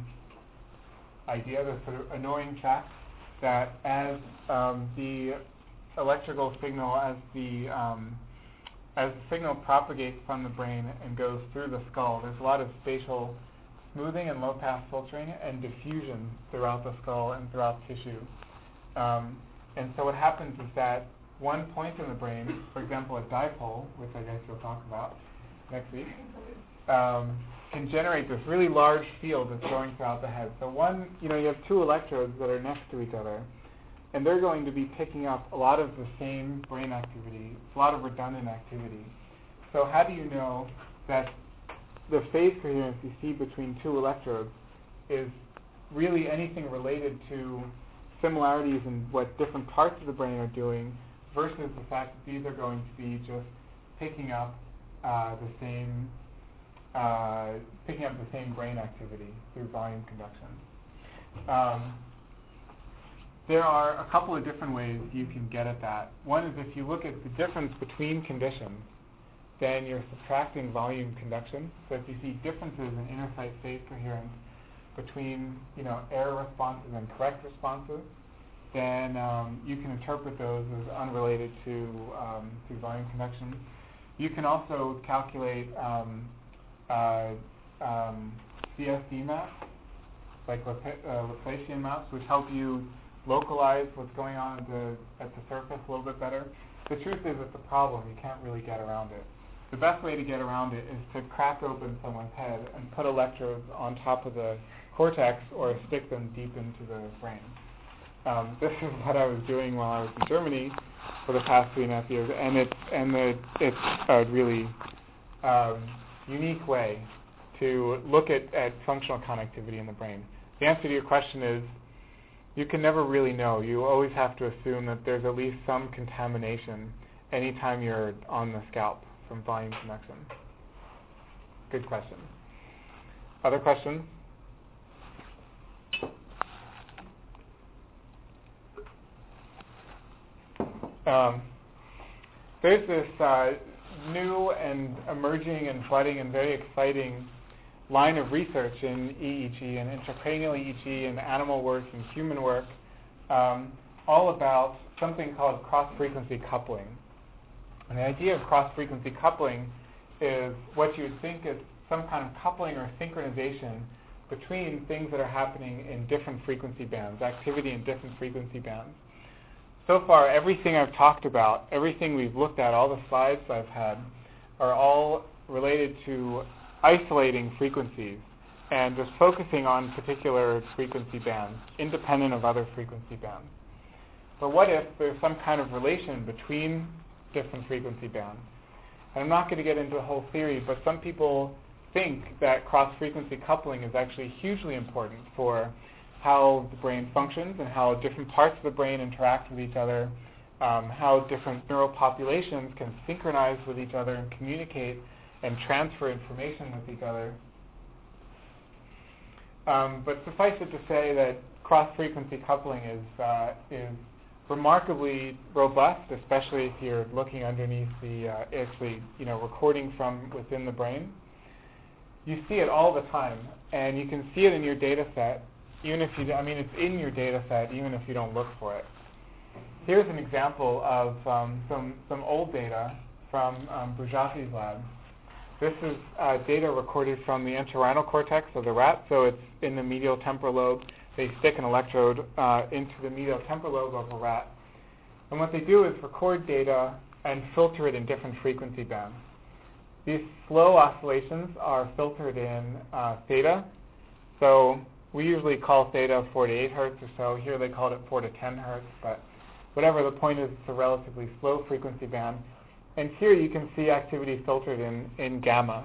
idea, this sort of annoying fact that as um, the electrical signal, as the um, as the signal propagates from the brain and goes through the skull, there's a lot of spatial smoothing and low-pass filtering and diffusion throughout the skull and throughout tissue. Um, and so what happens is that one point in the brain, for example, a dipole, which I guess you'll talk about next week, um, can generate this really large field that's going throughout the head. So one, you know, you have two electrodes that are next to each other, and they're going to be picking up a lot of the same brain activity, a lot of redundant activity. So how do you know that the phase coherence you see between two electrodes is really anything related to similarities in what different parts of the brain are doing versus the fact that these are going to be just picking up uh, the same Uh, picking up the same brain activity through volume conduction. Um, there are a couple of different ways you can get at that. One is if you look at the difference between conditions, then you're subtracting volume conduction. So if you see differences in inner sight phase coherence between, you know, error responses and correct responses, then um, you can interpret those as unrelated to, um, to volume conduction. You can also calculate um, Uh, um, C S D maps, like Lap- uh, Laplacian maps, which help you localize what's going on at the, at the surface a little bit better. The truth is it's a problem. You can't really get around it. The best way to get around it is to crack open someone's head and put electrodes on top of the cortex or stick them deep into the brain. Um, this is what I was doing while I was in Germany for the past three and a half years, and it's, and the, it's a really um, unique way to look at, at functional connectivity in the brain. The answer to your question is you can never really know. You always have to assume that there's at least some contamination anytime you're on the scalp from volume conduction. Good question. Other questions? Um, there's this uh, new and emerging and budding and very exciting line of research in E E G and intracranial E E G and animal work and human work, um, all about something called cross-frequency coupling. And the idea of cross-frequency coupling is what you would think is some kind of coupling or synchronization between things that are happening in different frequency bands, activity in different frequency bands. So far, everything I've talked about, everything we've looked at, all the slides I've had, are all related to isolating frequencies and just focusing on particular frequency bands, independent of other frequency bands. But what if there's some kind of relation between different frequency bands? And I'm not going to get into a whole theory, but some people think that cross-frequency coupling is actually hugely important for how the brain functions and how different parts of the brain interact with each other, um, how different neural populations can synchronize with each other and communicate and transfer information with each other. Um, but suffice it to say that cross-frequency coupling is, uh, is remarkably robust, especially if you're looking underneath the, uh, actually, you know, recording from within the brain. You see it all the time, and you can see it in your data set, even if you, I mean, it's in your data set, even if you don't look for it. Here's an example of um, some, some old data from um, Burjati's lab. This is uh, data recorded from the entorhinal cortex of the rat, so it's in the medial temporal lobe. They stick an electrode uh, into the medial temporal lobe of a rat. And what they do is record data and filter it in different frequency bands. These slow oscillations are filtered in uh, theta. So we usually call theta four to eight hertz or so. Here they called it four to ten hertz, but whatever, the point is it's a relatively slow frequency band. And here you can see activity filtered in, in gamma.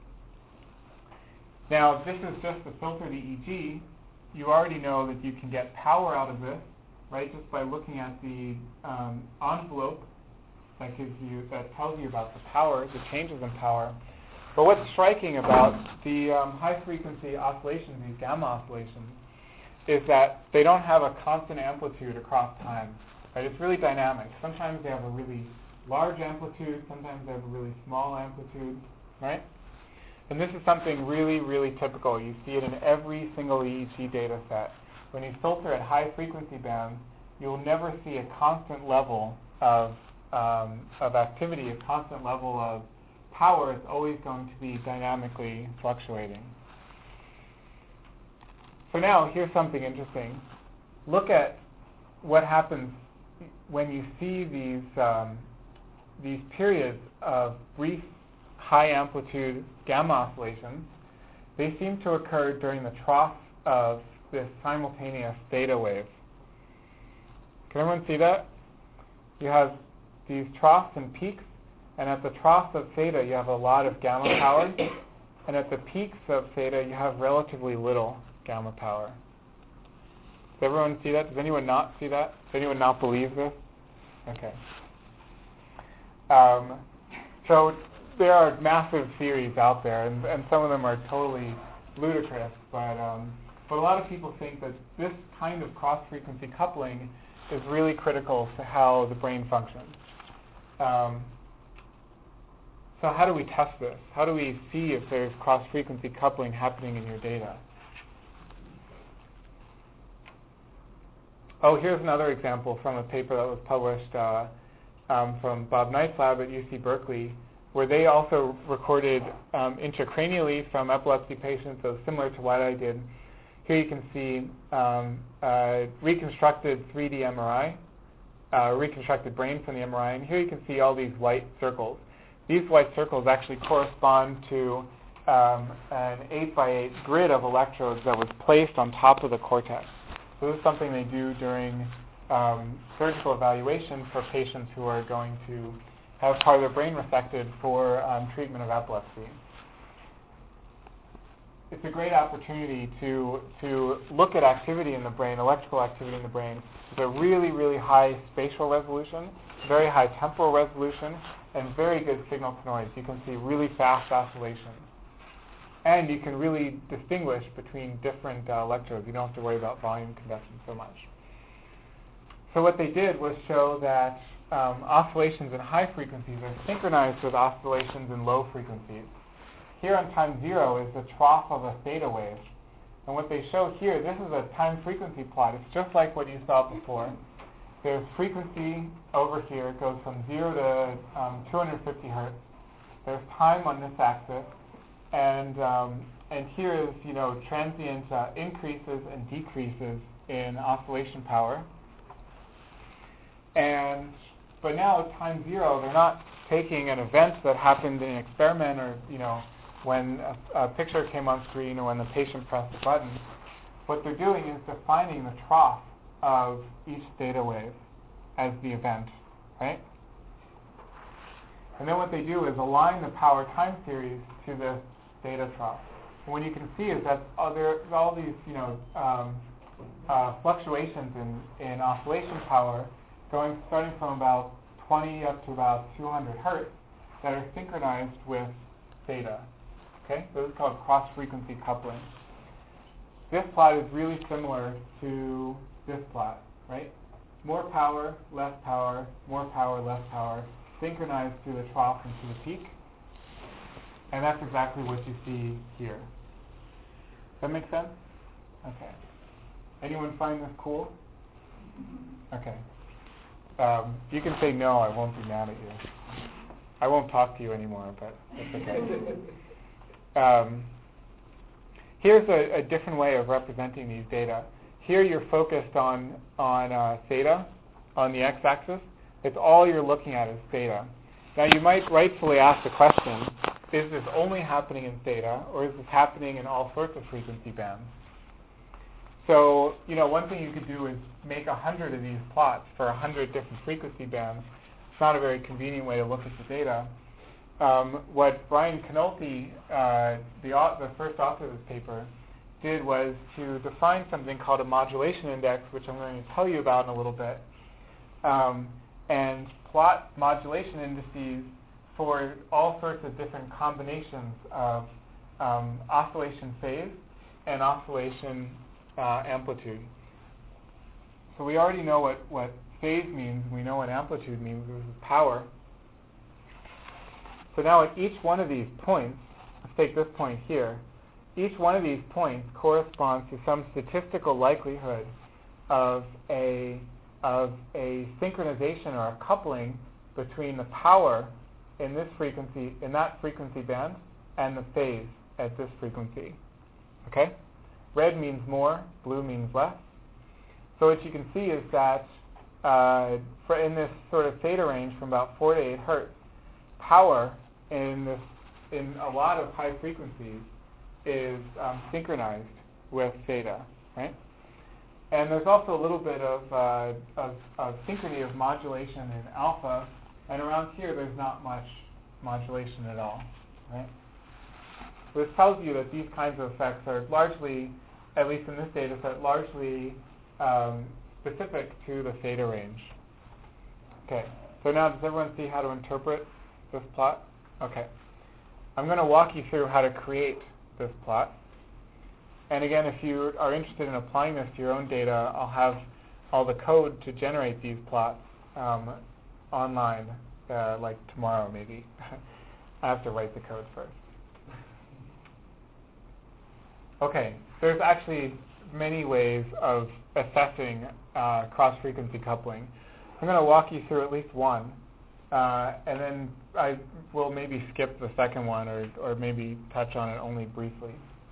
Now, this is just the filtered E E G. You already know that you can get power out of this, right, just by looking at the um, envelope that gives you, that tells you about the power, the changes in power. But what's striking about the um, high-frequency oscillations, these gamma oscillations, is that they don't have a constant amplitude across time. Right? It's really dynamic. Sometimes they have a really large amplitude, sometimes they have a really small amplitude, right? And this is something really, really typical. You see it in every single E E G data set. When you filter at high frequency bands, you'll never see a constant level of, um, of activity, a constant level of power. It's always going to be dynamically fluctuating. So now, here's something interesting. Look at what happens when you see these, um, these periods of brief high amplitude gamma oscillations. They seem to occur during the trough of this simultaneous theta wave. Can everyone see that? You have these troughs and peaks, and at the trough of theta you have a lot of gamma power, and at the peaks of theta you have relatively little gamma power. Does everyone see that? Does anyone not see that? Does anyone not believe this? Okay. Um, so there are massive theories out there, and, and some of them are totally ludicrous, but, um, but a lot of people think that this kind of cross-frequency coupling is really critical to how the brain functions. Um, so how do we test this? How do we see if there's cross-frequency coupling happening in your data? Oh, here's another example from a paper that was published uh, um, from Bob Knight's lab at U C Berkeley, where they also recorded um, intracranially from epilepsy patients, so similar to what I did. Here you can see um, uh, reconstructed three D M R I, uh, reconstructed brain from the M R I, and here you can see all these white circles. These white circles actually correspond to um, an eight by eight grid of electrodes that was placed on top of the cortex. So this is something they do during um, surgical evaluation for patients who are going to have part of their brain resected for um, treatment of epilepsy. It's a great opportunity to, to look at activity in the brain, electrical activity in the brain, with a really, really high spatial resolution, very high temporal resolution, and very good signal to noise. You can see really fast oscillations. And you can really distinguish between different uh, electrodes. You don't have to worry about volume conduction so much. So what they did was show that um, oscillations in high frequencies are synchronized with oscillations in low frequencies. Here on time zero is the trough of a theta wave. And what they show here, this is a time frequency plot. It's just like what you saw before. There's frequency over here. It goes from zero to um, two hundred fifty hertz. There's time on this axis. And um, and here is, you know, transient uh, increases and decreases in oscillation power. And but now at time zero, they're not taking an event that happened in an experiment, or, you know, when a, a picture came on screen or when the patient pressed a button. What they're doing is defining the trough of each theta wave as the event, right? And then what they do is align the power time series to this theta trough. And what you can see is that uh, there's all these, you know, um, uh, fluctuations in, in oscillation power going starting from about twenty up to about two hundred hertz that are synchronized with theta. Okay, so this is called cross-frequency coupling. This plot is really similar to this plot, right? more power, less power, more power, less power, synchronized to the trough and to the peak. And that's exactly what you see here. Does that make sense? Okay. Anyone find this cool? Okay. Um, you can say no, I won't be mad at you. I won't talk to you anymore, but that's okay. um, here's a, a different way of representing these data. Here you're focused on, on uh, theta, on the x-axis. It's all you're looking at is theta. Now you might rightfully ask the question, is this only happening in theta, or is this happening in all sorts of frequency bands? So, you know, one thing you could do is make a hundred of these plots for a hundred different frequency bands. It's not a very convenient way to look at the data. Um, what Brian Canolti, uh, the, au- the first author of this paper, did was to define something called a modulation index, which I'm going to tell you about in a little bit, um, and plot modulation indices for all sorts of different combinations of um, oscillation phase and oscillation uh, amplitude. So we already know what, what phase means. We know what amplitude means. This is power. So now at each one of these points, let's take this point here, each one of these points corresponds to some statistical likelihood of a, of a synchronization or a coupling between the power in this frequency, in that frequency band, and the phase at this frequency. Okay? Red means more, blue means less. So what you can see is that uh, for in this sort of theta range from about four to eight hertz, power in this in a lot of high frequencies is um, synchronized with theta, right? And there's also a little bit of, uh, of, of synchrony of modulation in alpha, and around here there's not much modulation at all, right? So this tells you that these kinds of effects are largely, at least in this data set, largely um, specific to the theta range. Okay, so now does everyone see how to interpret this plot? Okay. I'm going to walk you through how to create this plot. And again, if you are interested in applying this to your own data, I'll have all the code to generate these plots um, online, uh, like tomorrow maybe. I have to write the code first. Okay, there's actually many ways of assessing uh, cross-frequency coupling. I'm going to walk you through at least one, uh, and then I will maybe skip the second one or, or maybe touch on it only briefly.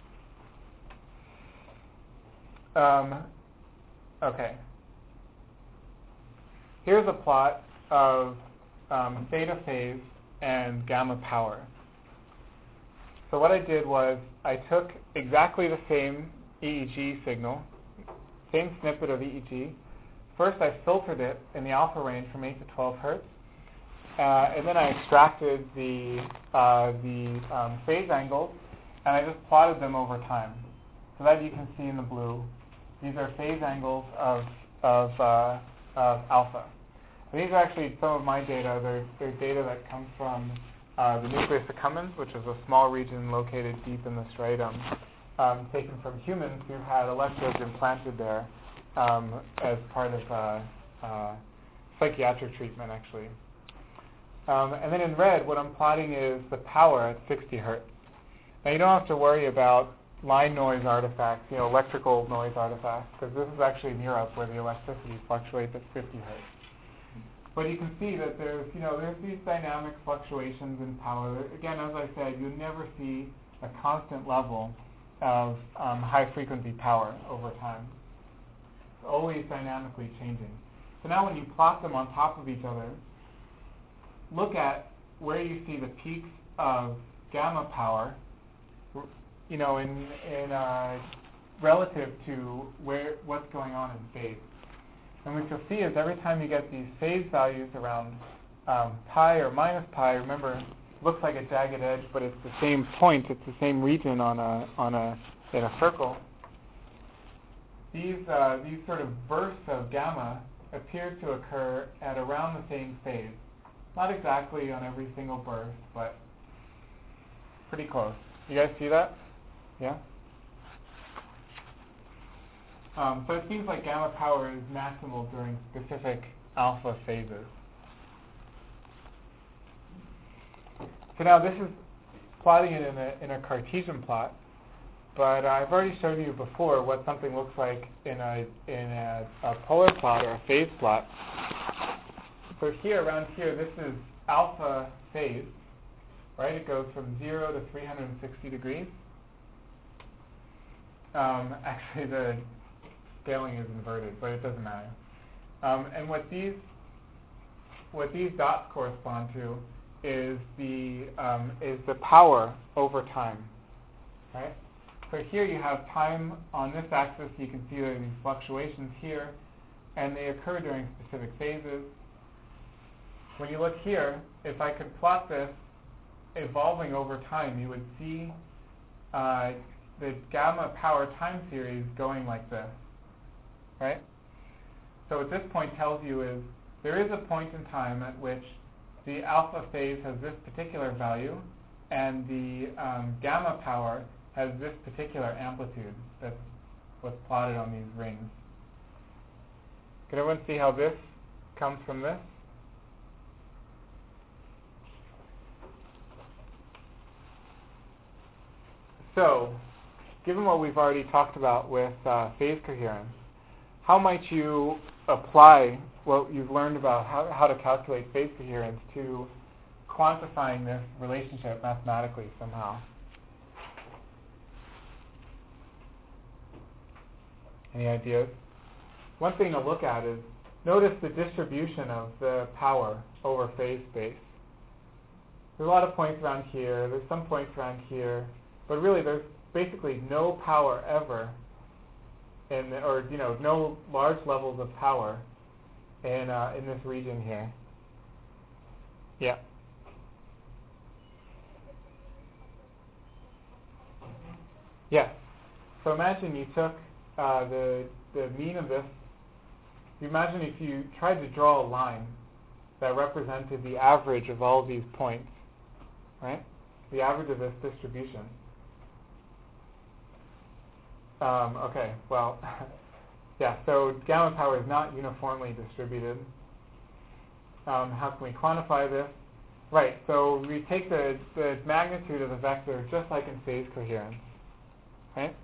Um, okay. Here's a plot of um, theta phase and gamma power. So what I did was I took exactly the same E E G signal, same snippet of E E G. First I filtered it in the alpha range from eight to twelve hertz, uh, and then I extracted the, uh, the um, phase angles, and I just plotted them over time. So that you can see in the blue. These are phase angles of, of, uh, of alpha. And these are actually some of my data. They're, they're data that comes from uh, the nucleus accumbens, which is a small region located deep in the striatum, um, taken from humans who had electrodes implanted there um, as part of uh, uh, psychiatric treatment, actually. Um, and then in red, what I'm plotting is the power at sixty hertz. Now you don't have to worry about line noise artifacts, you know, electrical noise artifacts, because this is actually in Europe where the electricity fluctuates at fifty hertz. But you can see that there's, you know, there's these dynamic fluctuations in power. Again, as I said, you never see a constant level of um, high frequency power over time. It's always dynamically changing. So now when you plot them on top of each other, look at where you see the peaks of gamma power, you know, in, in uh, relative to where what's going on in phase. And what you'll see is every time you get these phase values around um, pi or minus pi, remember, it looks like a jagged edge, but it's the same point, it's the same region on a on a in a circle. These uh, these sort of bursts of gamma appear to occur at around the same phase. Not exactly on every single burst, but pretty close. You guys see that? Yeah? Um, so it seems like gamma power is maximal during specific alpha phases. So now this is plotting it in a, in a Cartesian plot, but I've already shown you before what something looks like in a in a, a polar plot or a phase plot. So here, around here, this is alpha phase, right? It goes from zero to three hundred sixty degrees. Um, actually, the scaling is inverted, but it doesn't matter. Um, and what these what these dots correspond to is the um, is the power over time, right? So here you have time on this axis. You can see there are these fluctuations here, and they occur during specific phases. When you look here, if I could plot this evolving over time, you would see uh, the gamma power time series going like this, right? So what this point tells you is there is a point in time at which the alpha phase has this particular value, and the um, gamma power has this particular amplitude that's what's plotted on these rings. Can everyone see how this comes from this? So, given what we've already talked about with uh, phase coherence, how might you apply what you've learned about how, how to calculate phase coherence to quantifying this relationship mathematically somehow? Any ideas? One thing to look at is notice the distribution of the power over phase space. There's a lot of points around here, there's some points around here, but really there's basically no power ever in the, or you know, no large levels of power in uh, in this region here. Yeah. Yes. So imagine you took uh, the the mean of this. You imagine if you tried to draw a line that represented the average of all of these points, right? The average of this distribution. Um, okay, well, yeah, so gamma power is not uniformly distributed. Um, how can we quantify this? Right, so we take the, the magnitude of the vector just like in phase coherence, right?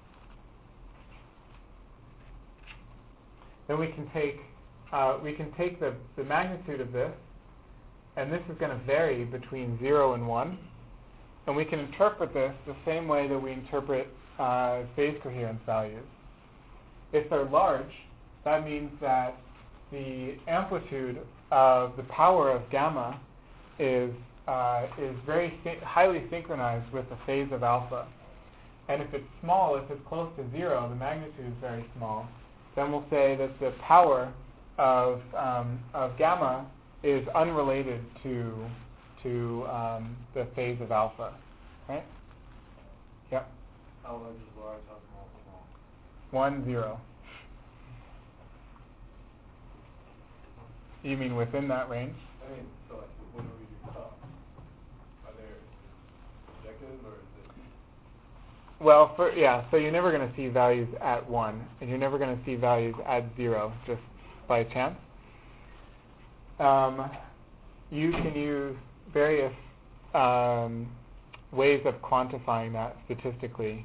Then we can take uh, we can take the, the magnitude of this, and this is going to vary between zero and one, and we can interpret this the same way that we interpret Uh, phase coherence values. If they're large, that means that the amplitude of the power of gamma is uh, is very sy- highly synchronized with the phase of alpha. And if it's small, if it's close to zero, the magnitude is very small, then we'll say that the power of um, of gamma is unrelated to to um, the phase of alpha. Right? Yep. How large is large, how small is small? One, zero. You mean within that range? I mean, so like, what do we do top? Are there objectives, or is it? Well, for yeah, so you're never going to see values at one, and you're never going to see values at zero, just by chance. Um, you can use various um, ways of quantifying that statistically.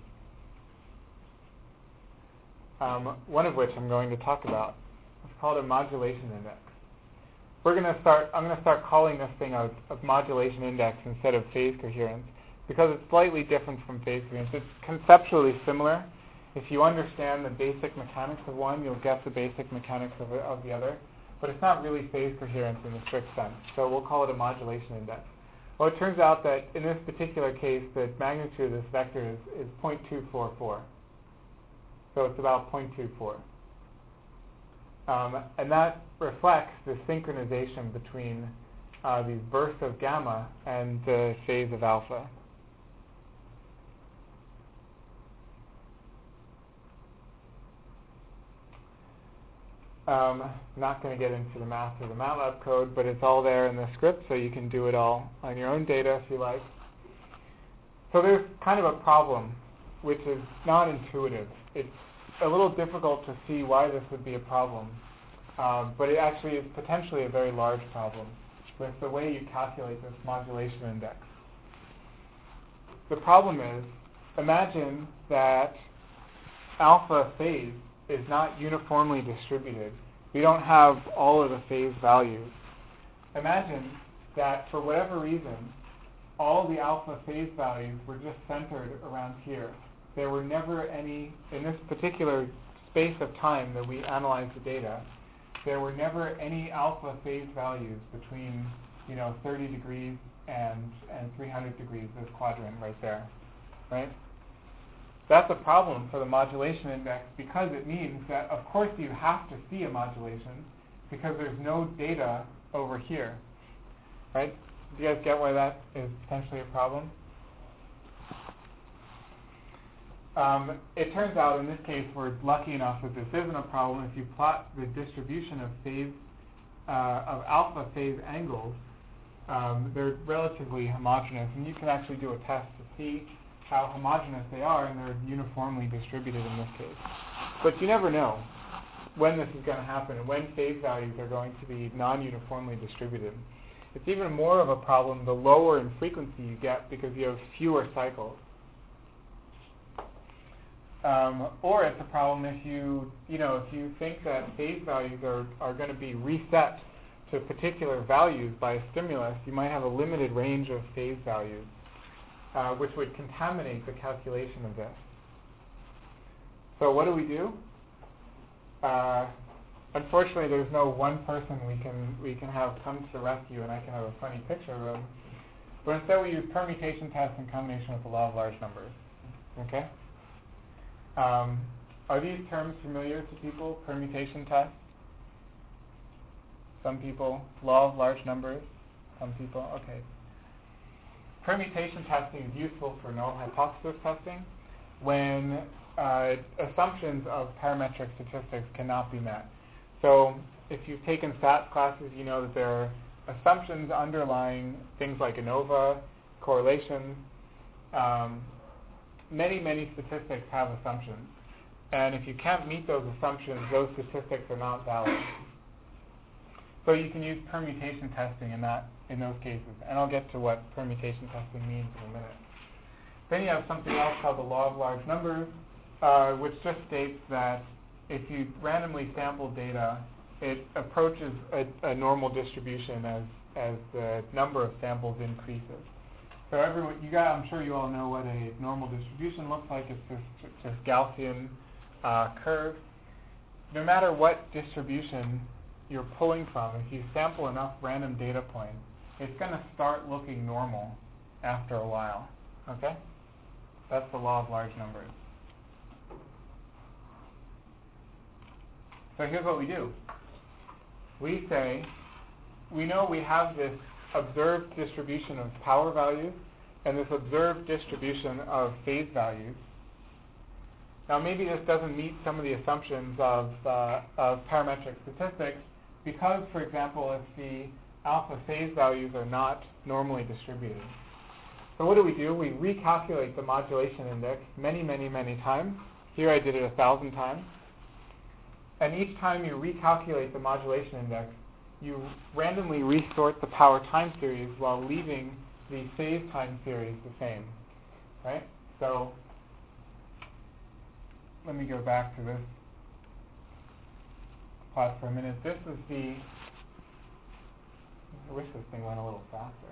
Um, one of which I'm going to talk about. It's called a modulation index. We're going to start. I'm going to start calling this thing a, a modulation index instead of phase coherence because it's slightly different from phase coherence. It's conceptually similar. If you understand the basic mechanics of one, you'll get the basic mechanics of, of the other. But it's not really phase coherence in the strict sense. So we'll call it a modulation index. Well, it turns out that in this particular case, the magnitude of this vector is, is zero point two four four. So it's about zero point two four. Um, and that reflects the synchronization between uh, these bursts of gamma and the phase of alpha. Um, I'm not going to get into the math of the MATLAB code, but it's all there in the script, so you can do it all on your own data if you like. So there's kind of a problem, which is not intuitive. It's a little difficult to see why this would be a problem, um, but it actually is potentially a very large problem with the way you calculate this modulation index. The problem is, imagine that alpha phase is not uniformly distributed. We don't have all of the phase values. Imagine that for whatever reason, all the alpha phase values were just centered around here. There were never any, in this particular space of time that we analyzed the data, there were never any alpha phase values between, you know, thirty degrees and, and three hundred degrees, this quadrant right there, right? That's a problem for the modulation index because it means that, of course, you have to see a modulation because there's no data over here, right? Do you guys get why that is potentially a problem? Um, it turns out in this case we're lucky enough that this isn't a problem. If you plot the distribution of phase uh, of alpha phase angles, um, they're relatively homogeneous, and you can actually do a test to see how homogeneous they are, and they're uniformly distributed in this case. But you never know when this is going to happen, and when phase values are going to be non-uniformly distributed. It's even more of a problem the lower in frequency you get because you have fewer cycles. Um, or it's a problem if you, you know, if you think that phase values are, are going to be reset to particular values by a stimulus, you might have a limited range of phase values, uh, which would contaminate the calculation of this. So what do we do? Uh, unfortunately, there's no one person we can we can have come to the rescue, and I can have a funny picture of them. But instead, we use permutation tests in combination with the law of large numbers. Okay. Um, are these terms familiar to people? Permutation tests. Some people. Law of large numbers. Some people. Okay. Permutation testing is useful for null hypothesis testing when uh, assumptions of parametric statistics cannot be met. So if you've taken stats classes, you know that there are assumptions underlying things like ANOVA, correlation. Um, many, many statistics have assumptions. And if you can't meet those assumptions, those statistics are not valid. So you can use permutation testing in that in those cases. And I'll get to what permutation testing means in a minute. Then you have something else called the law of large numbers, uh, which just states that if you randomly sample data, it approaches a, a normal distribution as, as the number of samples increases. So everyone, you got, I'm sure you all know what a normal distribution looks like. It's this just Gaussian uh, curve. No matter what distribution you're pulling from, if you sample enough random data points, it's going to start looking normal after a while. Okay? That's the law of large numbers. So here's what we do. We say, we know we have this observed distribution of power values and this observed distribution of phase values. Now maybe this doesn't meet some of the assumptions of, uh, of parametric statistics because, for example, if the alpha phase values are not normally distributed. So what do we do? We recalculate the modulation index many, many, many times. Here I did it a thousand times. And each time you recalculate the modulation index, you randomly resort the power time series while leaving the phase time series the same, right? So let me go back to this plot for a minute. This is the, I wish this thing went a little faster.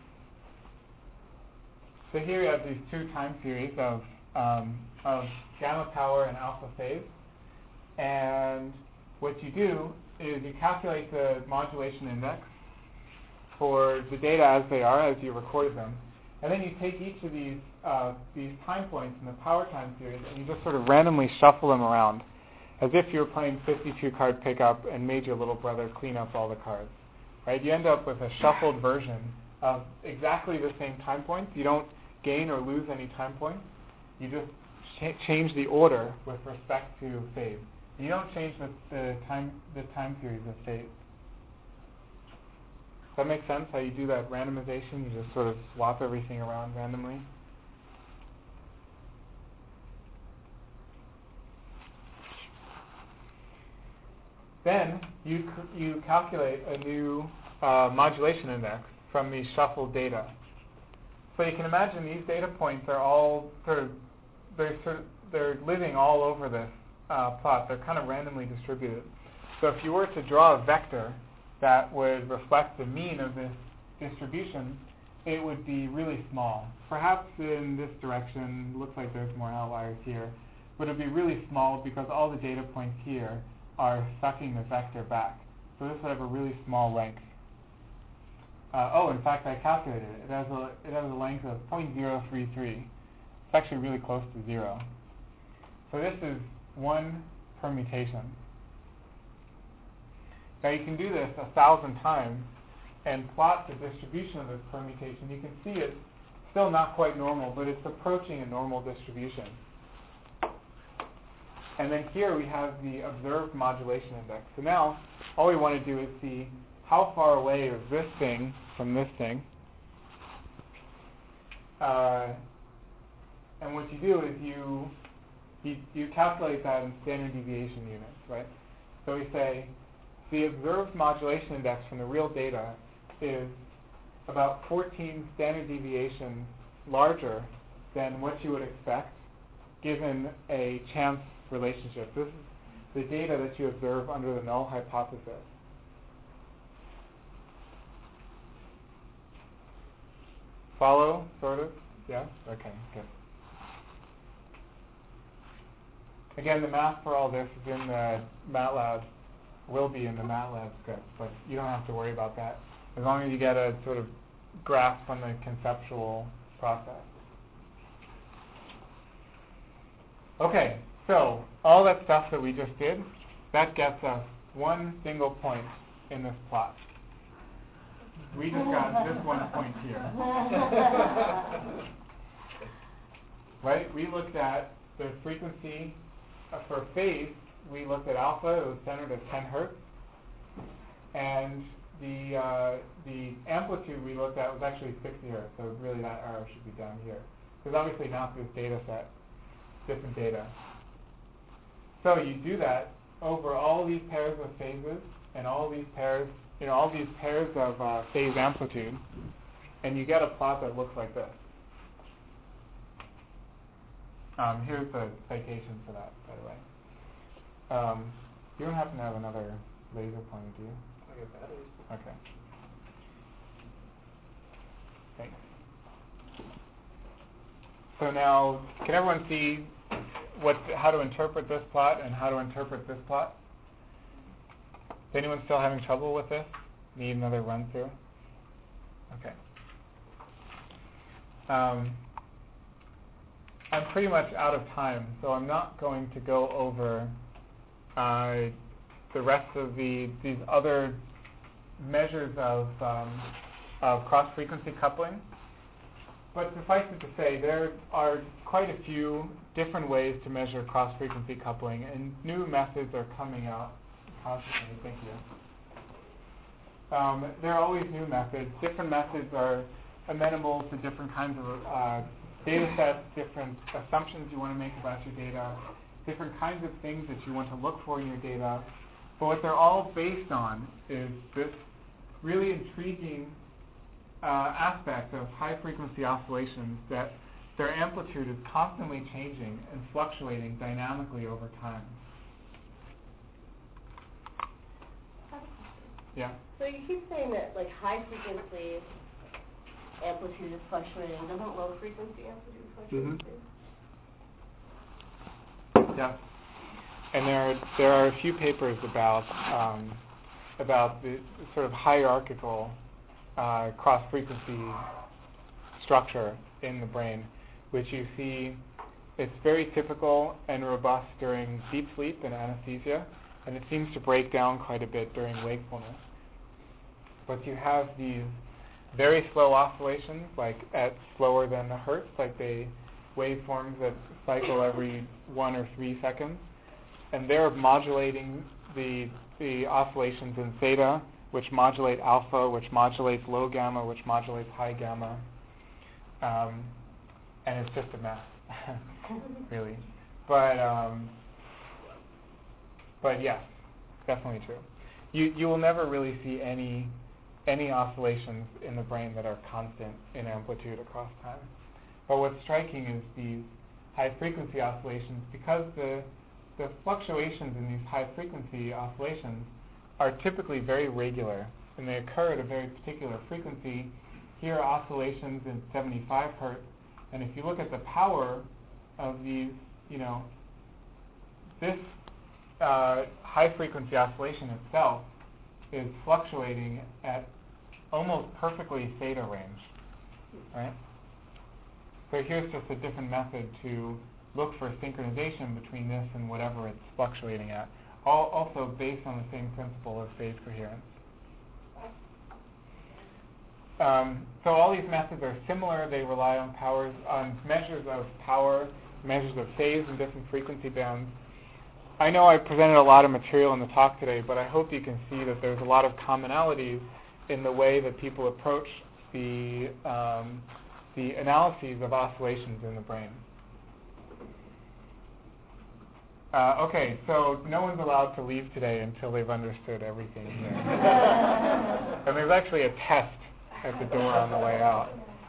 So here we have these two time series of, um, of gamma power and alpha phase. And what you do is you calculate the modulation index for the data as they are, as you recorded them. And then you take each of these uh, these time points in the power time series and you just sort of randomly shuffle them around as if you were playing fifty-two card pickup and made your little brother clean up all the cards. Right? You end up with a shuffled version of exactly the same time points. You don't gain or lose any time points. You just ch- change the order with respect to phase. You don't change the, the time the time series of phase. Does that make sense? How you do that randomization? You just sort of swap everything around randomly. Then you c- you calculate a new uh, modulation index from the shuffled data. So you can imagine these data points are all sort of they're sort of they're living all over this uh, plot. They're kind of randomly distributed. So if you were to draw a vector that would reflect the mean of this distribution, it would be really small. Perhaps in this direction, looks like there's more outliers here, but it would be really small because all the data points here are sucking the vector back. So this would have a really small length. Uh, oh, in fact, I calculated it. It has a it has a length of zero point zero three three. It's actually really close to zero. So this is one permutation. Now you can do this a thousand times and plot the distribution of this permutation. You can see it's still not quite normal, but it's approaching a normal distribution. And then here we have the observed modulation index. So now all we want to do is see how far away is this thing from this thing. Uh, and what you do is you, you you calculate that in standard deviation units, right? So we say the observed modulation index from the real data is about fourteen standard deviations larger than what you would expect given a chance relationship. This is the data that you observe under the null hypothesis. Follow, sort of? Yeah? Okay, good. Again, the math for all this is in the MATLAB, will be in the MATLAB script, but you don't have to worry about that as long as you get a sort of grasp on the conceptual process. Okay, so all that stuff that we just did, that gets us one single point in this plot. We just got this one point here. Right? We looked at the frequency uh, for phase. We looked at alpha. It was centered at ten hertz, and the uh, the amplitude we looked at was actually sixty hertz. So really, that arrow should be down here, because obviously not this data set, different data. So you do that over all these pairs of phases and all these pairs, you know, all these pairs of uh, phase amplitude, and you get a plot that looks like this. Um, here's the citation for that, by the way. Um, you don't happen to have another laser pointer, do you? I got batteries. Okay. Thanks. So now, can everyone see what, how to interpret this plot and how to interpret this plot? Is anyone still having trouble with this? Need another run through? Okay. Um, I'm pretty much out of time, so I'm not going to go over uh, the rest of the these other measures of, um, of cross-frequency coupling. But suffice it to say, there are quite a few different ways to measure cross-frequency coupling, and new methods are coming out constantly. Thank you. Um, there are always new methods. Different methods are amenable to different kinds of uh, data sets, different assumptions you want to make about your data, different kinds of things that you want to look for in your data. But what they're all based on is this really intriguing uh, aspect of high-frequency oscillations, that their amplitude is constantly changing and fluctuating dynamically over time. Yeah? So you keep saying that like high frequency amplitude is fluctuating. Doesn't low frequency amplitude fluctuate Mhm. too? Yeah. And there are, there are a few papers about um, about the sort of hierarchical uh, cross-frequency structure in the brain, which you see it's very typical and robust during deep sleep and anesthesia, and it seems to break down quite a bit during wakefulness. But you have these very slow oscillations, like at slower than a hertz, like they waveforms that cycle every one or three seconds, and they're modulating the the oscillations in theta, which modulate alpha, which modulates low gamma, which modulates high gamma, um, and it's just a mess, really. But um, but yes, definitely true. You you will never really see any any oscillations in the brain that are constant in amplitude across time. But what's striking is these high frequency oscillations, because the the fluctuations in these high frequency oscillations are typically very regular, and they occur at a very particular frequency. Here are oscillations in seventy-five hertz, and if you look at the power of these, you know, this uh, high frequency oscillation itself is fluctuating at almost perfectly theta range, right? So here's just a different method to look for synchronization between this and whatever it's fluctuating at, all also based on the same principle of phase coherence. Um, so all these methods are similar. They rely on powers, on measures of power, measures of phase in different frequency bands. I know I presented a lot of material in the talk today, but I hope you can see that there's a lot of commonalities in the way that people approach the um, the analyses of oscillations in the brain. Uh, okay, so no one's allowed to leave today until they've understood everything here. And there's actually a test at the door on the way out.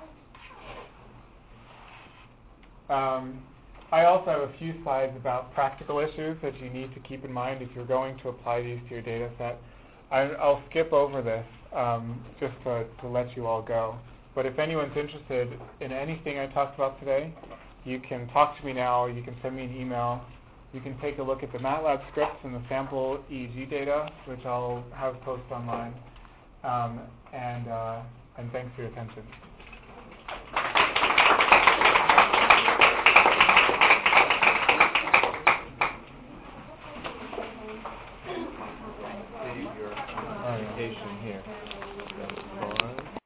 Um, I also have a few slides about practical issues that you need to keep in mind if you're going to apply these to your data set. I, I'll skip over this um, just to, to let you all go. But if anyone's interested in anything I talked about today, you can talk to me now, you can send me an email. You can take a look at the MATLAB scripts and the sample E E G data, which I'll have posted online. Um, and, uh, and thanks for your attention.